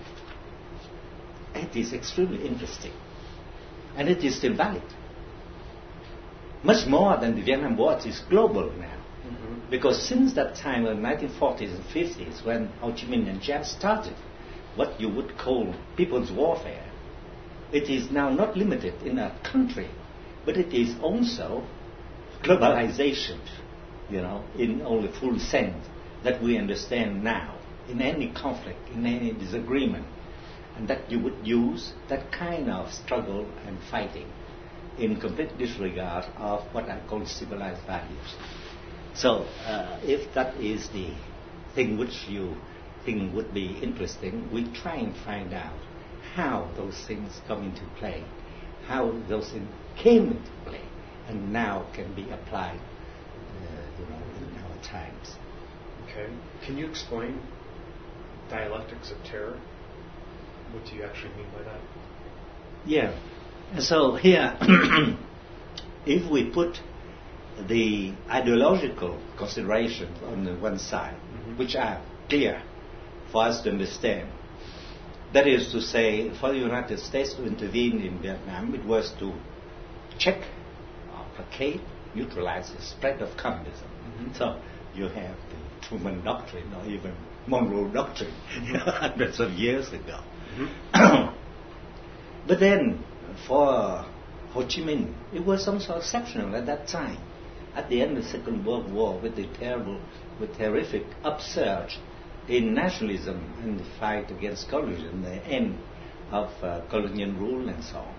It is extremely interesting, and it is still valid. Much more than the Vietnam War, it is global now. Mm-hmm. Because since that time in the nineteen forties and fifties, when Ho Chi Minh and Giap started what you would call people's warfare, it is now not limited in a country, but it is also globalization, you know, in all the full sense that we understand now, in any conflict, in any disagreement, and that you would use that kind of struggle and fighting in complete disregard of what I call civilized values. So, uh, if that is the thing which you think would be interesting, we try and find out how those things come into play, how those things came into play, and now can be applied, uh, you know, in our times. Okay. Can you explain dialectics of terror? What do you actually mean by that? Yeah. So here, if we put the ideological considerations on the one side, mm-hmm. which are clear for us to understand. That is to say, for the United States to intervene in Vietnam, it was to check or placate, neutralize the spread of communism. Mm-hmm. So you have the Truman Doctrine or even Monroe Doctrine mm-hmm. hundreds of years ago. Mm-hmm. But then for Ho Chi Minh, it was also exceptional at that time. At the end of the Second World War, with the terrible, with terrific upsurge in nationalism and the fight against colonialism, the end of uh, colonial rule and so on.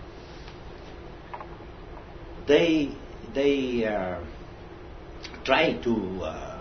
They they uh, try to uh, uh,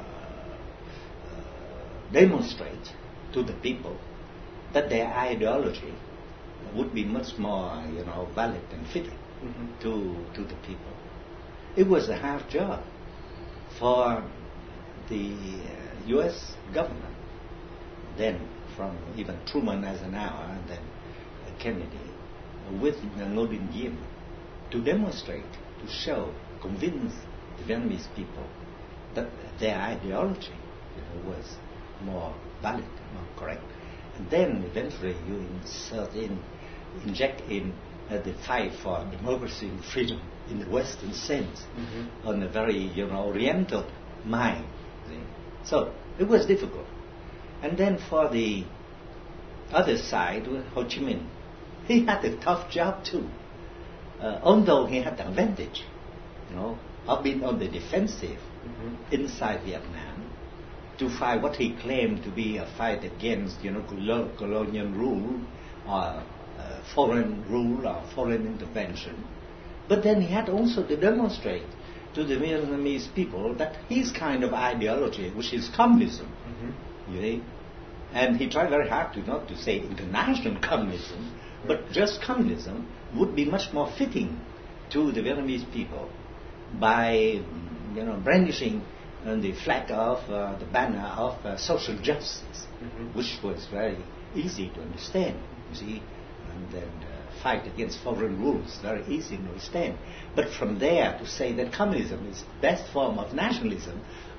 demonstrate to the people that their ideology would be much more, you know, valid and fitting mm-hmm. to to the people. It was a hard job for the uh, U S government, then from even Truman as an hour, and then uh, Kennedy, uh, with Ngo Dinh Diem, to demonstrate, to show, convince the Vietnamese people that their ideology, you know, was more valid, more correct. And then eventually you insert in, inject in uh, the fight for democracy and freedom in the Western sense, mm-hmm. on a very, you know, Oriental mind. See? So it was difficult. And then for the other side, Ho Chi Minh, he had a tough job too. Uh, although he had the advantage, you know, of being on the defensive mm-hmm. inside Vietnam to fight what he claimed to be a fight against, you know, colonial rule or uh, foreign rule or foreign intervention. But then he had also to demonstrate to the Vietnamese people that his kind of ideology, which is communism, mm-hmm. you see, and he tried very hard to not to say international communism, but just communism would be much more fitting to the Vietnamese people by, you know, brandishing uh, the flag of uh, the banner of uh, social justice, mm-hmm. which was very easy to understand, you see, and then uh, fight against foreign rules, very easy to understand. But from there to say that communism is the best form of nationalism,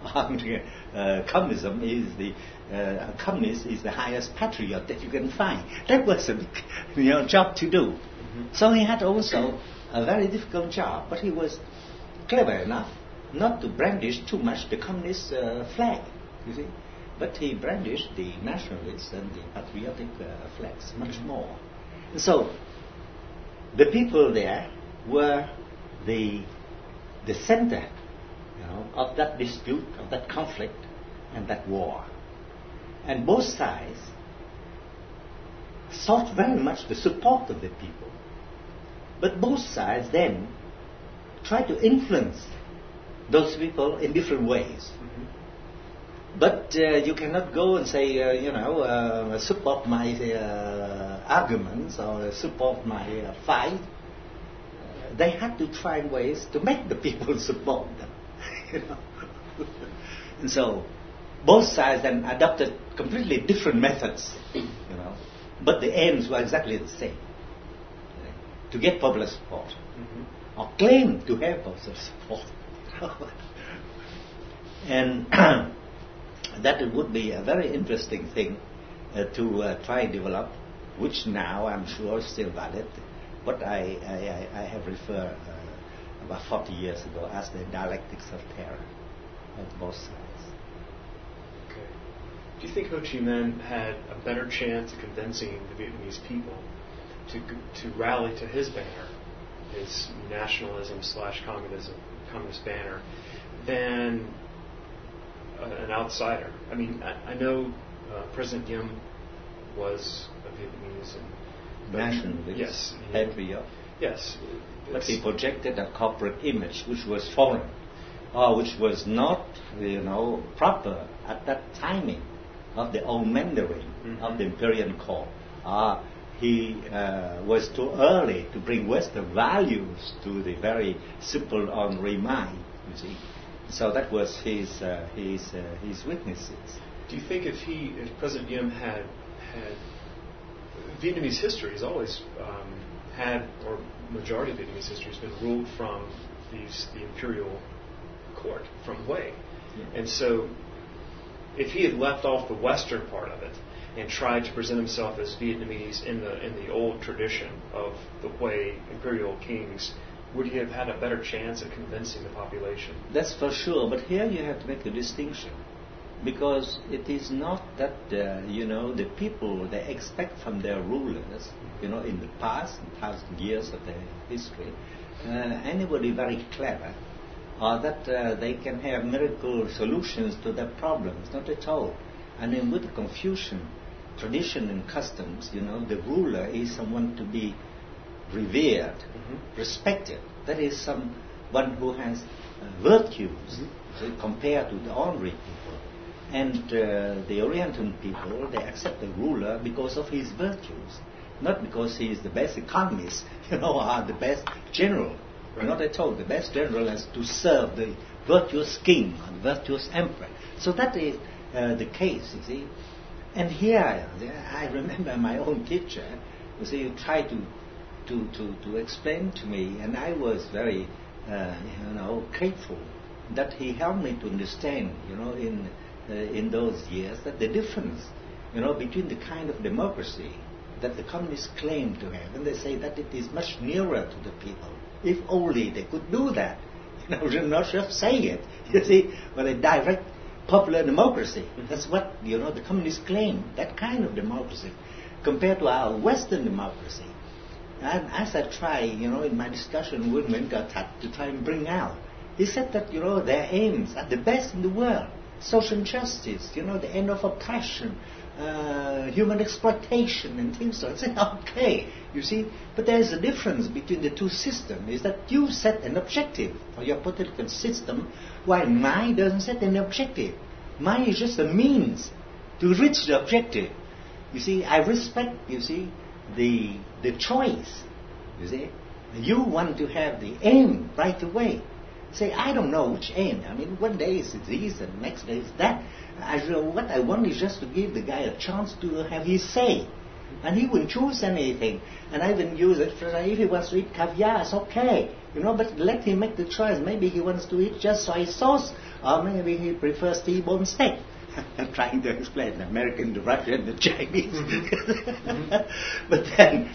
uh, communism is the uh, a communist is the highest patriot that you can find. That was a big, you know, job to do. Mm-hmm. So he had also a very difficult job, but he was clever enough not to brandish too much the communist uh, flag, you see. But he brandished the nationalist and the patriotic uh, flags much mm-hmm. more. And so the people there were the the center, you know, of that dispute, of that conflict, and that war. And both sides sought very much the support of the people. But both sides then tried to influence those people in different ways. Mm-hmm. But uh, you cannot go and say, uh, you know, uh, support my uh, arguments or support my uh, fight. Uh, they had to find ways to make the people support them. You know? And so both sides then adopted completely different methods, you know, but the aims were exactly the same: to get popular support, mm-hmm. or claim to have popular support. And that it would be a very interesting thing uh, to uh, try and develop, which now I'm sure is still valid, but I, I, I have referred uh, about forty years ago as the dialectics of terror at both sides. Okay. Do you think Ho Chi Minh had a better chance of convincing the Vietnamese people to to rally to his banner, his nationalism slash communism communist banner, than uh, an outsider? I mean, I, I know uh, President Diem was a Vietnamese and nationalist, yes, patriot. Yes, but he projected a corporate image which was foreign, or which was not, you know, proper at that timing of the old Mandarin, mm-hmm. of the Imperial Court. Uh, he uh, was too early to bring Western values to the very simple, ordinary mind, you see. So that was his uh, his uh, his weaknesses. Do you think if he, if President Diem had had Vietnamese history has always um, had, or majority of Vietnamese history has been ruled from these the imperial court from Hue. Yeah. And so if he had left off the western part of it and tried to present himself as Vietnamese in the in the old tradition of the Hue imperial kings, would he have had a better chance at convincing the population? That's for sure, but here you have to make a distinction. Because it is not that, uh, you know, the people, they expect from their rulers, you know, in the past, thousand years of their history, uh, anybody very clever, or that uh, they can have miracle solutions to their problems. Not at all. And then with Confucian tradition and customs, you know, the ruler is someone to be revered, mm-hmm. respected. That is someone who has uh, virtues mm-hmm. compared to the ordinary people. And uh, the Oriental people, they accept the ruler because of his virtues, not because he is the best economist, you know, or the best general. Right. Not at all. The best general has to serve the virtuous king or the virtuous emperor. So that is uh, the case, you see. And here, I remember my own teacher, you see, tried to, to, to, to explain to me, and I was very, uh, you know, grateful that he helped me to understand, you know, in Uh, in those years, that the difference, you know, between the kind of democracy that the communists claim to have, and they say that it is much nearer to the people. If only they could do that, you know, not just say it, you see, but a direct popular democracy. That's what, you know, the communists claim, that kind of democracy, compared to our Western democracy. And as I try, you know, in my discussion with Wenkatat to try and bring out, he said that, you know, their aims are the best in the world. Social justice, you know, the end of oppression, uh, human exploitation and things like that. I said, okay, you see, but there is a difference between the two systems, is that you set an objective for your political system, while mine doesn't set an objective. Mine is just a means to reach the objective. You see, I respect, you see, the the choice, you see. You want to have the aim right away. Say, I don't know which aim. I mean, one day is this and next day is that. I, what I want is just to give the guy a chance to have his say. And he will choose anything. And I even use it for, if he wants to eat caviar, it's okay. You know, but let him make the choice. Maybe he wants to eat just soy sauce, or maybe he prefers T-bone steak. I'm trying to explain the American, the Russian, the Chinese. Mm-hmm. But then,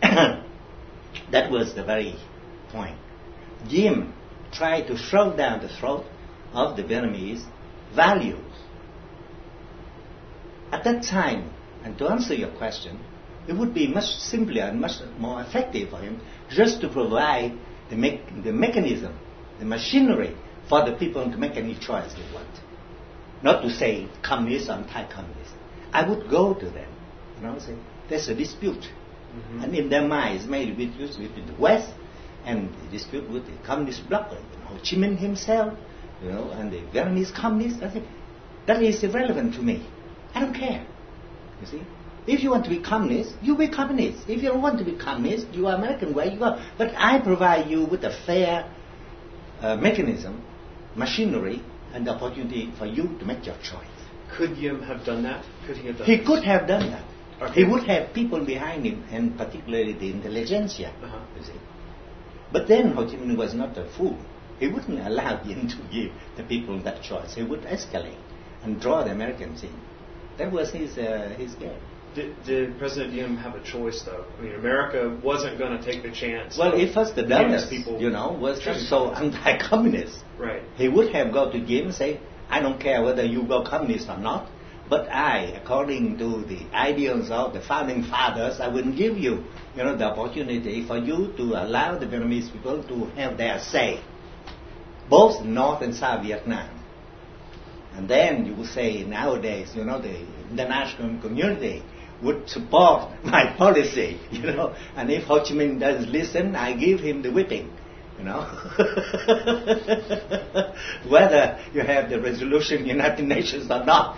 that was the very point. Jim tried to throw down the throat of the Vietnamese values. At that time, and to answer your question, it would be much simpler and much more effective for him just to provide the, me- the mechanism, the machinery for the people to make any choice they want. Not to say communist or anti-communist. I would go to them, you know, say, there's a dispute. Mm-hmm. And in their minds, maybe between the West and the dispute with the communist bloc, you know, Ho Chi Minh himself, you know, and the Vietnamese communists. I think that is irrelevant to me. I don't care. You see, if you want to be communist, you be communist. If you don't want to be communist, you are American way, you go. But I provide you with a fair uh, mechanism, machinery, and the opportunity for you to make your choice. Could Yim have done that? Could he have done He that? could have done that. Okay. He would have people behind him, and particularly the intelligentsia. Uh-huh. You see. But then Ho Chi Minh was not a fool. He wouldn't allow him to give the people that choice. He would escalate and draw the Americans in. That was his uh, his game. Did, did President Diem have a choice, though? I mean, America wasn't going to take the chance. Well, if first the Dulles, people, you know, was just so anti-communist, right? He would have gone to Jim and say, I don't care whether you go communist or not, but I, according to the ideals of the founding fathers, I will give you, you know, the opportunity for you to allow the Vietnamese people to have their say, both North and South Vietnam. And then you would say, nowadays, you know, the international community would support my policy, you know. And if Ho Chi Minh doesn't listen, I give him the whipping, you know. Whether you have the resolution United Nations or not.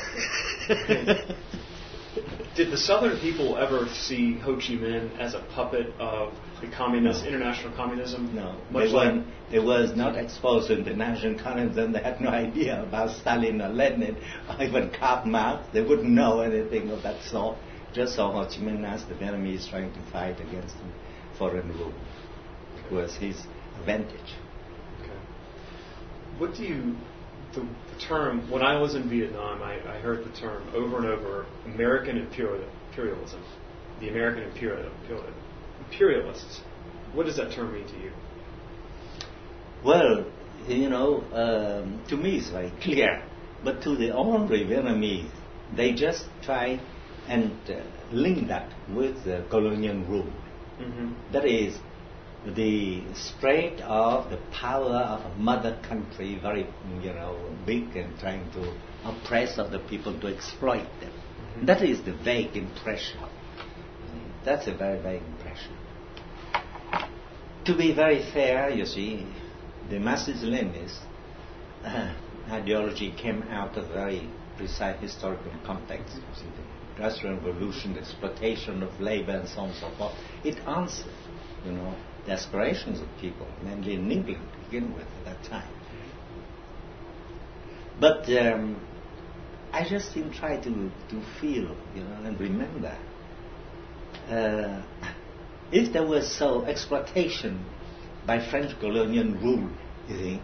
Did the Southern people ever see Ho Chi Minh as a puppet of the communist, no. international communism? No, Much they, like weren't, they was not exposed to international communism. They had no idea about Stalin or Lenin or even Karl Marx. They wouldn't know anything of that sort. Just saw Ho Chi Minh as the Vietnamese trying to fight against foreign rule. It was his advantage. Okay. what do you, the, the term, when I was in Vietnam, I, I heard the term over and over, American imperial, imperialism, the American imperial, imperial, imperialists. What does that term mean to you? Well, you know, um, to me it's very clear, but to the ordinary Vietnamese, they just try and uh, link that with the colonial rule. Mm-hmm. That is, the spread of the power of a mother country, very, you know, big and trying to oppress other people, to exploit them. Mm-hmm. That is the vague impression. That's a very vague impression. To be very fair, you see, the Marxist-Leninist uh, ideology came out of very precise historical context. You see, the Industrial Revolution, the exploitation of labor and so on and so forth. It answered, you know, the aspirations of people, mainly in England to begin with at that time. But um, I just didn't try to, to feel, you know, and remember, uh, if there was so exploitation by French colonial rule, you see,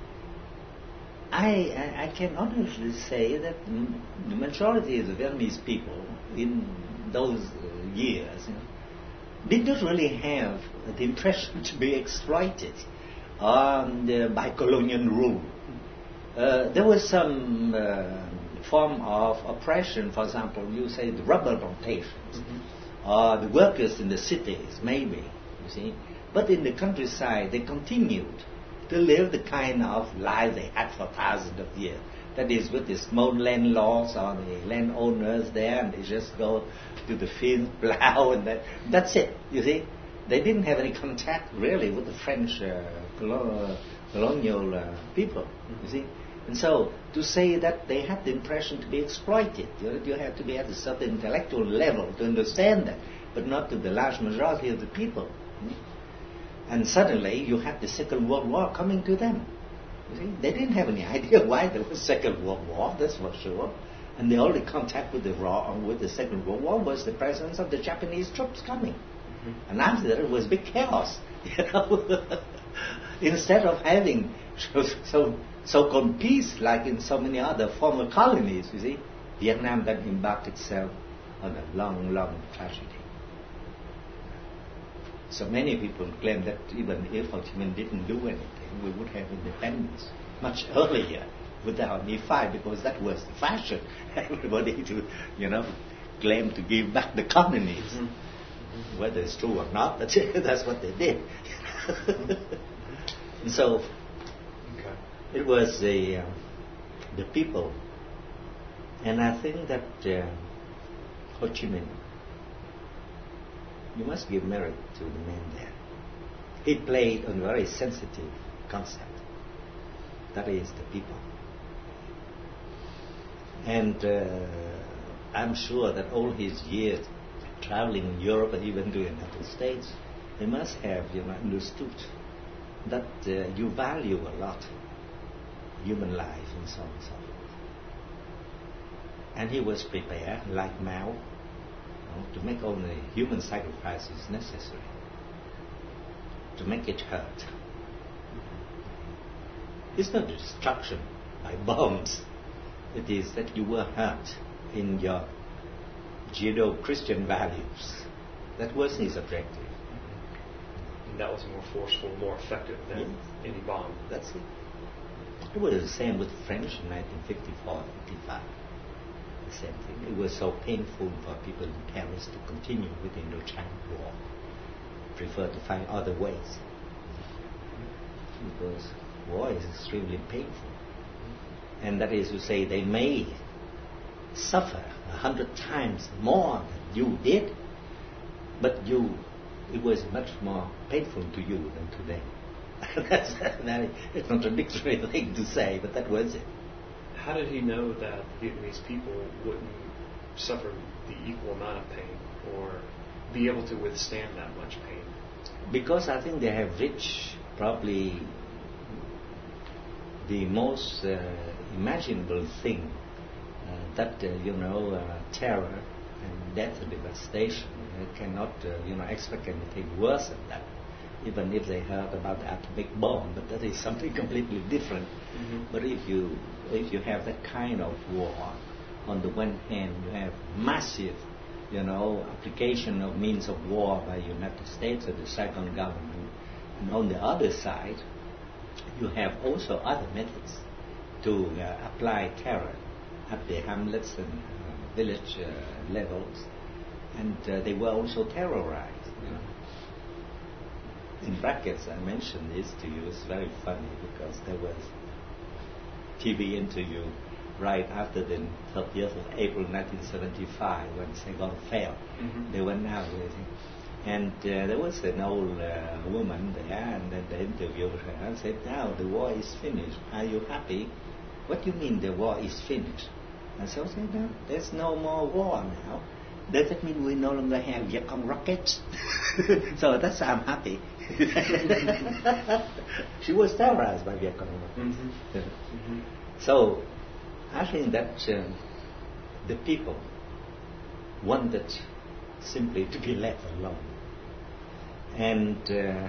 I, I, I can honestly say that m- the majority of the Vietnamese people in those uh, years, you know, did not really have the impression to be exploited um, the, by colonial rule. Uh, there was some uh, form of oppression, for example, you say the rubber plantations, mm-hmm. or the workers in the cities, maybe, you see. But in the countryside, they continued to live the kind of life they had for thousands of years. That is, with the small landlords or the landowners there, and they just go to the field, plow, and that, that's it, you see. They didn't have any contact, really, with the French uh, colonial, colonial uh, people, you see. And so, to say that they had the impression to be exploited, you know, you have to be at a certain intellectual level to understand that, but not to the large majority of the people. And suddenly, you had the Second World War coming to them. You see, they didn't have any idea why there was Second World War, that's for sure. And the only contact with the war, with the Second World War was the presence of the Japanese troops coming. Mm-hmm. And after that, it was big chaos. You know, instead of having so, so so-called peace, like in so many other former colonies, you see, Vietnam then embarked itself on a long, long tragedy. So many people claim that even if Ho Chi Minh didn't do anything, we would have independence much earlier without any fight, because that was the fashion. Everybody to, you know, claim to give back the colonies. Mm-hmm. Mm-hmm. Whether it's true or not, that's, that's what they did. And so, okay. It was the, uh, the people. And I think that uh, Ho Chi Minh, you must give merit to the man there. He played on a very sensitive concept. That is the people. And uh, I'm sure that all his years traveling in Europe and even to the United States, he must have, you know, understood that uh, you value a lot human life and so on and so forth. And he was prepared, like Mao, to make all the human sacrifices necessary to make it hurt. It's not destruction by bombs. It is that you were hurt in your Judeo-Christian values. That was his objective. And that was more forceful, more effective than yes. any bomb. That's it. It was the same with the French in nineteen fifty-four fifty-five. The same thing. It was so painful for people in Paris to continue with the Indochina War. Prefer to find other ways. Because war is extremely painful. And that is to say, they may suffer a hundred times more than you did, but you, it was much more painful to you than to them. That's a very contradictory thing to say, but that was it. How did he know that Vietnamese people wouldn't suffer the equal amount of pain or be able to withstand that much pain? Because I think they have reached probably the most uh, imaginable thing uh, that, uh, you know, uh, terror and death and devastation uh, cannot, uh, you know, expect anything worse than that. even if they heard about the atomic bomb, but that is something completely different. Mm-hmm. But if you if you have that kind of war, on the one hand you have massive, you know, application of means of war by United States or the Saigon government, and on the other side you have also other methods to uh, apply terror at the hamlets and uh, village uh, levels, and uh, they were also terrorized. You know. In brackets, I mentioned this to you. It's very funny because there was T V interview right after the thirtieth of April nineteen seventy-five when Saigon fell. Mm-hmm. They were now waiting. And uh, there was an old uh, woman there, and then they interviewed her and said, now the war is finished. Are you happy? What do you mean the war is finished? And so I said, no, there's no more war now. Does that mean we no longer have Viet Cong rockets? So that's why I'm happy. She was terrorized by Viet Cong rockets. Mm-hmm. Mm-hmm. So I think that uh, the people wanted simply to be left alone. And uh,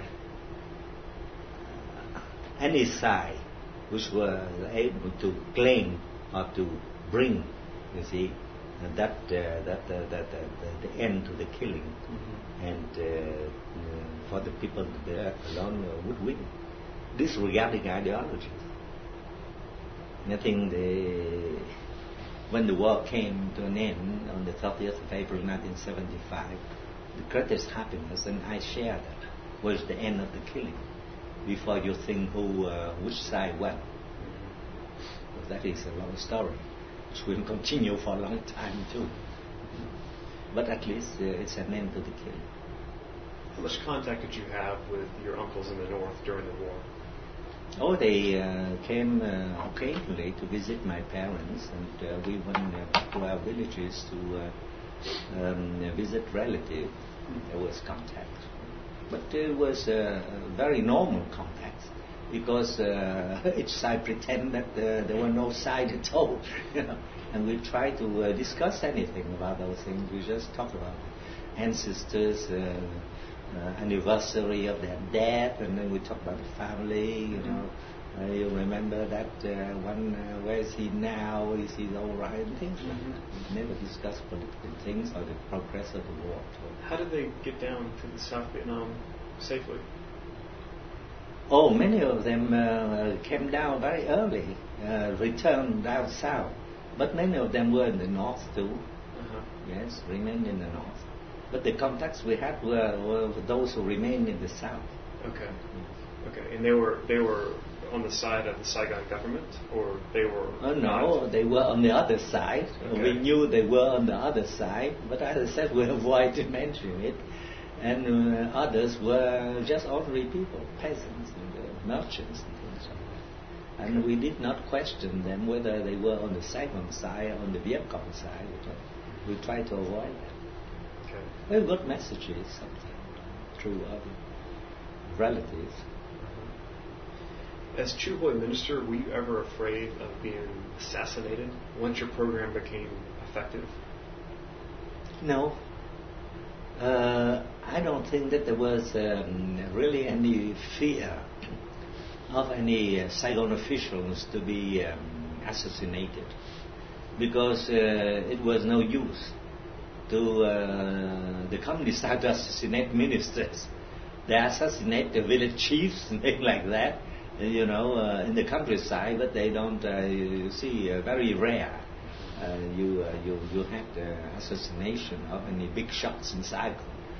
any side which was able to claim or to bring, you see, that uh, that uh, that uh, the, the end to the killing, Mm-hmm. and uh, uh, for the people there alone uh, would win, disregarding ideologies. And I think the, when the war came to an end on the thirtieth of April nineteen seventy-five, the greatest happiness, and I share that, was the end of the killing. Before you think who, uh, which side won. But that is a long story, which will continue for a long time too. But at least uh, it's an end to the killing. How much contact did you have with your uncles in the north during the war? Oh, they uh, came uh, occasionally to visit my parents, and uh, we went uh, back to our villages to uh, um, visit relatives. There was contact. But it was uh, very normal contact, because uh, each side pretended that uh, there were no side at all. You know? And we try to uh, discuss anything about those things. We just talk about ancestors, uh, uh, anniversary of their death, and then we talk about the family, you know. Uh, you remember that uh, one, uh, where is he now? Is he all right? And things like that. We never discuss political things or the progress of the war. How did they get down to the South Vietnam safely? Oh, many of them uh, came down very early, uh, returned down south. But many of them were in the north too. Uh-huh. Yes, remained in the north. But the contacts we had were, were with those who remained in the south. Okay. Okay. And they were they were on the side of the Saigon government, or they were? Oh no, not? they were on the other side. Okay. We knew they were on the other side, but as I said, we avoided mentioning it. And uh, others were just ordinary people, peasants and uh, merchants and things like that. And we did not question them whether they were on the Saigon side or on the Viet Cong side. We tried to avoid that. Okay. We got messages sometimes through other relatives. As Chu Hoi minister, were you ever afraid of being assassinated once your program became effective? No. Uh, I don't think that there was um, really any fear of any uh, Saigon officials to be um, assassinated, because uh, it was no use to uh, the communists had to assassinate ministers. They assassinate the village chiefs and things like that, you know, uh, in the countryside, but they don't, uh, you see, uh, very rare. Uh, you, uh, you you had the assassination of any big shots in Saigon.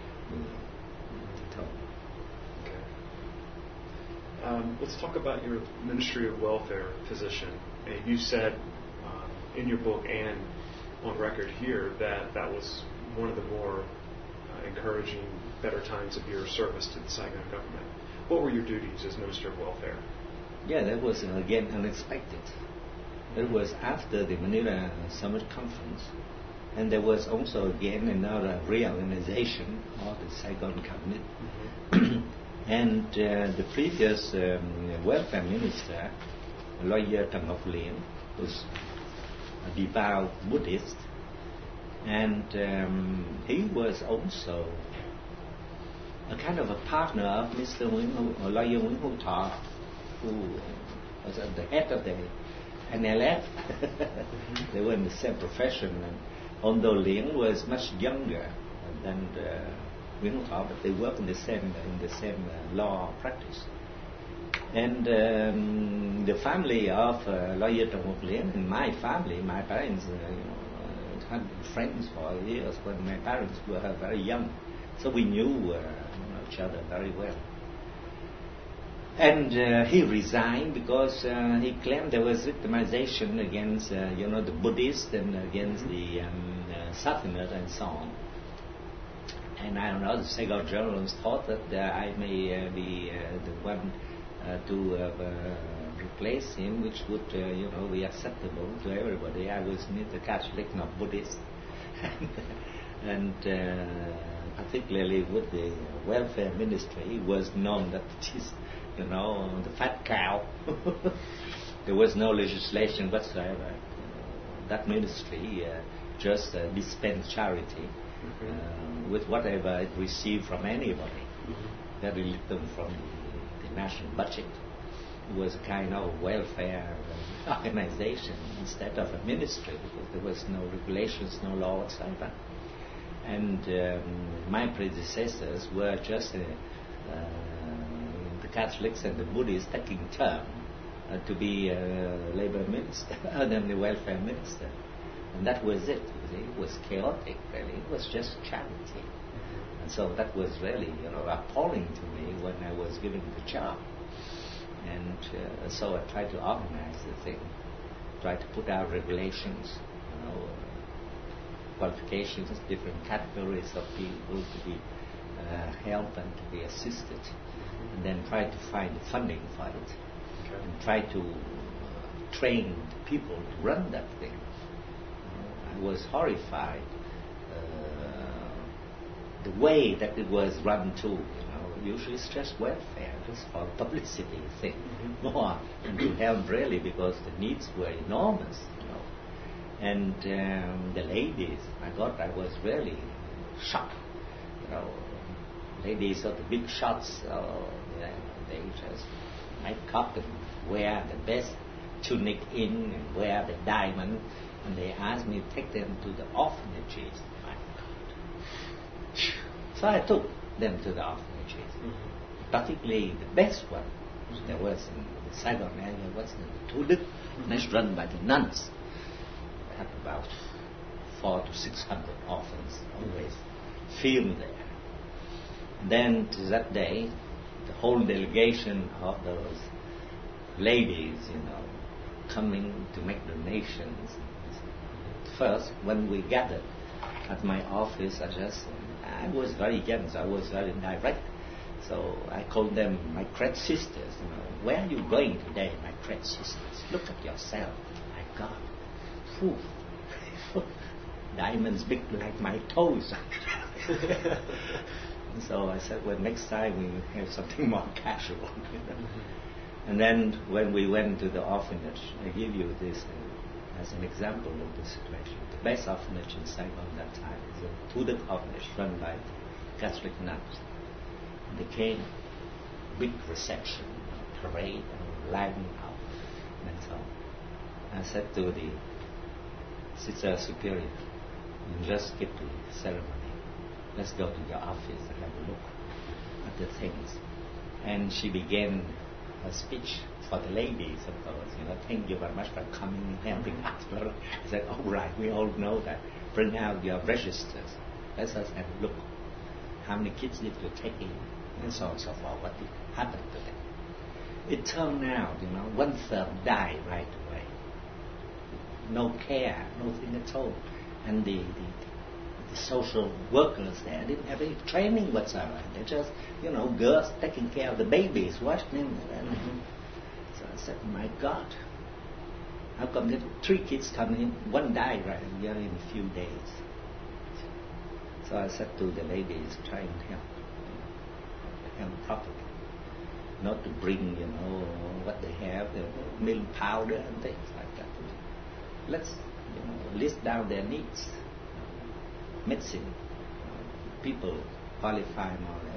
Okay. Um, let's talk about your Ministry of Welfare position. And you said uh, in your book and on record here that that was one of the more uh, encouraging, better times of your service to the Saigon government. What were your duties as Minister of Welfare? Yeah, that was uh, again unexpected. It was after the Manila Summit Conference, and there was also again another reorganization of the Saigon cabinet. Mm-hmm. And uh, the previous um, welfare minister, lawyer Trần Ngọc Liên, was a devout Buddhist, and um, he was also a kind of a partner of Mister Nguyen Hu, or lawyer Nguyen Hu Thọ, who was at the head of the N L F. Mm-hmm. They were in the same profession, and although Liang was much younger than uh, Nguyen Hu Thọ, but they worked in the same in the same uh, law practice. And um, the family of uh, lawyer Trần Ngọc Liễn and my family, my parents, uh, you know, uh, had been friends for years when my parents were very young, so we knew uh, each other very well. And uh, he resigned because uh, he claimed there was victimization against, uh, you know, the Buddhists and against the um, uh, Southerners and so on. And I don't know, the Saigon journalists thought that uh, I may uh, be uh, the one uh, to uh, uh, replace him, which would, uh, you know, be acceptable to everybody. I was neither Catholic nor Buddhist. And uh, particularly with the welfare ministry, it was known that it is, you know, the fat cow. There was no legislation whatsoever. Uh, that ministry uh, just uh, dispensed charity mm-hmm. uh, with whatever it received from anybody. Mm-hmm. Very little from the, the national budget. It was a kind of welfare uh, organization instead of a ministry, because there was no regulations, no law whatsoever. And um, my predecessors were just uh, uh, the Catholics and the Buddhists taking turn uh, to be a labor minister and then the welfare minister. And that was it. It was chaotic, really. It was just charity. And so that was really, you know, appalling to me when I was given the job. And uh, so I tried to organize the thing, tried to put out regulations, you know, qualifications, different categories of people to be uh, helped and to be assisted, and then try to find funding for it, okay. and try to uh, train people to run that thing. Uh, I was horrified uh, the way that it was run too. You know, usually it's just welfare, just for publicity thing, mm-hmm. more and to help really because the needs were enormous. And um, the ladies, my God, I was really shocked. You know, ladies of the big shots, uh, they just make up and wear the best tunic in and wear the diamond, and they asked me to take them to the orphanages. My God! So I took them to the orphanages, mm-hmm. particularly the best one. Mm-hmm. There was in the Saigon area was the Tu Đức, mm-hmm. that's run by the nuns. Had about four to six hundred orphans always filmed there. And then to that day, the whole delegation of those ladies, you know, coming to make donations. First, when we gathered at my office, I just, I was very young, so I was very direct. So I called them my Kret sisters. You know, where are you going today, my Kret sisters? Look at yourself. My God. Ooh. Diamonds big like my toes. So I said, well, next time we have something more casual. You know? Mm-hmm. And then when we went to the orphanage, I give you this uh, as an example of the situation. The best orphanage in Saigon at that time is a Tu Đức orphanage run by Catholic nuns. And they came, big reception, parade, and lighting up, and so on. I said to the Sister Superior, you just skip the ceremony. Let's go to your office and have a look at the things. And she began her speech for the ladies, of course. You know, thank you very much for coming and helping us. I said, all right, we all know that. Bring out your registers. Let us have a look. How many kids did you take in? And so on and so forth. What did happen to them? It turned out, you know, one third died right away. No care, nothing at all. And the, the, the social workers there didn't have any training whatsoever. They just, you know, girls taking care of the babies, washing them. Mm-hmm. So I said, my God, how come there three kids come in, one died right here in a few days? So I said to the ladies, try and help, help properly. Not to bring, you know, what they have, the milk powder and things like that. Let's, you know, list down their needs. Medicine. People qualify more or less to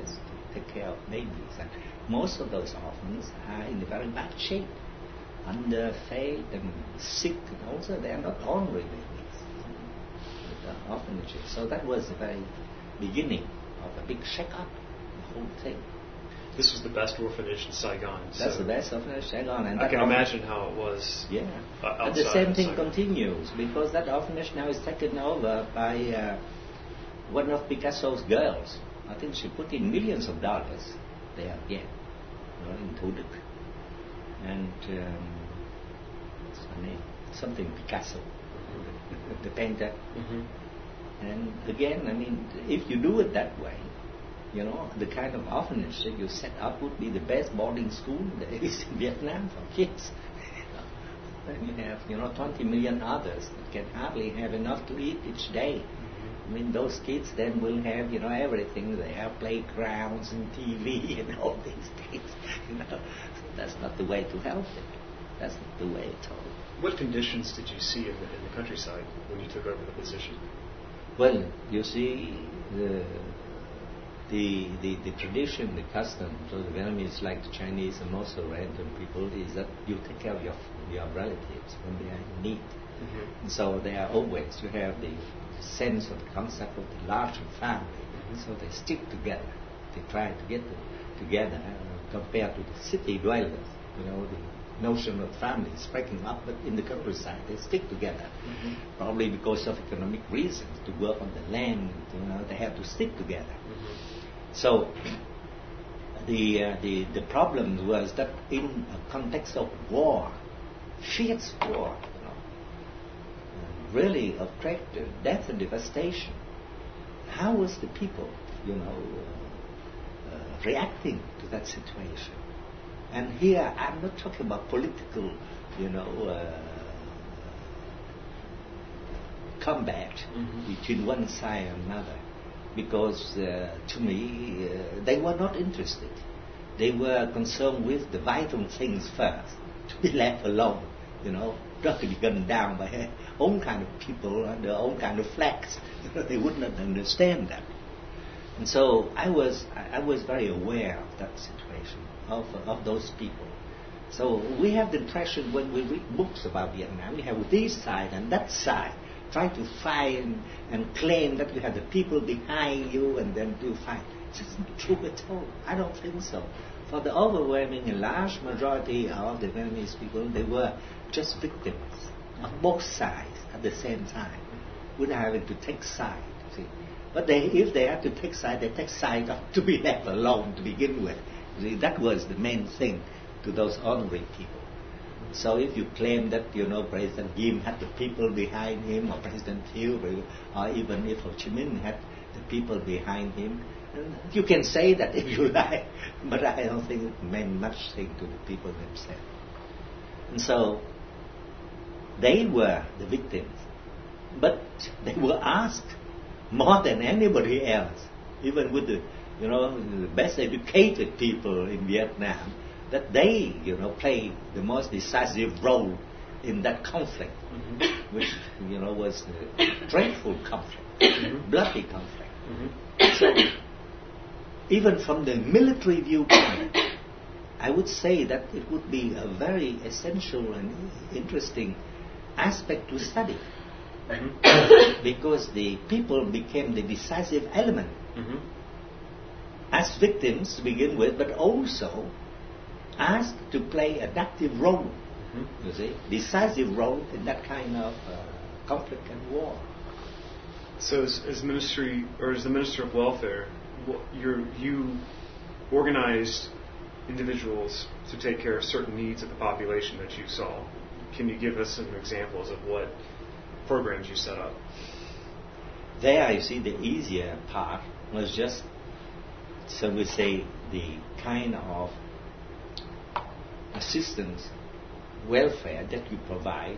take care of babies. And most of those orphans are in very bad shape, underfed and sick, and also they are not ornery babies with the orphanages. So that was the very beginning of a big shake-up, the whole thing. This was the best orphanage in Saigon. That's so the best orphanage in Saigon. And I can orphan- imagine how it was. Yeah. Uh, and the same thing Saigon. continues, because that orphanage now is taken over by uh, one of Picasso's girls. I think she put in millions of dollars there again, you know, in Thu Duc. And um, what's her name? Something Picasso, the painter. Mm-hmm. And again, I mean, if you do it that way, you know, the kind of orphanage that you set up would be the best boarding school there is in Vietnam for kids. Then you have, you know, twenty million others that can hardly have enough to eat each day. I mean, those kids then will have, you know, everything. They have playgrounds and T V and all these things. You know, so that's not the way to help them. That's not the way at all. What conditions did you see in the, in the countryside when you took over the position? Well, you see, the the the, the tradition, the custom, so the Vietnamese, like the Chinese and most Oriental people, is that you take care of your your relatives when they are in need. Mm-hmm. And so they are always, you have the sense of the concept of the larger family. Mm-hmm. So they stick together. They try to get the, together uh, compared to the city dwellers. You know, the notion of family is breaking up, but in the countryside they stick together. Mm-hmm. Probably because of economic reasons, to work on the land, you know, they have to stick together. Mm-hmm. So the, uh, the the problem was that in a context of war, fierce war, you know, uh, really of great uh, death and devastation, how was the people, you know, uh, uh, reacting to that situation? And here I'm not talking about political, you know, uh, combat mm-hmm. between one side and another, because uh, to me uh, they were not interested. They were concerned with the vital things first, to be left alone, you know, not to be gunned down by their own kind of people and their own kind of flags. You know, they would not understand that. And so I was I was very aware of that situation, of of those people. So we have the impression when we read books about Vietnam, we have this side and that side, try to find and claim that you have the people behind you and then do fight. It's not true at all. I don't think so. For the overwhelming and large majority of the Vietnamese people, they were just victims of both sides at the same time, without having to take sides. See? But they, if they had to take sides, they take sides to be left alone to begin with. See? That was the main thing to those ordinary people. So if you claim that, you know, President Diem had the people behind him, or President Thieu, or even if Ho Chi Minh had the people behind him, you can say that if you like, but I don't think it meant much thing to the people themselves. And so they were the victims, but they were asked more than anybody else, even with the, you know, the best educated people in Vietnam, that they, you know, played the most decisive role in that conflict, mm-hmm. which, you know, was a dreadful conflict, mm-hmm. bloody conflict. Mm-hmm. So, even from the military viewpoint, I would say that it would be a very essential and interesting aspect to study, mm-hmm. because the people became the decisive element, mm-hmm. as victims to begin with, but also asked to play an active role, mm-hmm. you see, decisive role in that kind of uh, conflict and war. So, as, as ministry or as the Minister of Welfare, you're, you organized individuals to take care of certain needs of the population that you saw. Can you give us some examples of what programs you set up? There, you see, the easier part was just, so we say, the kind of assistance, welfare that you provide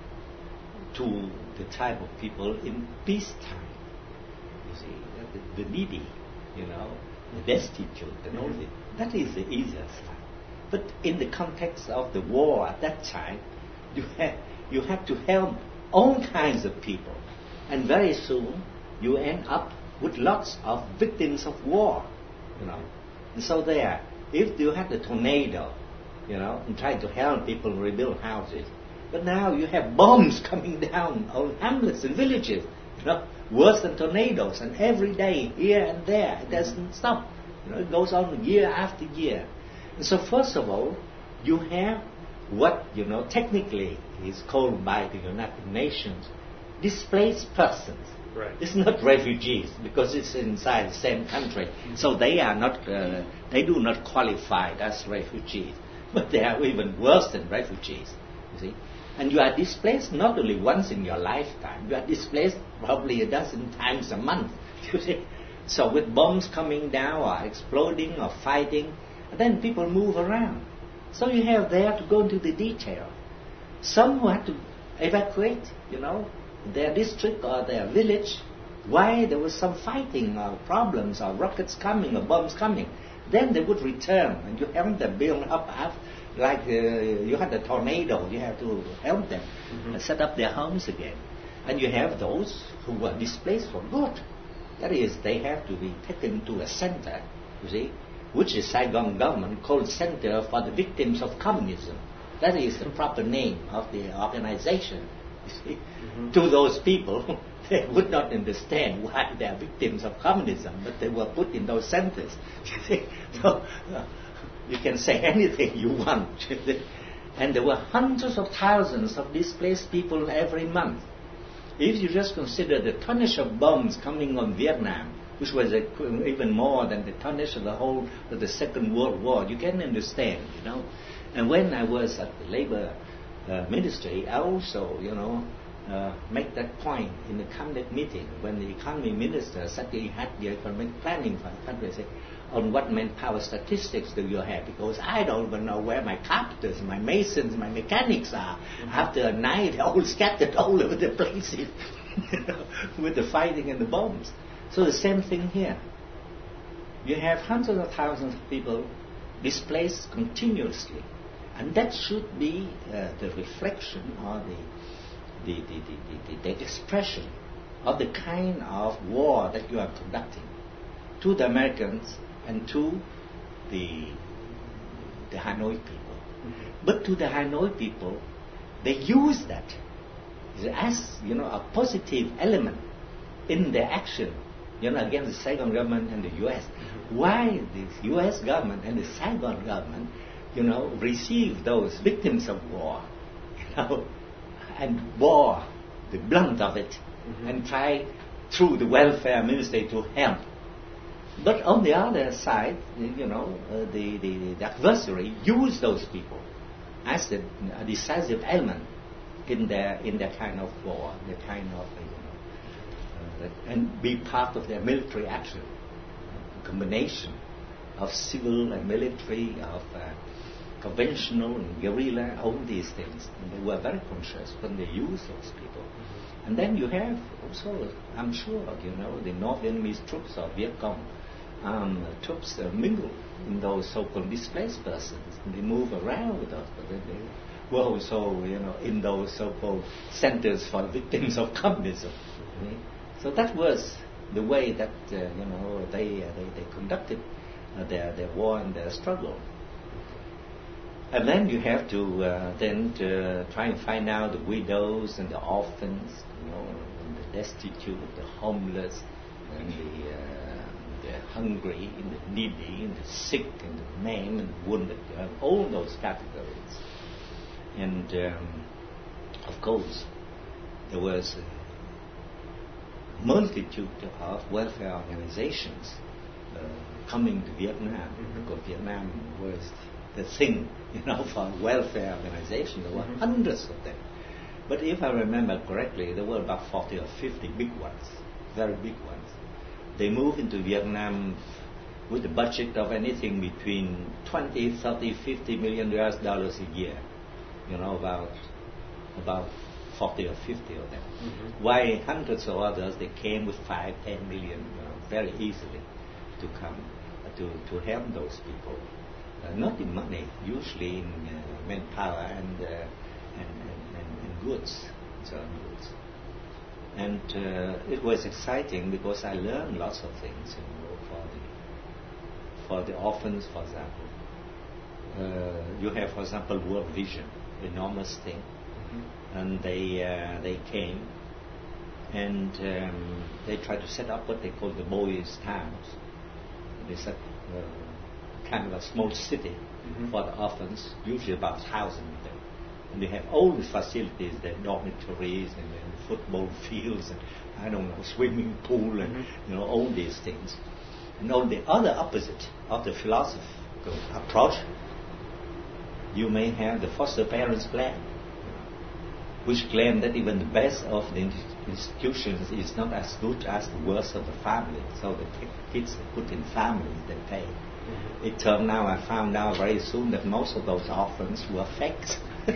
to the type of people in peacetime. You see, the, the needy, you know, the destitute and all this. That is the easier side. But in the context of the war at that time, you had, you had to help all kinds of people. And very soon, you end up with lots of victims of war, you know. And so there, if you had the tornado, you know, and trying to help people rebuild houses, but now you have bombs coming down on hamlets and villages, you know, worse than tornadoes, and every day, here and there, it doesn't stop. You know, it goes on year after year. And so first of all, you have what, you know, technically is called by the United Nations displaced persons. Right. It's not refugees because it's inside the same country. Mm-hmm. So they are not, uh, they do not qualify as refugees, but they are even worse than refugees. You see, and you are displaced not only once in your lifetime. You are displaced probably a dozen times a month. You see, so with bombs coming down or exploding or fighting, then people move around. So you have there to go into the detail. Some who had to evacuate, you know, their district or their village, why there was some fighting or problems or rockets coming or bombs coming. Then they would return, and you help them build up, up like uh, you had a tornado, you have to help them mm-hmm. and set up their homes again. And you have those who were displaced for good. That is, they have to be taken to a center, you see, which the Saigon government called Center for the Victims of Communism. That is the proper name of the organization. You see, mm-hmm. to those people, they would not understand why they are victims of communism, but they were put in those centers. You see, so uh, you can say anything you want. And there were hundreds of thousands of displaced people every month. If you just consider the tonnage of bombs coming on Vietnam, which was a, even more than the tonnage of the whole of the Second World War, you can understand, you know. And when I was at the Labor uh, Ministry, I also, you know, uh, make that point in the cabinet meeting when the economy minister said he had the economic planning for the country. I said, on what manpower statistics do you have? Because I don't even know where my carpenters, my masons, my mechanics are. Mm-hmm. After a night, they're all scattered all over the places with the fighting and the bombs. So the same thing here. You have hundreds of thousands of people displaced continuously. And that should be uh, the reflection or the, the, the, the, the, the expression of the kind of war that you are conducting to the Americans and to the, the Hanoi people. Mm-hmm. But to the Hanoi people, they use that as, you know, a positive element in their action, you know, against the Saigon government and the U S. Mm-hmm. Why the U S government and the Saigon government, you know, receive those victims of war, you know, and bore the brunt of it, mm-hmm. and try through the welfare ministry to help. But on the other side, you know, uh, the, the, the adversary use those people as the, a decisive element in their in their kind of war, the kind of, you know, uh, and be part of their military action, a combination of civil and military, of uh, conventional and guerrilla, all these things. And they were very conscious when they used those people. Mm-hmm. And then you have also, I'm sure, you know, the North Vietnamese troops or Viet Cong um, troops uh, mingle in those so-called displaced persons. And they move around with us, but then they were also, you know, in those so-called centers for victims of communism. Mm-hmm. So that was the way that, uh, you know, they, uh, they, they conducted uh, their, their war and their struggle. And then you have to uh, then to try and find out the widows and the orphans, you know, and the destitute, the homeless, and the, uh, the hungry, and the needy, and the sick, and the maimed, and wounded. You have all those categories. And um, of course, there was a multitude of welfare organizations uh, coming to Vietnam, mm-hmm. because Vietnam was the thing, you know, for welfare organization. There were mm-hmm. hundreds of them. But if I remember correctly, there were about forty or fifty big ones, very big ones. They moved into Vietnam with a budget of anything between twenty, thirty, fifty million U S dollars a year. You know, about about forty or fifty of them. Mm-hmm. Why hundreds of others, they came with five, ten million, you know, very easily to come uh, to, to help those people. Uh, not in money, usually in uh, manpower and, uh, and, and, and, and goods, certain goods. And uh, it was exciting because I learned lots of things, you know, for for the orphans, for example. Uh, you have, for example, World Vision, enormous thing, mm-hmm. and they uh, they came and um, they tried to set up what they call the boys' towns. They set uh, kind of a small city mm-hmm. for the orphans, usually about a thousand of them. And they have all the facilities, the dormitories and, and football fields and I don't know, swimming pool and mm-hmm. you know all these things. And on the other opposite of the philosophical approach, you may have the foster parents plan, which claim that even the best of the institutions is not as good as the worst of the family. So the kids are put in families, they pay. Mm-hmm. It turned out, I found out very soon that most of those orphans were fakes.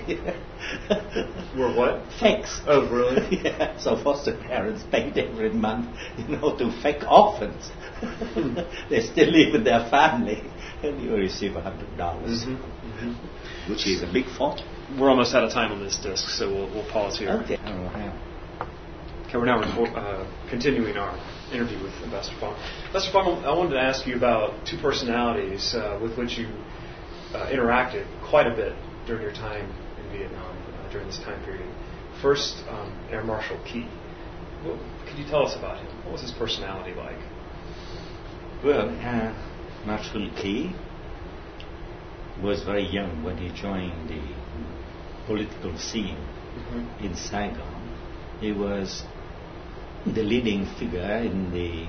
Were what? Fakes. Oh, really? Yeah. So foster parents paid every month, you know, to fake orphans. They still live with their family, and you receive a hundred dollars, mm-hmm. mm-hmm. which is a big fortune. We're almost out of time on this disc, so we'll, we'll pause here. Okay. I don't know how. Okay, we're now uh, continuing our interview with Ambassador Fong. Ambassador Fong, I wanted to ask you about two personalities uh, with which you uh, interacted quite a bit during your time in Vietnam, uh, during this time period. First, um, Air Marshal Key. What, could you tell us about him? What was his personality like? Well, uh, Marshal Key was very young when he joined the political scene mm-hmm. in Saigon. He was the leading figure in the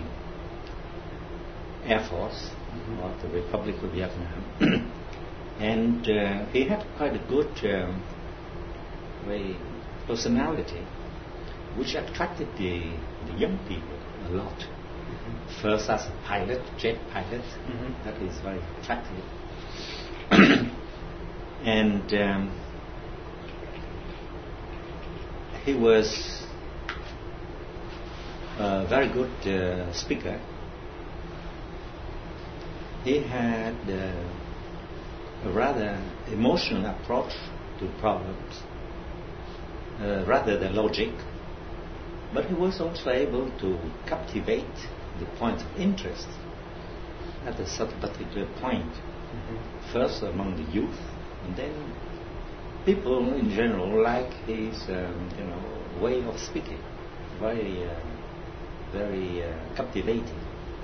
Air Force mm-hmm. of the Republic of Vietnam. And uh, he had quite a good um, way personality, which attracted the, the young people a lot. Mm-hmm. First as a pilot, jet pilot, mm-hmm. that is very attractive. And um, he was a very good uh, speaker. He had uh, a rather emotional approach to problems, uh, rather than logic, but he was also able to captivate the point of interest at a certain particular point. Mm-hmm. First among the youth, and then people in general like his um, you know way of speaking, very uh, very uh, captivating.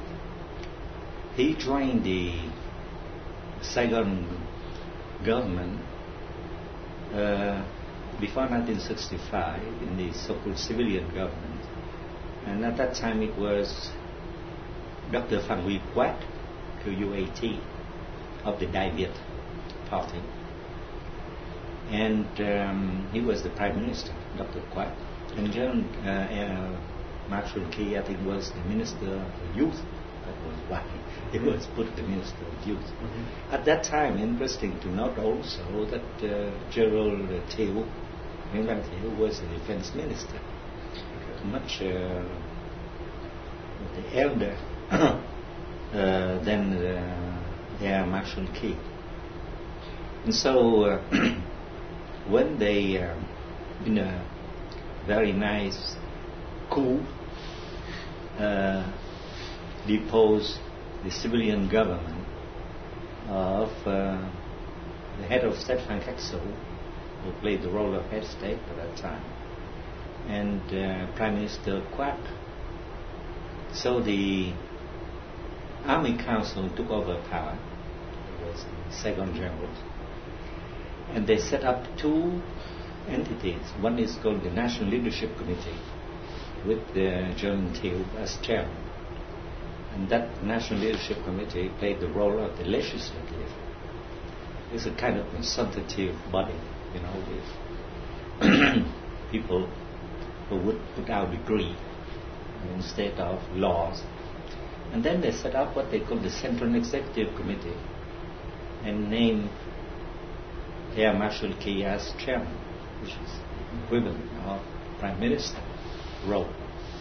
He joined the Saigon government uh, before nineteen sixty-five in the so-called civilian government, and at that time it was Doctor Phan Huy Quat, Q U A T, of the Dai Viet party, and um, he was the prime minister, Doctor Quat, and John uh, uh, Marshal Key, I think, was the minister of youth. That was why he was put the minister of youth. Mm-hmm. At that time, interesting to note also that uh, General Thieu, Nguyen Van Thieu, was the defense minister, okay. much uh, the elder uh, than uh, Air Marshal Key. And so uh, when they, uh, in a very nice coup, uh, deposed the civilian government of uh, the head of state, Phan Khet So, who played the role of head state at that time, and uh, Prime Minister Quat. So the Army Council took over power. It was the Saigon generals, and they set up two entities. One is called the National Leadership Committee, with uh, General Thieu as chairman. And that National Leadership Committee played the role of the legislative. It's a kind of consultative body, you know, with people who would put out decree instead of laws. And then they set up what they call the Central Executive Committee and named Air Marshal Key as chairman, which is equivalent of Prime Minister role.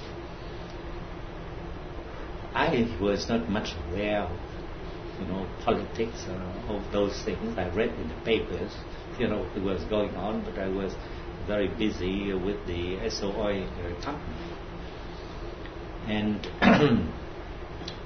I was not much aware of, you know, politics or of those things. I read in the papers, you know, what was going on, but I was very busy with the S O I uh, company. And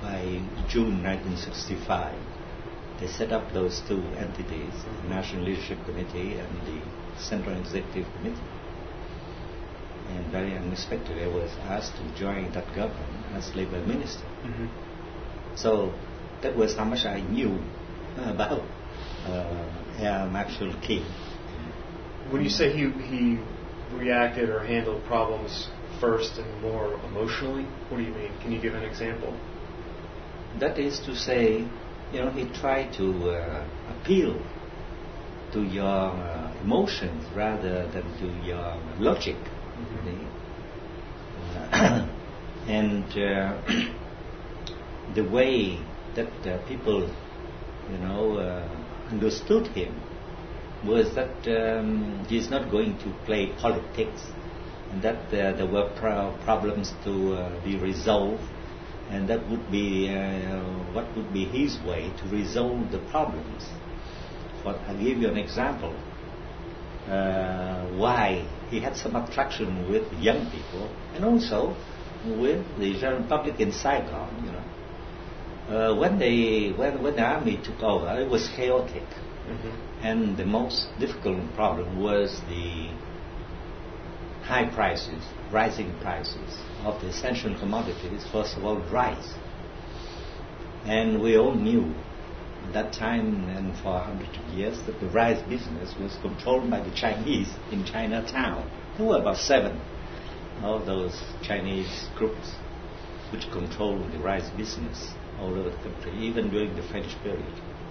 by June nineteen sixty-five, they set up those two entities, the National Leadership Committee and the Central Executive Committee. And very unexpectedly, I was asked to join that government as Labour Minister. Mm-hmm. So that was how much I knew about uh, Air Marshal King. When you say he he reacted or handled problems first and more emotionally, what do you mean? Can you give an example? That is to say, you know, he tried to uh, appeal to your uh, emotions rather than to your logic. Mm-hmm. uh, and uh, the way that uh, people, you know, uh, understood him was that um, he's not going to play politics, and that uh, there were pro- problems to uh, be resolved, and that would be uh, what would be his way to resolve the problems. But I'll give you an example. Uh, why he had some attraction with young people and also with the general public in Saigon. You know, uh, when they when when the army took over, it was chaotic, mm-hmm. and the most difficult problem was the high prices, rising prices of the essential commodities. First of all, rice, and we all knew at that time and for a hundred years that the rice business was controlled by the Chinese in Chinatown. There were about seven of those Chinese groups which controlled the rice business all over the country, even during the French period.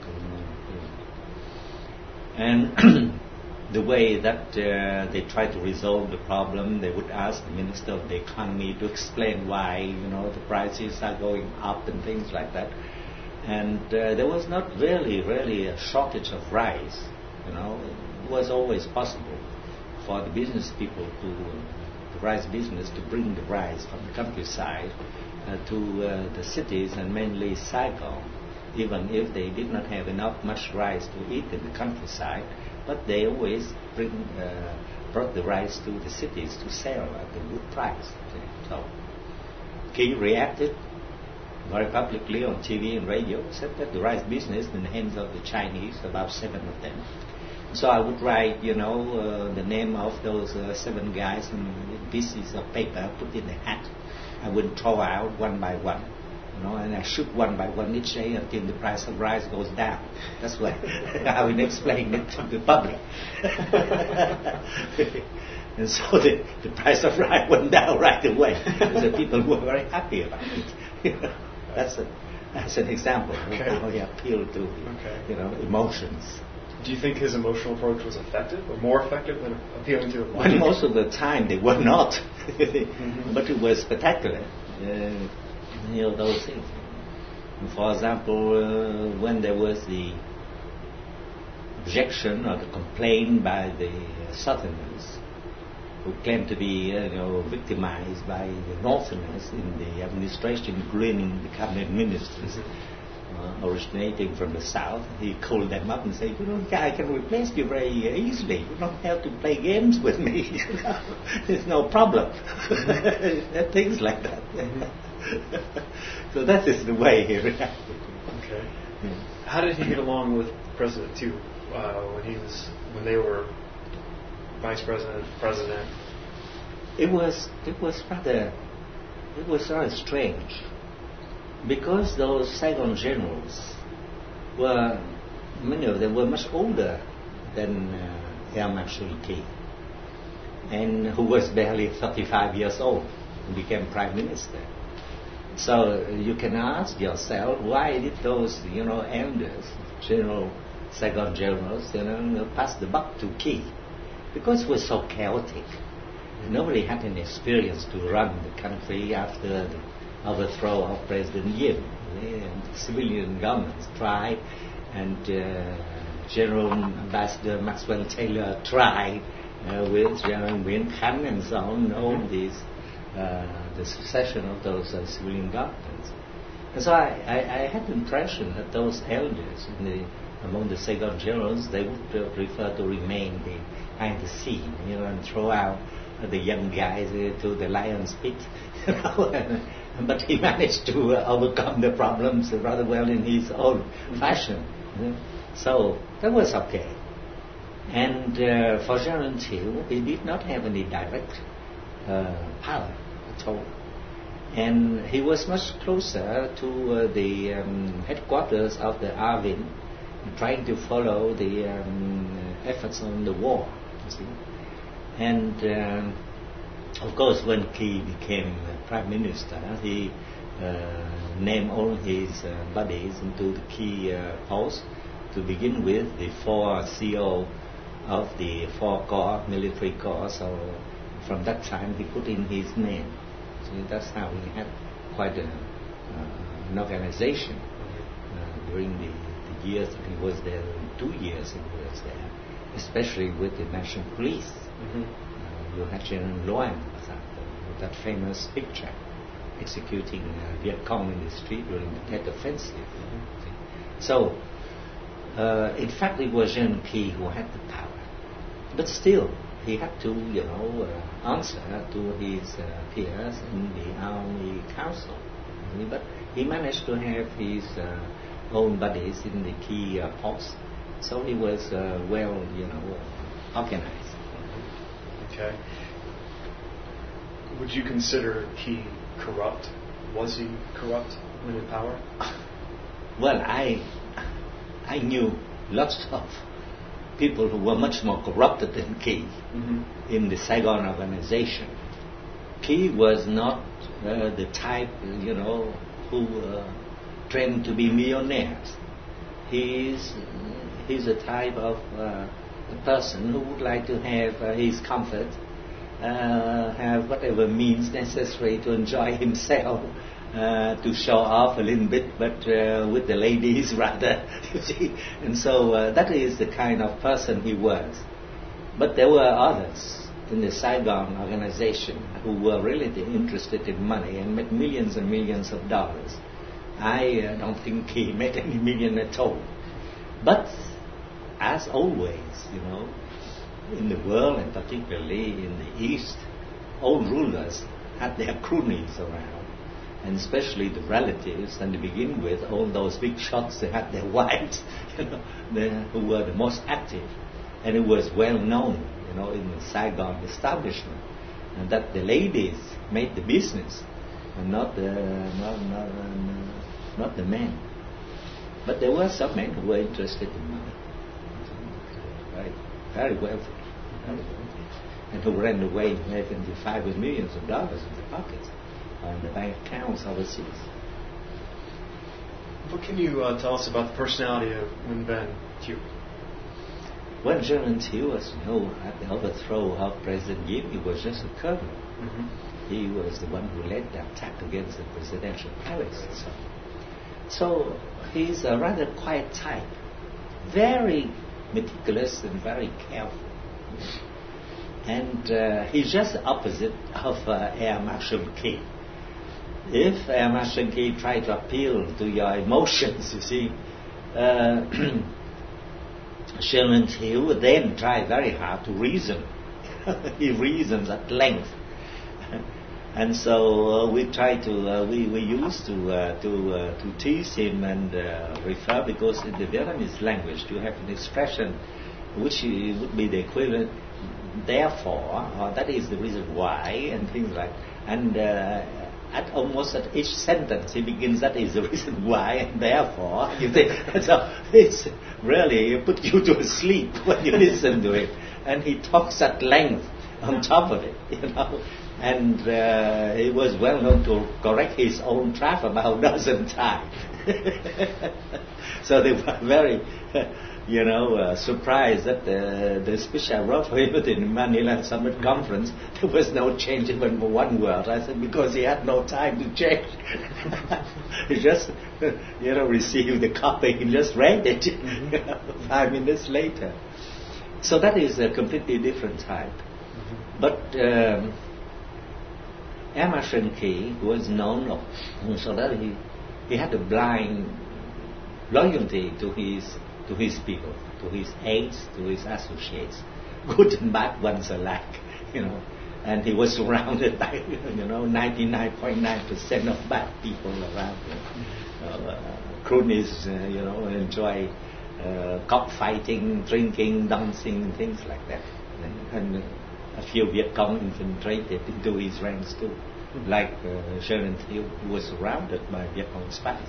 And the way that uh, they tried to resolve the problem, they would ask the Minister of the Economy to explain why, you know, the prices are going up and things like that. And uh, there was not really, really a shortage of rice. You know, it was always possible for the business people to, uh, the rice business, to bring the rice from the countryside uh, to uh, the cities and mainly Saigon, even if they did not have enough much rice to eat in the countryside. But they always bring, uh, brought the rice to the cities to sell at a good price. So King reacted very publicly on T V and radio, said that the rice business in the hands of the Chinese, about seven of them. So I would write, you know, uh, the name of those uh, seven guys in pieces of paper, put in a hat. I would throw out one by one, you know, and I shoot one by one each day until the price of rice goes down. That's what I would explain it to the public. And so the, the price of rice went down right away. The people were very happy about it. That's a, that's an example okay. of how he appealed to okay. you know, emotions. Do you think his emotional approach was effective, or more effective than appealing to? Well, most of the time they were not, mm-hmm. but it was spectacular. Uh, you know, those things. For example, uh, when there was the objection or the complaint by the Southerners, who claimed to be, uh, you know, victimized by the Northerners in the administration, including the cabinet ministers uh, originating from the South. He called them up and said, you know, I can replace you very easily. You don't have to play games with me. There's no problem. Things like that. So that is the way he reacted. Okay. Yeah. How did he get along with President Tu uh, when he was when they were Vice President, President? It was it was rather it was rather strange, because those Saigon generals were, many of them were much older than uh, Air Marshal King, and who was barely thirty-five years old and became Prime Minister. So you can ask yourself, why did those, you know, elders, General Saigon generals, you know, pass the buck to King? Because it was so chaotic. Nobody had any experience to run the country after the overthrow of President Yim. And the civilian governments tried, and uh, General Ambassador Maxwell Taylor tried uh, with General Nguyen Khanh and so on, all these, uh, the succession of those uh, civilian governments. And so I, I, I had the impression that those elders in the, among the Saigon generals, they would uh, prefer to remain behind the scene, you know, and throw out uh, the young guys uh, to the lion's pit, you know, and, but he managed to uh, overcome the problems rather well in his own fashion. You know? So that was okay. And uh, for Gelerntil, he did not have any direct uh, power at all. And he was much closer to uh, the um, headquarters of the Arvin, trying to follow the um, efforts on the war, you see. And um, of course, when Key became uh, Prime Minister, he uh, named all his uh, buddies into the key uh, posts. To begin with, the four C E O of the four corps, military corps, so from that time he put in his name. So that's how he had quite a, uh, an organization uh, during the, the years that he was there, two years he was there, especially with the national police. Mm-hmm. Uh, you had General Loan, for example, with that famous picture executing uh, Viet Cong in the street during the Tet Offensive. Mm-hmm. So, uh, in fact, it was Jean Key who had the power. But still, he had to, you know, uh, answer to his uh, peers in the Army Council. But he managed to have his uh, own buddies in the key uh, posts, so he was uh, well, you know, uh, organized. Okay. Would you consider Key corrupt? Was he corrupt when in power? Well, I, I knew lots of people who were much more corrupted than Key mm-hmm. in the Saigon organization. Key was not uh, the type, you know, who uh, trained to be millionaires. He's he's a type of uh, a person who would like to have uh, his comfort, uh, have whatever means necessary to enjoy himself, uh, to show off a little bit, but uh, with the ladies rather, you see. And so uh, that is the kind of person he was. But there were others in the Saigon organization who were really interested in money and made millions and millions of dollars. I uh, don't think he made any million at all. But as always, you know, in the world and particularly in the East, all rulers had their cronies around, and especially the relatives. And to begin with, all those big shots, they had their wives, you know, the, who were the most active. And it was well known, you know, in the Saigon establishment, and that the ladies made the business, and not the not not, uh, not the men. But there were some men who were interested in money, very very wealthy, very wealthy, and who ran away making the five with millions of dollars in their pockets on the bank accounts overseas. What can you uh, tell us about the personality of Nguyen Van Thieu? When Gelerntil was, you know, at the overthrow of President Diem, he was just a colonel. Mm-hmm. He was the one who led the attack against the presidential palace and so on. So he's a rather quiet type, very meticulous and very careful. And uh, he's just the opposite of uh, Air Marshal Key. If Air Marshal Key tried to appeal to your emotions, you see, uh, Gelerntil would then try very hard to reason. He reasons at length. And so uh, we try to, uh, we, we used to uh, to uh, to tease him and uh, refer, because in the Vietnamese language you have an expression which would be the equivalent, therefore, or that is the reason why, and things like, and uh, at almost at each sentence he begins, that is the reason why, and therefore, you think, so it's really, it put you to sleep when you listen to it, and he talks at length on top of it, you know. And uh, he was well known to correct his own draft about a dozen times. So they were very, you know, uh, surprised that the, the speech I wrote for him at the Manila Summit Conference, there was no change even for one word. I said, because he had no time to change. He just, you know, received the copy, he just read it mm-hmm. five minutes later. So that is a completely different type. Mm-hmm. But um, Air Marshal Key was known, so that he, he had a blind loyalty to his to his people, to his aides, to his associates, good and bad ones alike, you know. and he was surrounded by, you know, ninety-nine point nine percent of bad people around him. Uh, cronies, uh, you know, enjoy uh, cockfighting, drinking, dancing, things like that. And, and a few Viet Cong infiltrated into his ranks too, like uh, Sharon Thieu, who was surrounded by Viet Cong spies.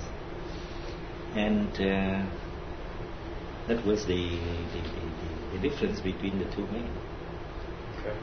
And uh, that was the, the, the, the difference between the two men. Okay.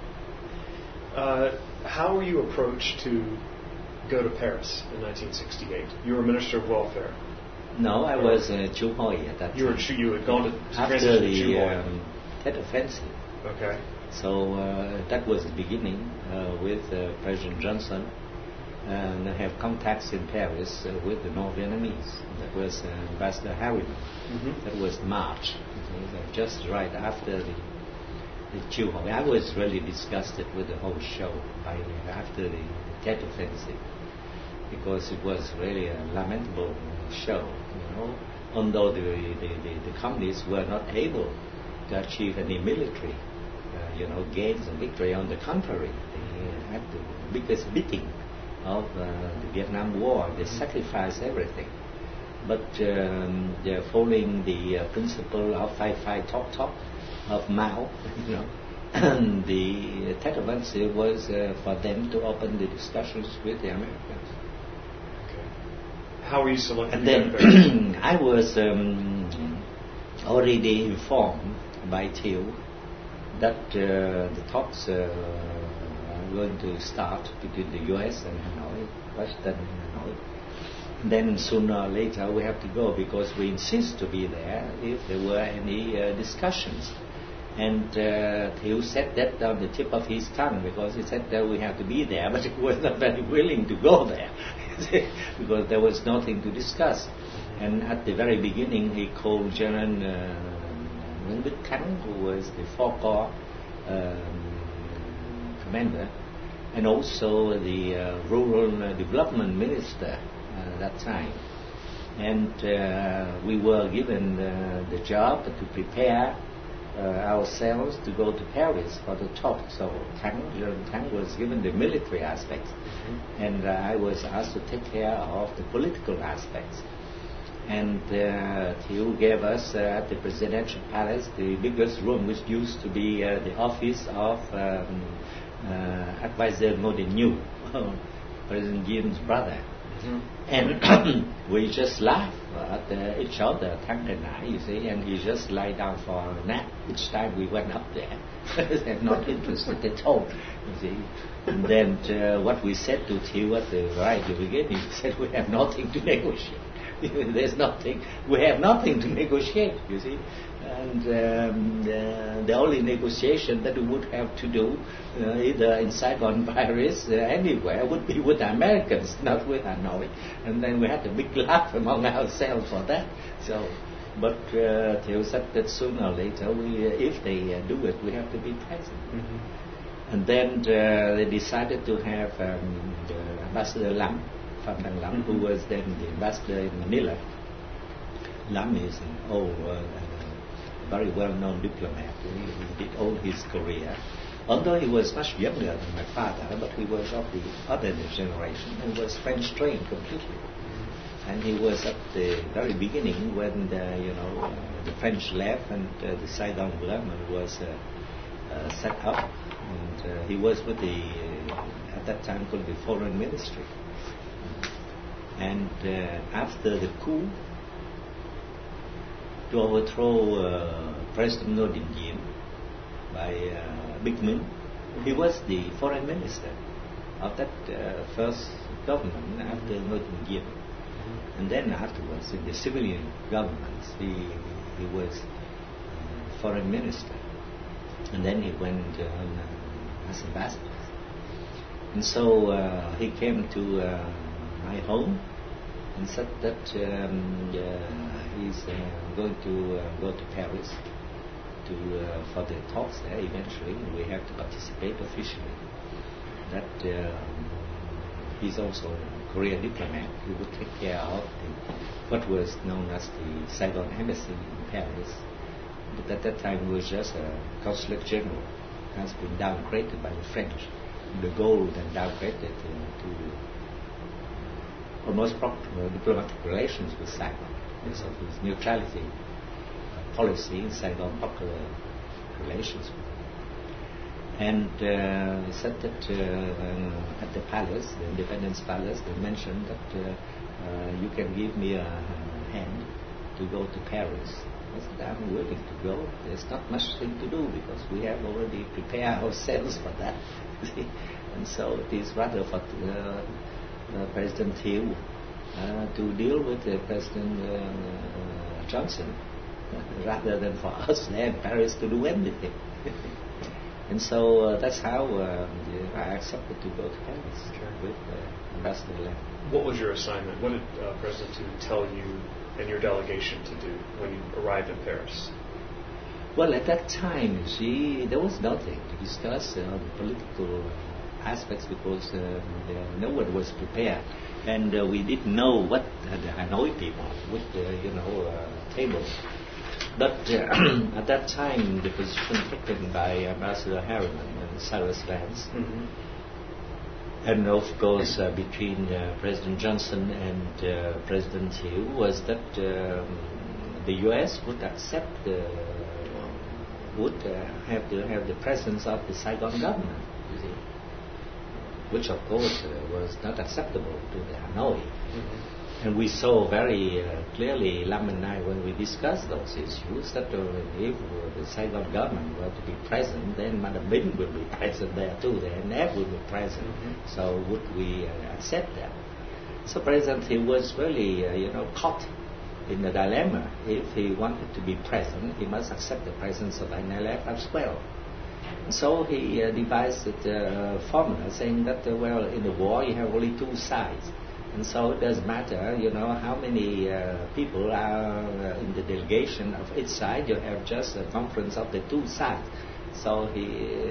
Uh, how were you approached to go to Paris in nineteen sixty-eight? You were Minister of Welfare. No, I was uh, Chu Hoi at that you time. Were, you had gone to after the um, Tet Offensive. Okay. So uh, that was the beginning uh, with uh, President Johnson, and I have contacts in Paris uh, with the North Vietnamese. That was uh, Ambassador Harriman. Mm-hmm. That was March, just right after the the Chu Hoi. I was really disgusted with the whole show by after the Tet Offensive, because it was really a lamentable show, you know. Although the the, the, the communists were not able to achieve any military, uh, you know, gains and victory. On the contrary, they had the biggest beating of uh, the Vietnam War. They sacrificed everything. But um, they're following the uh, principle of fight, fight, talk, talk of Mao, you know. And the Tet Offensive was uh, for them to open the discussions with the Americans. Okay. How were you selected? And then I was um, already informed by Thieu that uh, the talks uh, are going to start between the U S and Hanoi, Washington and Hanoi. And then sooner or later we have to go because we insist to be there if there were any uh, discussions. And uh, Thieu said that on the tip of his tongue, because he said that we have to be there, but he was not very willing to go there because there was nothing to discuss. And at the very beginning, he called General uh, Nguyen Bích Khánh, who was the four corps um, commander, and also the uh, Rural uh, Development Minister at uh, that time. And uh, we were given uh, the job to prepare Uh, ourselves to go to Paris for the talk. So Thang, Thang was given the military aspects, mm-hmm. and uh, I was asked to take care of the political aspects. And uh, Thieu gave us uh, at the Presidential Palace the biggest room, which used to be uh, the office of um, uh, Advisor Ngo Dinh Nhu, President Diem's brother. Mm-hmm. And we just laugh at uh, each other, Thang and I, you see, and he just lie down for a nap each time we went up there. They're not interested at all, you see. And then uh, what we said to Thieu at the right beginning, he said, we have nothing to negotiate. There's nothing, we have nothing to negotiate, you see. And um, uh, the only negotiation that we would have to do, uh, either in Saigon, Paris, uh, anywhere, would be with the Americans, not with Hanoi. And then we had a big laugh among ourselves for that. So, but uh, Thieu said that sooner or later, we, uh, if they uh, do it, we have to be present. Mm-hmm. And then uh, they decided to have um, the Ambassador Lam, Pham Dang Lam, mm-hmm. who was then the ambassador in Manila. Lam is an old, uh, very well-known diplomat. He did all his career. Although he was much younger than my father, but he was of the other generation and was French trained completely. Mm-hmm. And he was at the very beginning when the, you know uh, the French left and uh, the Saigon government was uh, uh, set up. And uh, he was with the uh, at that time called the Foreign Ministry. And uh, after the coup, to overthrow uh, President Ngo Dinh Diem by uh, Big Minh, he was the foreign minister of that uh, first government after Ngo Dinh Diem. Mm-hmm. And then afterwards, in the civilian governments, he, he was uh, foreign minister. And then he went on uh, as ambassador. And so uh, he came to uh, my home and said that um, uh, he's uh, going to uh, go to Paris to uh, for the talks there eventually. We have to participate officially. That uh, he's also a Korean diplomat. He would take care of the, what was known as the Saigon Embassy in Paris. But at that time he was just a consulate general, has been downgraded by the French. de Gaulle then downgraded uh, to almost proper uh, diplomatic relations with Saigon because of his neutrality uh, policy in Saigon, proper relations with them. And uh, he said that uh, uh, at the palace, the Independence Palace, they mentioned that uh, uh, you can give me a, a hand to go to Paris. I said, I'm willing to go. There's not much thing to do because we have already prepared ourselves for that. And so it is rather for uh, uh, President Thieu uh, to deal with uh, President uh, Johnson uh, rather than for us there in Paris to do anything. And so uh, that's how um, I accepted to go to Paris okay. with uh, Ambassador Lam. What was your assignment? What did uh, President Thieu tell you and your delegation to do when you arrived in Paris? Well, at that time, you see, there was nothing to discuss uh, the political aspects because uh, the, no one was prepared, and uh, we didn't know what uh, the Hanoi people would, uh, you know, uh, table. But uh, at that time, the position taken by Ambassador Harriman and Cyrus Vance, mm-hmm. and of course uh, between uh, President Johnson and uh, President Thieu was that um, the U S would accept, uh, would uh, have to have the presence of the Saigon government, you see, which of course uh, was not acceptable to the Hanoi. Mm-hmm. And we saw very uh, clearly, Lam and I, when we discussed those issues, that uh, if uh, the Saigon government were to be present, then Madam Minh will be present there too, the N F will be present. Mm-hmm. So would we uh, accept that? So President, he was really, uh, you know, caught in the dilemma. If he wanted to be present, he must accept the presence of N L F as well. So he uh, devised a uh, formula saying that, uh, well, in the war you have only two sides. And so it doesn't matter, you know, how many uh, people are uh, in the delegation of each side. You have just a conference of the two sides. So he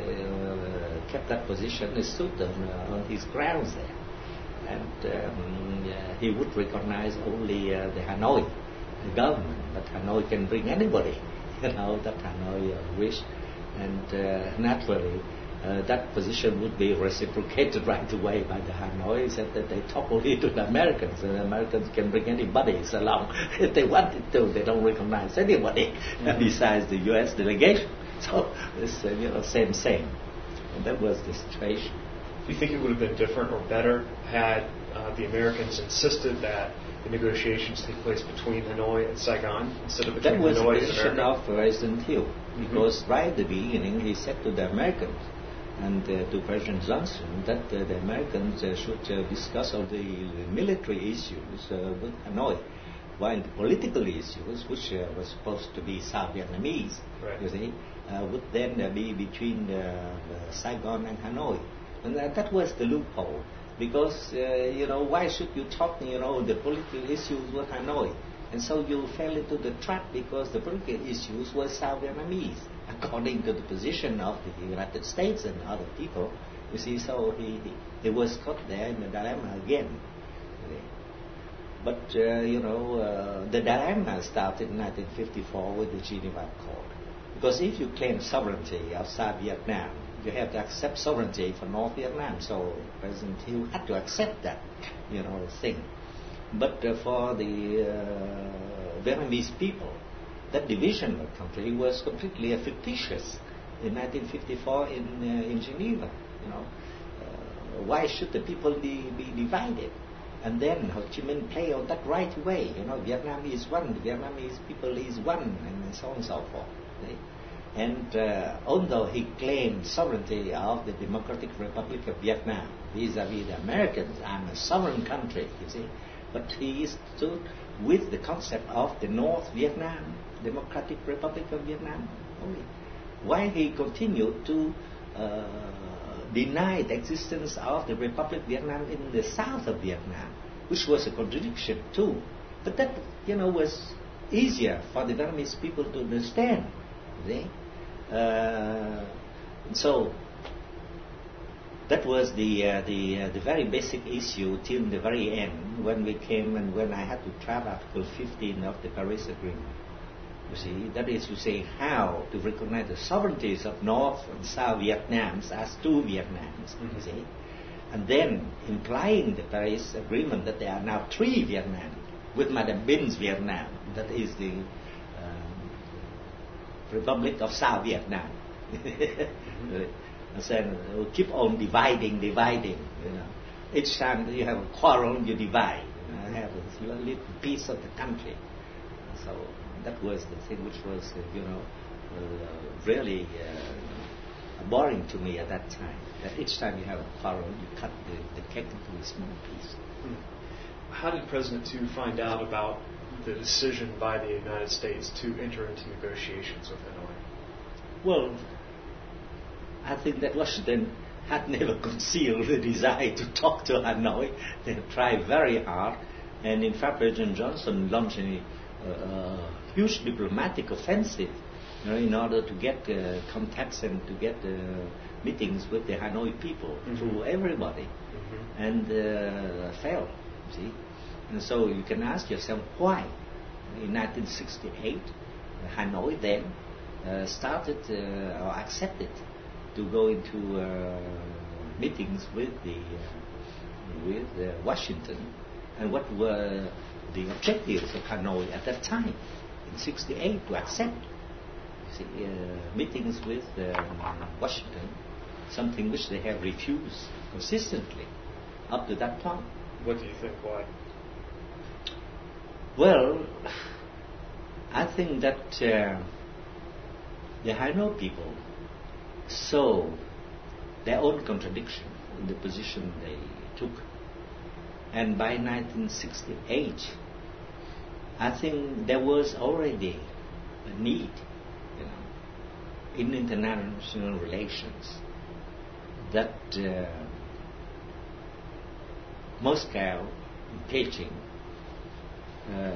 uh, kept that position, he stood on, uh, on his grounds there. And um, yeah, he would recognize only uh, the Hanoi the government, but Hanoi can bring anybody, you know, that Hanoi uh, wish. And uh, naturally, Uh, that position would be reciprocated right away by the Hanoi, said that they talk only to the Americans, and the Americans can bring anybody along if they wanted to. They don't recognize anybody mm-hmm. besides the U S delegation. So it's uh, you know same same, and that was the situation. Do you think it would have been different or better had uh, the Americans insisted that the negotiations take place between Hanoi and Saigon instead of between Hanoi and America? That was the position of President Thieu, because mm-hmm. right at the beginning he said to the Americans and uh, to President Johnson that uh, the Americans uh, should uh, discuss all the military issues uh, with Hanoi, while the political issues, which uh, was supposed to be South Vietnamese, right. you see, uh, would then uh, be between uh, uh, Saigon and Hanoi. And uh, that was the loophole, because, uh, you know, why should you talk, you know, the political issues with Hanoi? And so you fell into the trap because the political issues were South Vietnamese, according to the position of the United States and other people. You see, so he, he, he was caught there in the dilemma again. But, uh, you know, uh, the dilemma started in nineteen fifty-four with the Geneva Accord. Because if you claim sovereignty of South Vietnam, you have to accept sovereignty for North Vietnam. So President Thieu had to accept that, you know, thing. But uh, for the uh, Vietnamese people, that division of the country was completely uh, fictitious in nineteen fifty-four in uh, in Geneva. You know, uh, why should the people be, be divided? And then Ho Chi Minh played on that right away. You know, Vietnam is one, the Vietnamese people is one, and so on and so forth. Right? And uh, although he claimed sovereignty of the Democratic Republic of Vietnam vis-a-vis the Americans, I'm a sovereign country, you see. But he stood with the concept of the North Vietnam, Democratic Republic of Vietnam only. Why he continued to uh, deny the existence of the Republic of Vietnam in the south of Vietnam, which was a contradiction too. But that, you know, was easier for the Vietnamese people to understand. See? Uh, so that was the uh, the uh, the very basic issue till the very end when we came and when I had to travel Article fifteen of the Paris Agreement. You see, that is to say, how to recognize the sovereignties of North and South Vietnams as two Vietnams, mm-hmm. you see, and then implying the Paris Agreement that there are now three Vietnam, with Madame Bin's Vietnam, that is the um, Republic of South Vietnam. mm-hmm. And then uh, keep on dividing, dividing, you know. Each time you have a quarrel, you divide. You know, have a little piece of the country. So that was the thing which was, uh, you know, uh, really uh, boring to me at that time. That each time you have a quarrel, you cut the, the cake into a small piece. Hmm. How did President Tu find out about the decision by the United States to enter into negotiations with Hanoi? Well, I think that Washington had never concealed the desire to talk to Hanoi. They tried very hard, and in fact, President Johnson launched a uh, huge diplomatic offensive, you know, in order to get uh, contacts and to get uh, meetings with the Hanoi people mm-hmm. through everybody, mm-hmm. and uh, failed. See, and so you can ask yourself why. In nineteen sixty-eight, Hanoi then uh, started uh, or accepted to go into uh, meetings with the uh, with uh, Washington, and what were the objectives of Hanoi at that time in sixty-eight to accept see, uh, meetings with um, Washington, something which they have refused consistently up to that point. What do you think? Why? Well, I think that uh, the Hanoi people saw their own contradiction in the position they took. And by nineteen sixty-eight, I think there was already a need, you know, in international relations that uh, Moscow and Beijing uh,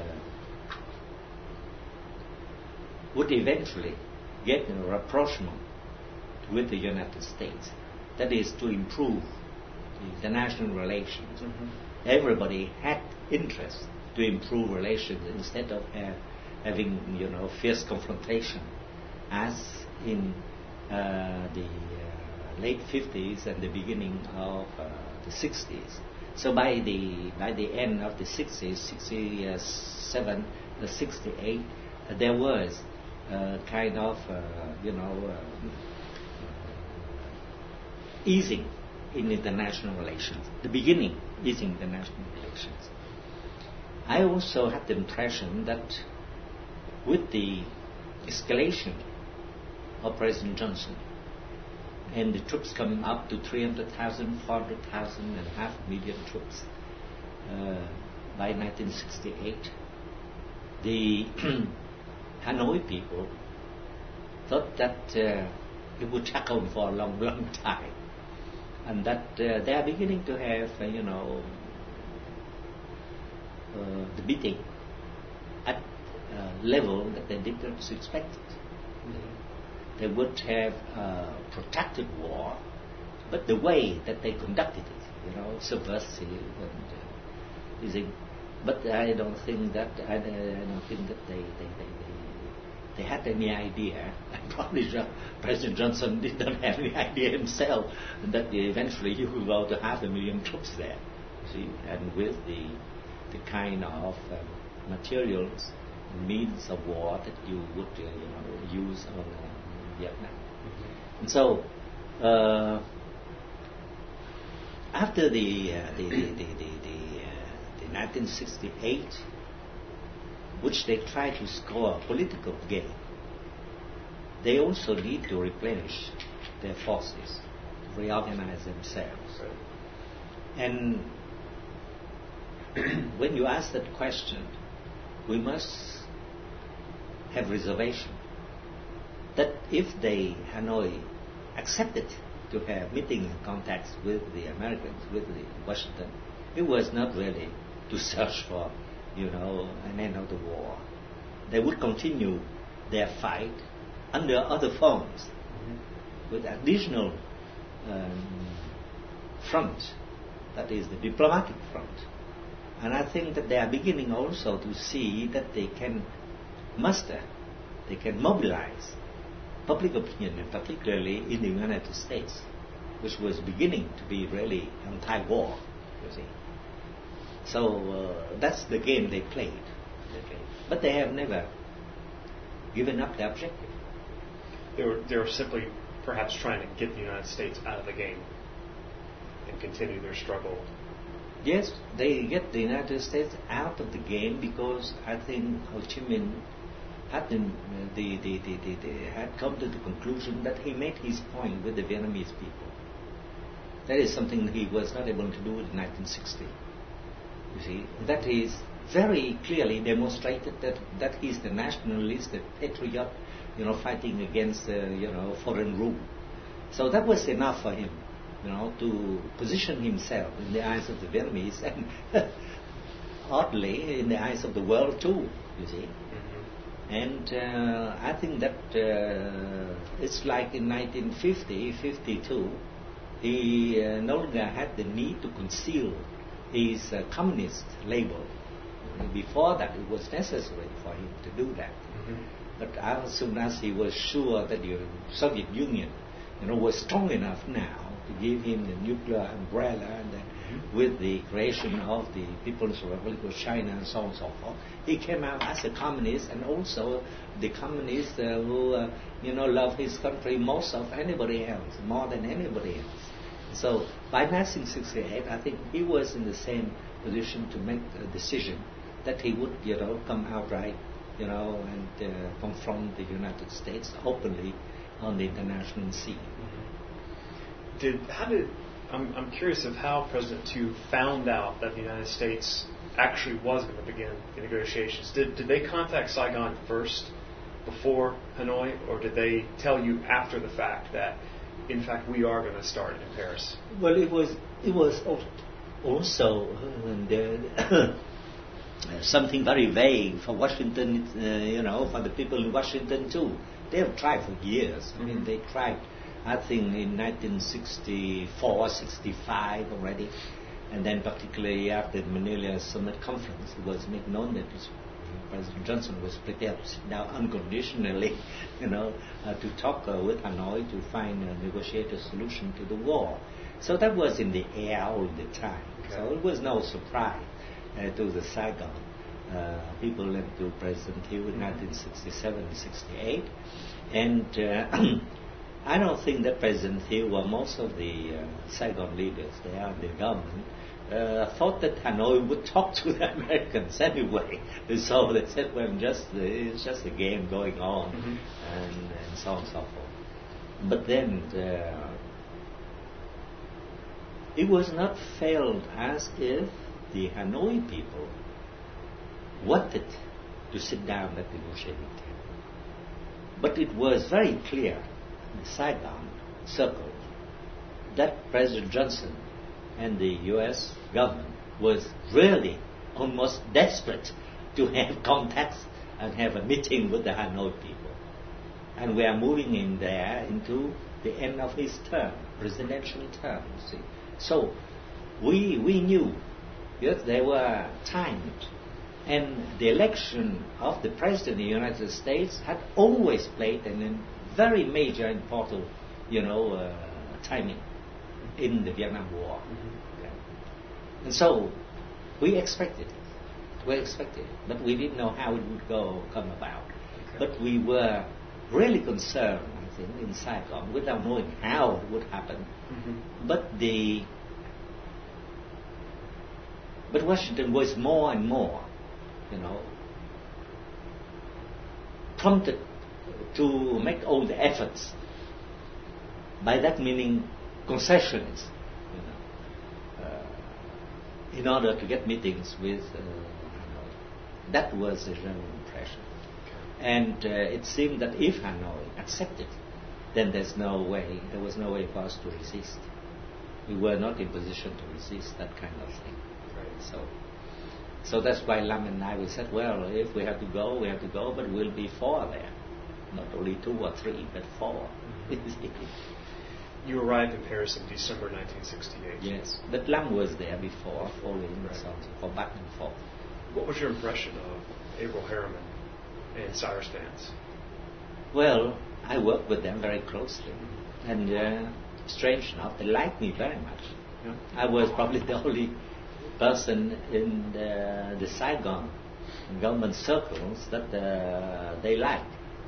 would eventually get a rapprochement with the United States. That is to improve the international relations. Mm-hmm. Everybody had interest to improve relations instead of uh, having, you know, fierce confrontation, as in uh, the uh, late fifties and the beginning of uh, the sixties. So by the by the end of the sixties, sixty-seven, uh, sixty-eight, uh, there was uh, kind of, uh, you know, uh, easing in international relations, the beginning easing international relations. I also had the impression that with the escalation of President Johnson and the troops coming up to three hundred thousand, four hundred thousand and half a million troops uh, by nineteen sixty-eight, the Hanoi people thought that uh, it would take on for a long, long time. And that uh, they are beginning to have, uh, you know, uh, the beating at a level that they did not expect. Mm-hmm. They would have a protracted war, but the way that they conducted it, you know, subversive and uh, easy. But I don't think that I, I don't think that they they, they, they they had any idea, and probably President Johnson did not have any idea himself, that eventually he would go to half a million troops there, see, and with the the kind of um, materials, means of war that you would uh, you know use on uh, Vietnam. Mm-hmm. And so, uh, after the uh, the the the, the, the, uh, the nineteen sixty-eight, which they try to score a political gain, they also need to replenish their forces, to reorganize themselves. And when you ask that question, we must have reservation that if they, Hanoi, accepted to have meetings and contacts with the Americans, with the Washington, it was not really to search for, you know, an end of the war. They would continue their fight under other forms, mm-hmm. with additional um, front, that is the diplomatic front. And I think that they are beginning also to see that they can muster they can mobilize public opinion, and particularly in the United States, which was beginning to be really anti-war, you see. So uh, that's the game they played. They played. But they have never given up the objective. They were, they were simply perhaps trying to get the United States out of the game and continue their struggle. Yes, they get the United States out of the game because I think Ho Chi Minh had, been, uh, the, the, the, the, the, had come to the conclusion that he made his point with the Vietnamese people. That is something he was not able to do in nineteen sixty. You see, that is very clearly demonstrated that, that he is the nationalist, the patriot, you know, fighting against, uh, you know, foreign rule. So that was enough for him, you know, to position himself in the eyes of the Vietnamese and oddly in the eyes of the world too, you see. Mm-hmm. And uh, I think that uh, it's like in nineteen fifty, fifty-two, he uh, no longer had the need to conceal his uh, communist label. Before that, it was necessary for him to do that. Mm-hmm. But as soon as he was sure that the Soviet Union, you know, was strong enough now to give him the nuclear umbrella, and then mm-hmm. with the creation of the People's Republic of China and so on and so forth, he came out as a communist, and also the communist uh, who, uh, you know, loved his country most of anybody else, more than anybody else. So by nineteen sixty-eight, I think he was in the same position to make a decision that he would, you know, come outright, you know, and uh, confront the United States openly on the international scene. Mm-hmm. Did how did I'm I'm curious of how President Thieu found out that the United States actually was going to begin the negotiations. Did did they contact Saigon first, before Hanoi, or did they tell you after the fact that, in fact, we are going to start in Paris? Well, it was it was also uh, the something very vague for Washington, uh, you know, for the people in Washington too. They have tried for years. Mm-hmm. I mean, they tried, I think, in nineteen sixty-four, sixty-five already, and then particularly after the Manila Summit Conference, it was made known that President Johnson was prepared to sit down unconditionally, you know, uh, to talk uh, with Hanoi to find a negotiated solution to the war. So that was in the air all the time. Okay. So it was no surprise uh, to the Saigon uh, people and to President Thieu in nineteen sixty-seven and sixty-eight. And uh, I don't think that President Thieu or most of the uh, Saigon leaders there in the government Uh, thought that Hanoi would talk to the Americans anyway. So they said, well, just uh, it's just a game going on, mm-hmm. and, and so on and so forth. But then uh, it was not felt as if the Hanoi people wanted to sit down at the negotiating table. But it was very clear in the Saigon circle that President Johnson and the U S government was really almost desperate to have contacts and have a meeting with the Hanoi people. And we are moving in there into the end of his term, presidential term, you see. So we we knew that they were timed. And the election of the President of the United States had always played a very major important, you know, uh, timing in the Vietnam War. Mm-hmm. Okay. And so we expected it. We expected it. But we didn't know how it would go, come about. Okay. But we were really concerned, I think, in Saigon, without knowing how it would happen. Mm-hmm. But the but Washington was more and more, you know, prompted to make all the efforts. By that meaning concessions, you know, uh, in order to get meetings with uh, Hanoi. That was the general impression. Okay. And uh, it seemed that if Hanoi accepted, then there's no way, there was no way for us to resist. We were not in position to resist that kind of thing. Right. So, so that's why Lam and I, we said, well, if we have to go, we have to go, but we'll be four there. Not only two or three, but four. Mm-hmm. You arrived in Paris in December nineteen sixty-eight. Yes, but Lam was there before, following right. so for back and forth. What was your impression of Averell Harriman and Cyrus Vance? Well, I worked with them very closely, and uh, strange enough, they liked me very much. Yeah. I was probably the only person in the, the Saigon government circles that uh, they liked.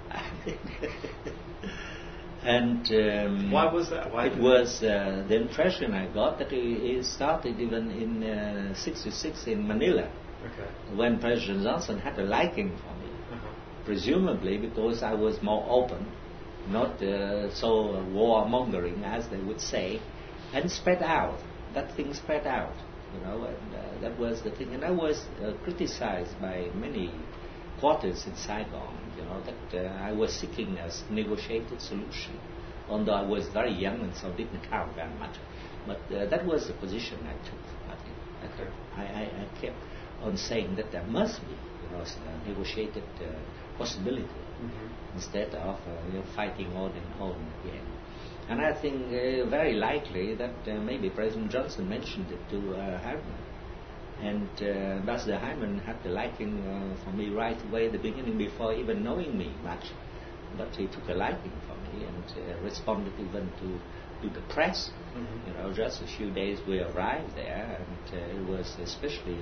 And um, why was that? Why it was uh, the impression I got that it started even in uh, sixty-six in Manila, Okay. when President Johnson had a liking for me, Uh-huh. presumably because I was more open, not uh, so warmongering as they would say, and spread out. That thing spread out, you know, and uh, that was the thing. And I was uh, criticized by many quarters in Saigon, you know, that uh, I was seeking a negotiated solution, although I was very young and so didn't count very much. But uh, that was the position I took. I think. Okay. I, I, I kept on saying that there must be, you know, a negotiated uh, possibility Mm-hmm. instead of uh, you know, fighting on and on again. And I think uh, very likely that uh, maybe President Johnson mentioned it to uh, Harman. And uh, Ambassador Hyman had the liking uh, for me right away at the beginning before even knowing me much. But he took a liking for me and uh, responded even to, to the press. Mm-hmm. You know, just a few days we arrived there, and uh, it was especially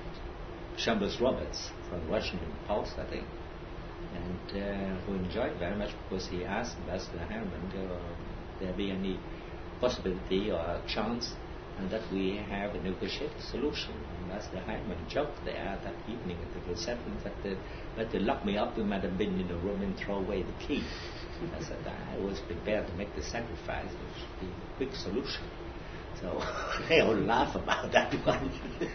uh, Chambers Roberts from the Washington Post, I think, and uh, who enjoyed very much because he asked Ambassador Harman, uh, there be any possibility or a chance and that we have a negotiated solution. And Ambassador Hyman joked there that evening at the reception that uh, that they lock me up, we might have been in the room and throw away the key. I said I was prepared to make the sacrifice, which would be a quick solution. So they all laugh about that one.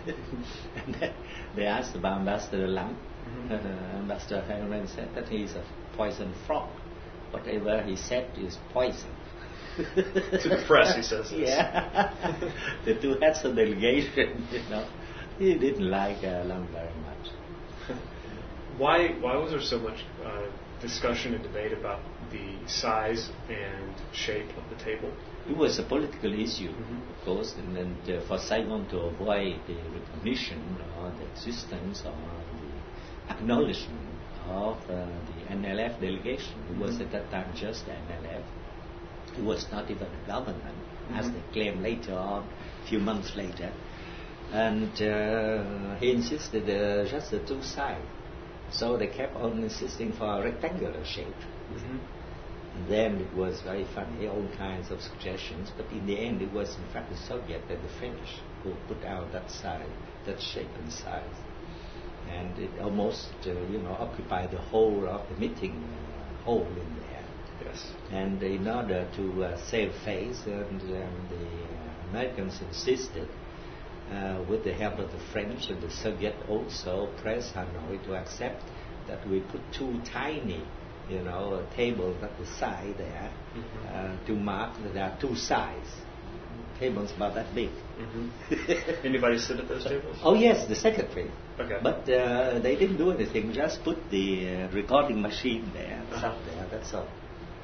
And then they asked about Ambassador Lam. Mm-hmm. Uh, Ambassador Hyman said that he's a poison frog. Whatever he said is poison. To the press, he says this. Yeah. The two heads of delegation, you know, he didn't like uh, Lam very much. Why why was there so much uh, discussion and debate about the size and shape of the table? It was a political issue, Mm-hmm. of course, and, and uh, for Saigon to avoid the recognition or the existence or the acknowledgement of uh, the N L F delegation. It was Mm-hmm. at that time just the N L F. It was not even a government, Mm-hmm. as they claimed later on, a few months later. And uh, he insisted uh, just the two sides. So they kept on insisting for a rectangular shape. Mm-hmm. And then it was very funny, all kinds of suggestions, but in the end it was in fact the Soviet and the French who put out that size, that shape and size. And it almost, uh, you know, occupied the whole of the meeting uh, hall in there. Yes. And in order to uh, save face, and um, the uh, Americans insisted, uh, with the help of the French and the Soviet also, pressed Hanoi to accept that we put two tiny, you know, tables at the side there, Mm-hmm. uh, to mark that there are two sides. Tables about that big. Mm-hmm. Anybody sit at those tables? Oh yes, the secretary. Okay. But uh, they didn't do anything. Just put the uh, recording machine there, Uh-huh. sat there. That's all.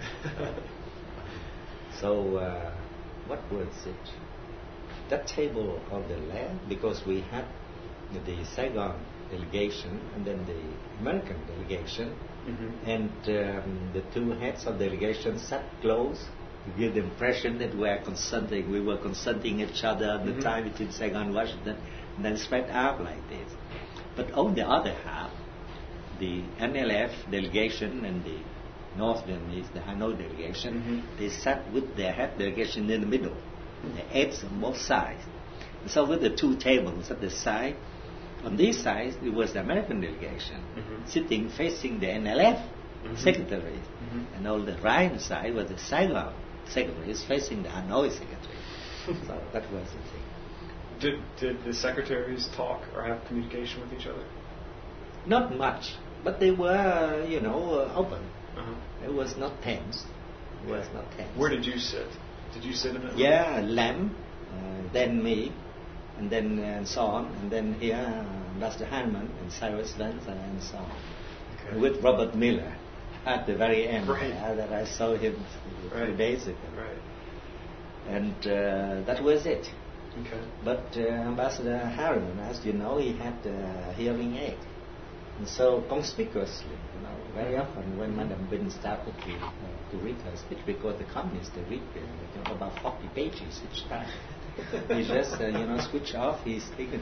So uh, what was it? That table on the left, because we had the Saigon delegation and then the American delegation, Mm-hmm. and um, the two heads of delegation sat close to give the impression that we were consulting, we were consulting each other at the Mhm. time between Saigon and Washington, and then spread out like this. But on the other half, the N L F delegation and the North Vietnamese, the Hanoi delegation, Mhm. they sat with their head delegation in the middle, the heads on both sides. And so with the two tables at the side, on this side, it was the American delegation Mhm. sitting facing the N L F Mhm. secretary, Mhm. and on the right side was the Saigon secretaries facing the Hanoi secretary. So that was the thing. Did did the secretaries talk or have communication with each other? Not much, but they were, you know, uh, open. Uh-huh. It was not tense. It was not tense. Where did you sit? Did you sit in it? Yeah, Lam, uh, then me, and then uh, and so on, and then here uh, Ambassador Hanman and Cyrus Vance and so on. Okay. With Robert Miller at the very end, Right. uh, that I saw him a few Right. days ago. Right. And uh, that was it. Okay. But uh, Ambassador Harriman, as you know, he had a hearing aid. And so conspicuously, you know, very often when Madam Bin started to, uh, to read her speech, because the communists they read uh, you know, about forty pages each time, he just uh, you know switch off his speaking.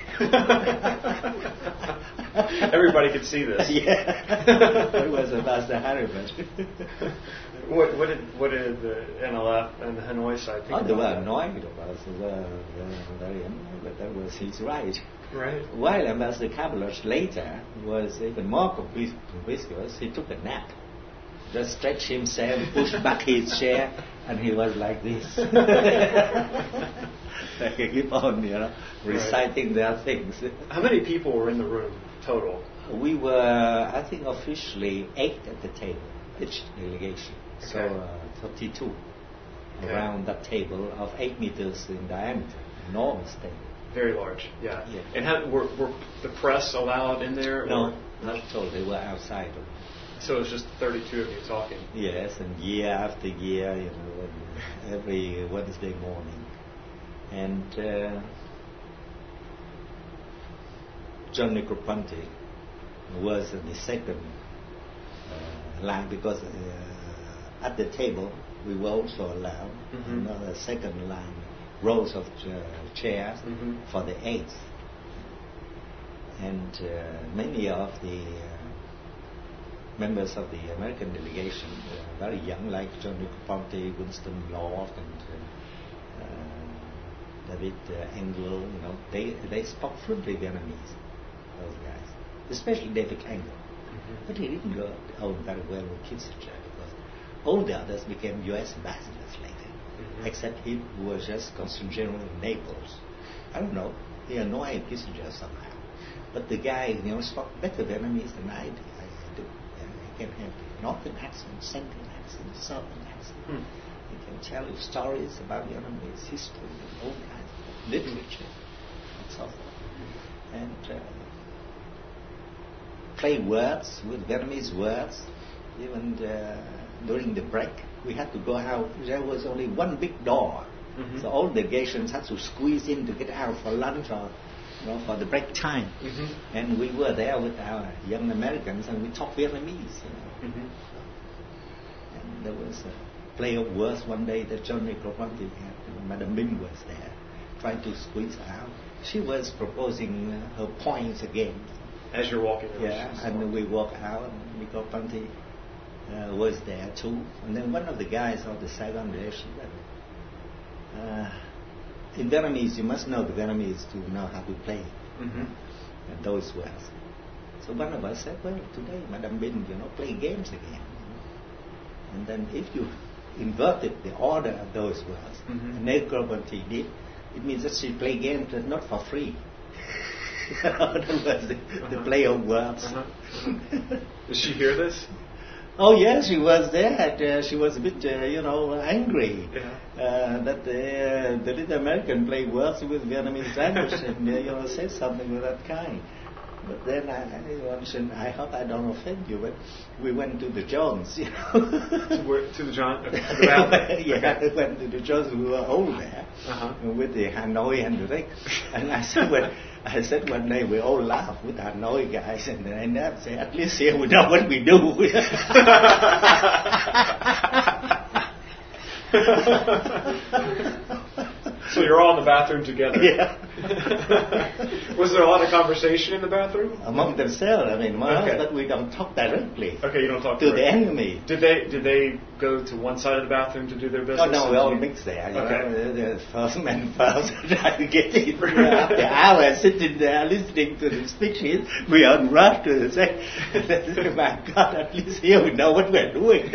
Everybody could see this. Yeah, it was about the Harvard. What, what did what did the N L F and the Hanoi side think? Oh, they were about annoyed about it. They were very, very annoyed, but that was his right. Right. While Ambassador Kabelos later was even more conspicuous, he took a nap. Just stretched himself, pushed back his chair, and he was like this. Like he keep on, you know, reciting right. their things. How many people were in the room total? We were, I think, officially eight at the table, each delegation. Okay. So uh, thirty-two okay. around that table of eight meters in diameter, enormous table. Very large, yeah. yeah. And how, were, were the press allowed in there? No, or? not at all. They were outside. So it was just thirty-two of you talking. Yes, and year after year, you know, every Wednesday morning. And uh, John Negroponte was the second uh, line because uh, at the table we were also allowed mm-hmm. another second line rows of uh, chairs mm-hmm. for the eighth. And uh, many of the uh, members of the American delegation were very young, like John Negroponte, Winston Lord, and uh, uh, David uh, Engel. You know, they they spoke fluently Vietnamese. Those guys, especially David Engel, mm-hmm. but he didn't go on very well with Kissinger because all the others became U S ambassadors later. Mm-hmm. Except him, who was just consul general in Naples. I don't know, he annoyed Kissinger somehow. But the guy, you know, spoke better Vietnamese than I do. I do. I can have northern accent, central accent, southern accent. Mm. He can tell you stories about Vietnamese history and all kinds of literature and so forth. Mm-hmm. And uh, play words with Vietnamese words. Even uh, during the break, we had to go out. There was only one big door, mm-hmm. so all delegations had to squeeze in to get out for lunch or, you know, for the break time. Mm-hmm. And we were there with our young Americans, and we talked Vietnamese. You know. Mm-hmm. And there was a play of words one day that John Negroponte had. You know, Madam Bin was there, trying to squeeze her out. She was proposing uh, her points again. As you're walking. Yeah, and then we walk out, and Negroponte Uh, was there too, and then one of the guys of the Saigon delegation. Uh, in Vietnamese, you must know the Vietnamese to know how to play mm-hmm. and those words. So one of us said, "Well, today, Madam Bin, you know, play games again." And then if you inverted the order of those words, mm-hmm. and Negroponte did, it means that she play games but not for free. That was the, uh-huh. the play of words. Uh-huh. Does she hear this? Oh yes, she was there. And, uh, she was a bit, uh, you know, angry yeah. uh, that the, uh, the little American played words with Vietnamese language and uh, you know said something of that kind. But then I, I mentioned, I hope I don't offend you, but we went to the Jones, you know. to, where, to the John? Okay, to the bathroom? Yeah, okay. we went to the Jones. We were all there uh-huh. with the Hanoi and the thing. And I said, when, I said one day we all laughed with Hanoi guys, and then I never say, at least here we know what we do. So you're all in the bathroom together? Yeah. Was there a lot of conversation in the bathroom? Among themselves, I mean, well, okay. but we don't talk directly. Okay, you don't talk to directly. the enemy. Did they did they go to one side of the bathroom to do their business? Oh no, we all mixed there. You okay. know, the first man first trying to get in. After hours sitting there listening to the speeches, we all rushed to the second. My God, at least here we know what we're doing.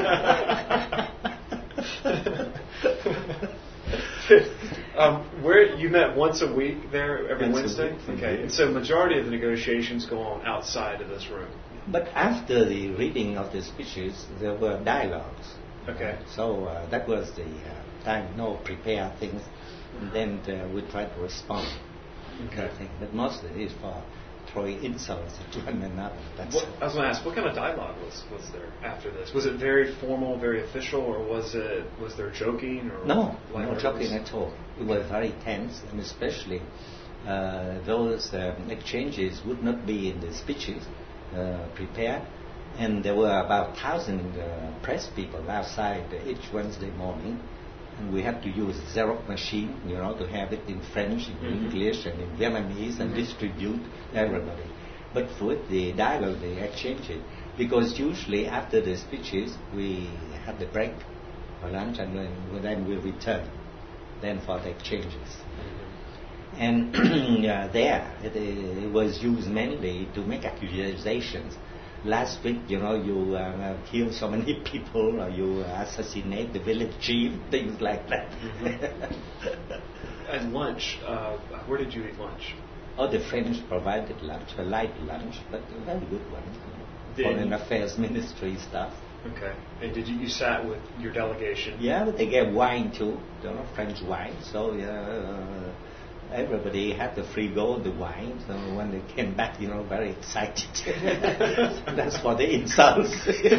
um, where you met once a week there every once Wednesday? Week, okay, and so majority of the negotiations go on outside of this room. But after the reading of the speeches, there were dialogues. Okay. So uh, that was the uh, time, no, prepare things, and then uh, we try to respond. Okay. But mostly it is for throwing insults to one another. That's what, I was going to ask, what kind of dialogue was, was there after this? Was it very formal, very official, or was it was there joking? Or no, like no joking at all. It was very tense, and especially uh, those um, exchanges would not be in the speeches uh, prepared, and there were about one thousand uh, press people outside each Wednesday morning, and we had to use Xerox machine, you know, to have it in French, in mm-hmm. English, and in Vietnamese, and mm-hmm. distribute everybody. But with the dialogue, they exchanged it, because usually after the speeches we had the break for lunch, and then, then we return then for the exchanges. Mm-hmm. And uh, there it, it was used mainly to make accusations. Last week, you know, you uh, killed so many people, or you assassinate the village chief, things like that. Mm-hmm. At lunch, uh, where did you eat lunch? Oh, the French provided lunch, a light lunch, but a very good one. Did Foreign Affairs Ministry stuff. Okay. And did you, you sat with your delegation? Yeah, but they gave wine too, you know, French wine. So yeah, uh, everybody had the free go of the wine. So when they came back, you know, very excited. So that's for the insults.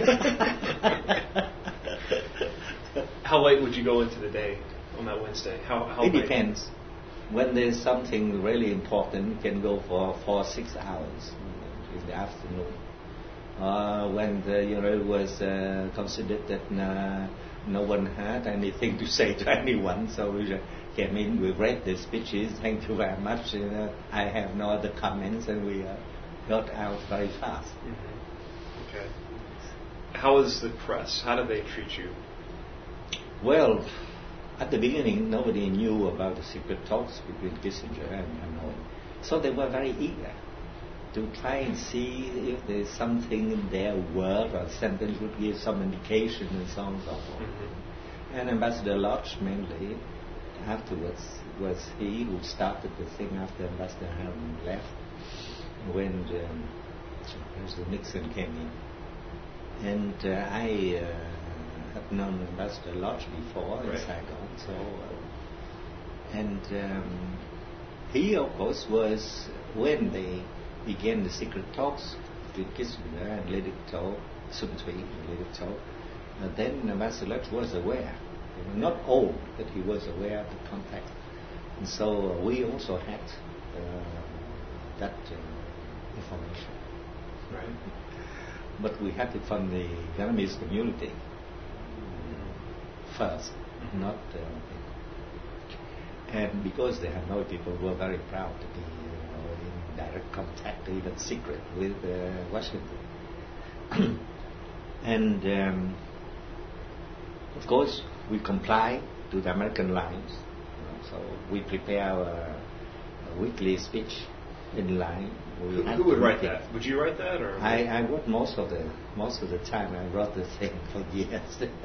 How late would you go into the day on that Wednesday? How, how it late? Depends. When there's something really important, you can go for four, six hours in the afternoon. Uh, when the, you know, it was uh, considered that uh, no one had anything to say to anyone, so we came in, we read the speeches, thank you very much, uh, I have no other comments, and we uh, got out very fast. Mm-hmm. Okay. How was the press? How did they treat you? Well, at the beginning, nobody knew about the secret talks between Kissinger and Hanoi, so they were very eager to try and see if there's something in their word or sentence would give some indication and so on and so forth. Mm-hmm. And Ambassador Lodge mainly afterwards was he who started the thing after Ambassador Harriman left, when um, President Nixon came in. And uh, I uh, had known Ambassador Lodge before in right. Saigon, so uh, and um, he of course was, when they began the secret talks between Kissinger and Lê Đức Thọ, Sun Thủy and Lê Đức Thọ, uh, then Ambassador Lodge was aware, you know, not old, but he was aware of the contact. And so uh, we also had uh, that uh, information. Right. But we had it from the Vietnamese community first, mm-hmm. not uh, and because the Hanoi people were very proud to be in direct contact, even secret, with uh, Washington. And um, of course we comply to the American lines, you know, so we prepare our, our weekly speech in line. Who, who would write that? Would you write that, or I, I wrote most of the most of the time. I wrote the thing for years.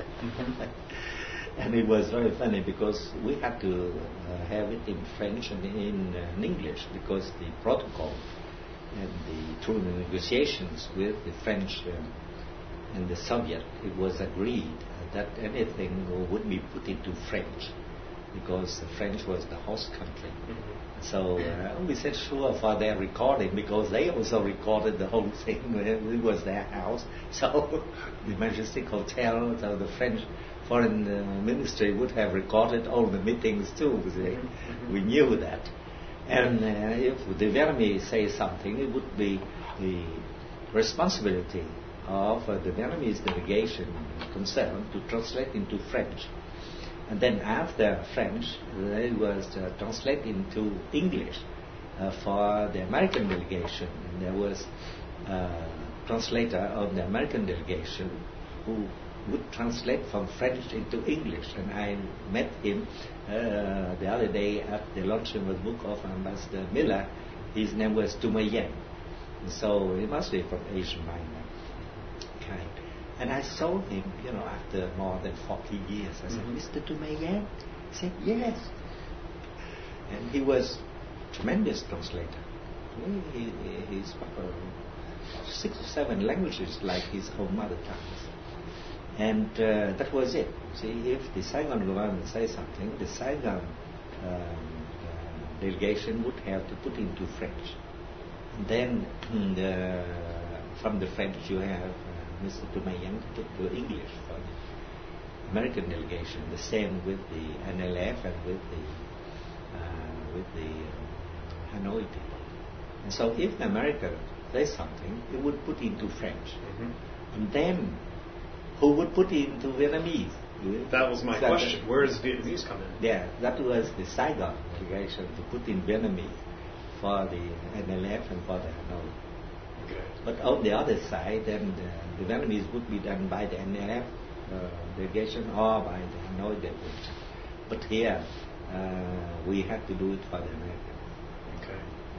And it was very funny because we had to uh, have it in French and in, uh, in English, because the protocol and the through the negotiations with the French uh, and the Soviet, it was agreed that anything would be put into French, because the French was the host country. Mm-hmm. So uh, we said sure for their recording, because they also recorded the whole thing. It was their house, so the Majestic Hotel, so the French Foreign uh, Ministry would have recorded all the meetings too. Mm-hmm. We knew that. And uh, if the Vietnamese say something, it would be the responsibility of uh, the Vietnamese delegation concerned to translate into French. And then after French, it was uh, translated into English uh, for the American delegation. And there was a translator of the American delegation who would translate from French into English. And I met him uh, the other day at the launching of the book of Ambassador Miller. His name was Tumayen. And so he must be from Asian Minor kind. And I saw him, you know, after more than forty years. I said, mm-hmm. Mister Tumayen? He said, yes. And he was a tremendous translator. He, he, he spoke uh, six or seven languages like his own mother tongue. And uh, that was it. See, if the Saigon government says something, the Saigon um, uh, delegation would have to put into French. And then the, from the French you have uh, Mister Tumayen to put to English for the American delegation. The same with the N L F and with the uh, with the Hanoi people. And so if America says something, it would put into French. Mm-hmm. And then who would put it into Vietnamese? That was my that question. The, Where does Vietnamese come in? Yeah, that was the Saigon delegation to put in Vietnamese for the N L F and for the Hanoi. Okay. But on the other side, then the, the Vietnamese would be done by the N L F uh, delegation or by the Hanoi delegation. But here, uh, we had to do it for the Americans. Okay.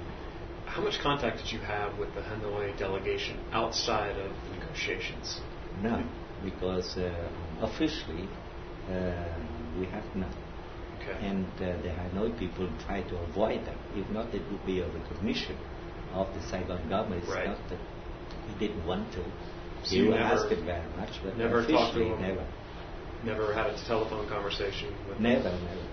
How much contact did you have with the Hanoi delegation outside of the negotiations? None, because uh, officially uh, we have none. Okay. And uh, the Hanoi people try to avoid that. If not, it would be a recognition of the Saigon government. It's right. not that he didn't want to. So he will ask it very much, but never talked to officially him? never. Never had a telephone conversation with Never, them? never.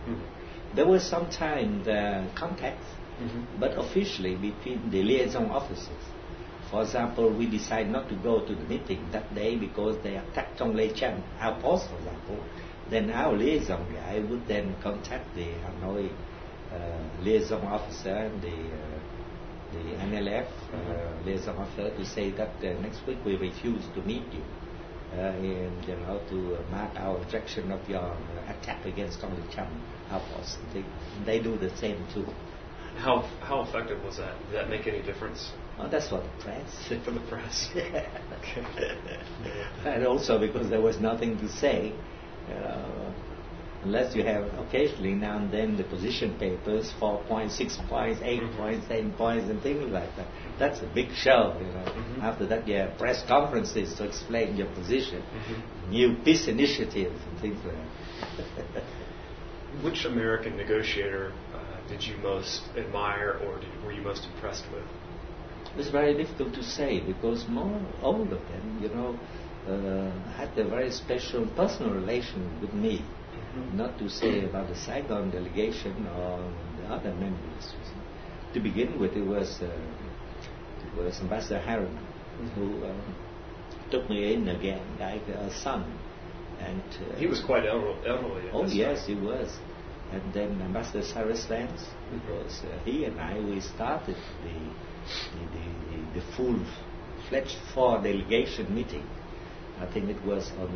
Hmm. There was some time the contacts, Mm-hmm. but officially between the liaison officers. For example, we decided not to go to the meeting that day because they attacked Tong Lei Chan, our post, for example. Then our liaison guy would then contact the Hanoi uh, liaison officer and the uh, the N L F uh, Mm-hmm. liaison officer to say that uh, next week we refuse to meet you. Uh, and you know, to uh, mark our rejection of your uh, attack against Tong Lei Chan, our post. They, they do the same too. How how effective was that? Did that make any difference? Oh, that's for the press. For the press. Okay. And also because there was nothing to say, uh, unless you have occasionally now and then the position papers, four points, six points, eight Mm-hmm. points, ten points, and things like that. That's a big show, you know. Mm-hmm. After that, you have press conferences to explain your position, Mm-hmm. new peace initiatives, and things like that. Which American negotiator uh, did you most admire, or did, were you most impressed with? It's very difficult to say because more all of them, you know, uh, had a very special personal relation with me. Mm-hmm. Not to say about the Saigon delegation or the other members. To begin with, it was uh, it was Ambassador Harriman Mm-hmm. who um, took me in again like a son, and uh, He was quite elderly. elderly at Oh this yes, time. he was. And then Ambassador Cyrus Vance, because uh, he and I, we started the the, the, the, the full-fledged four delegation meeting. I think it was on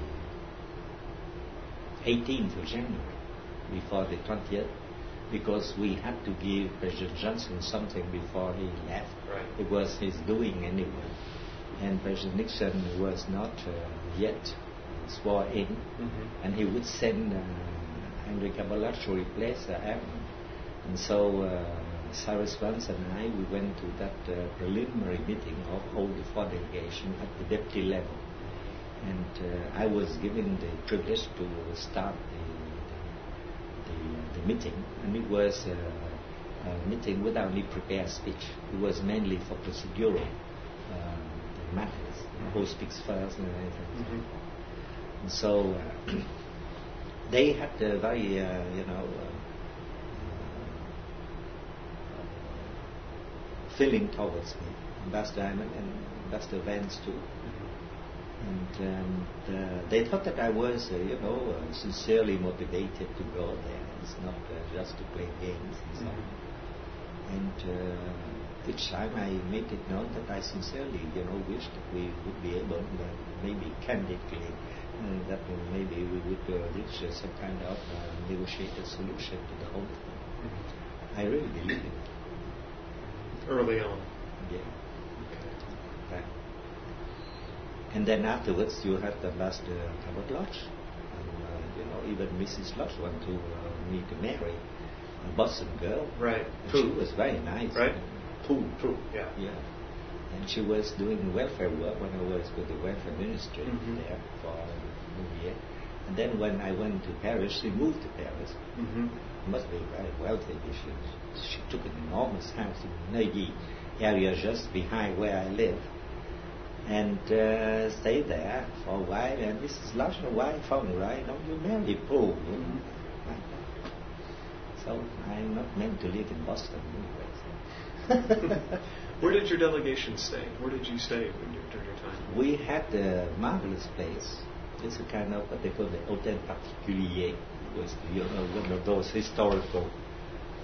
the eighteenth of January, before the twentieth, because we had to give President Johnson something before he left. Right. It was his doing anyway. And President Nixon was not uh, yet sworn in, Mm-hmm. and he would send uh, Henry Kabbalah to replace uh, Aaron. And so uh, Cyrus Vance and I, we went to that uh, preliminary meeting of all the four delegation at the deputy level. And uh, I was given the privilege to start the, the, the meeting, and it was uh, a meeting without any prepared speech. It was mainly for procedural uh, matters, who speaks first and everything. Mm-hmm. And so uh, they had a very, uh, you know, uh, uh, feeling towards me, Ambassador Diamond and Ambassador Vance too. And um, uh, they thought that I was, uh, you know, uh, sincerely motivated to go there. It's not uh, just to play games and so on. And uh, each time I made it known that I sincerely, you know, wished that we would be able, uh, maybe candidly, uh, that maybe we would uh, reach uh, some kind of uh, negotiated solution to the whole thing. Mm-hmm. I really believe it. Early on. Yeah. Okay. Right. And then afterwards, you had Ambassador Cabot Lodge, and uh, you know, even Missus Lodge wanted to uh, meet Mary, a Boston girl. Right. And Prue. she was very nice. Right? Prue. Prue, yeah. Yeah. And she was doing welfare work when I was with the welfare ministry Mhm. there for a year. And then when I went to Paris, she moved to Paris. Mm-hmm. Must be very wealthy. She, she took an enormous house in Neuilly area just behind where I live, and uh, stayed there for a while. And this is Lodge, why phone, right? Don't you marry Paul? You know? Like that. So I'm not meant to live in Boston anyway. Where did your delegation stay? Where did you stay when you, during your time? We had a marvelous place. It's a kind of what they call the Hôtel Particulier. It was, you know, one of those historical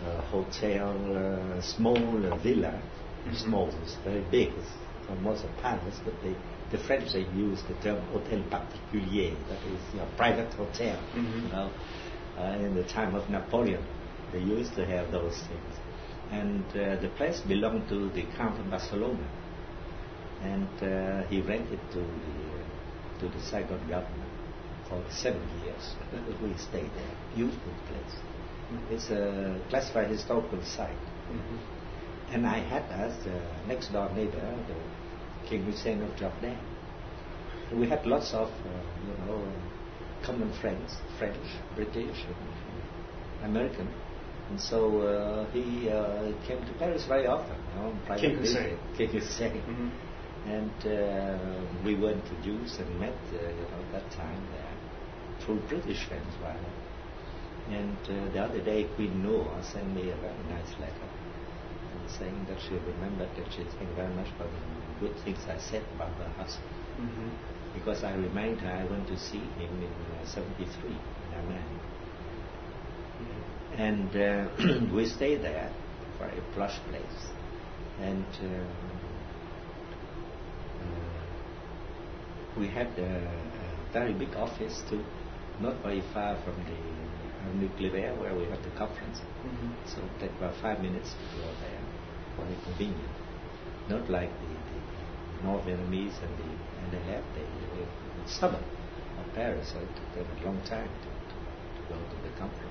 uh, hotel, uh, small uh, villa. Mm-hmm. Small, it's very big. It's almost a palace, but they, the French, they use the term hôtel particulier, that is, you know, private hotel. Mm-hmm. You know, uh, in the time of Napoleon, they used to have those things. And uh, the place belonged to the Count of Barcelona, and uh, he rented to the uh, to the Saigon government for seven years. We stayed there. Beautiful place. Mm-hmm. It's a classified historical site. Mm-hmm. And I had as uh, next door neighbor the King Hussein of Jordan. We had lots of uh, you know uh, common friends, French, British, and American. And so uh, he uh, came to Paris very often, you know, on private King Hussein. King Hussein. Mm-hmm. And uh, we were introduced and met, uh, you know, at that time there, through British friends, rather. And uh, the other day, Queen Noor sent me a very nice letter, and saying that she remembered that she thanked very much for the good things I said about her husband. Mm-hmm. Because I remind her I went to see him in uh, seventy-three in Amman. And uh, we stayed there, very plush place. And uh, uh, we had a, a very big office too, not very far from the uh, nuclear where we had the conference. Mm-hmm. So it took about five minutes to go there, very convenient. Not like the, the North Vietnamese and the and they left the, the suburb of Paris, so it took them a long time to, to, to go to the conference.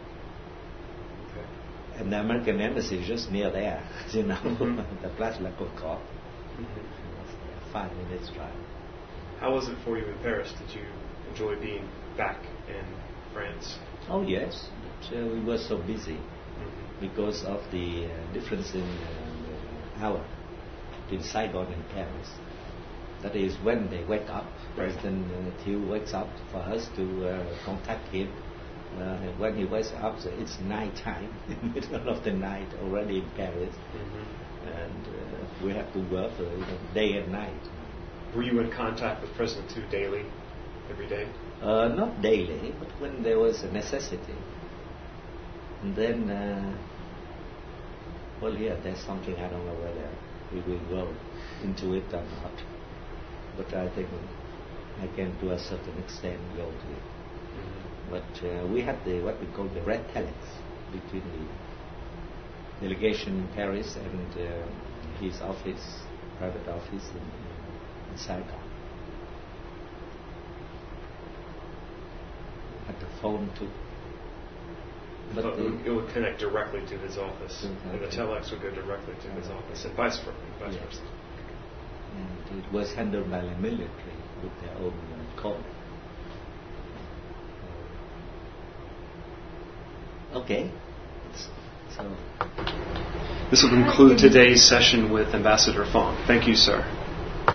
And the American embassy is just near there, you know, mm-hmm. the Place La Concorde. Mm-hmm. Five minutes drive. How was it for you in Paris? Did you enjoy being back in France? Oh yes, but uh, we were so busy mm-hmm. because of the uh, difference in uh, the hour between Saigon and Paris. That is, when they wake up, right. President uh, Thieu wakes up for us to uh, contact him. Uh, when he wakes up, so it's night time, in the middle of the night, already in Paris, mm-hmm. and uh, we have to work uh, you know, day and night. Were you in contact with President Thieu daily, every day? Uh, not daily, but when there was a necessity. And then, uh, well, yeah, there's something, I don't know whether we will go into it or not, but I think I can, to a certain extent, go to it. But uh, we had the what we call the red telex between the delegation in Paris and uh, his office, private office in, in Saigon. Had the phone too. But it would, it would connect directly to his office, exactly. And the telex would go directly to his office, and vice versa. Vice yes. versa. And it was handled by the military with their own uh, code. Okay. So this will conclude today's session with Ambassador Fong. Thank you, sir.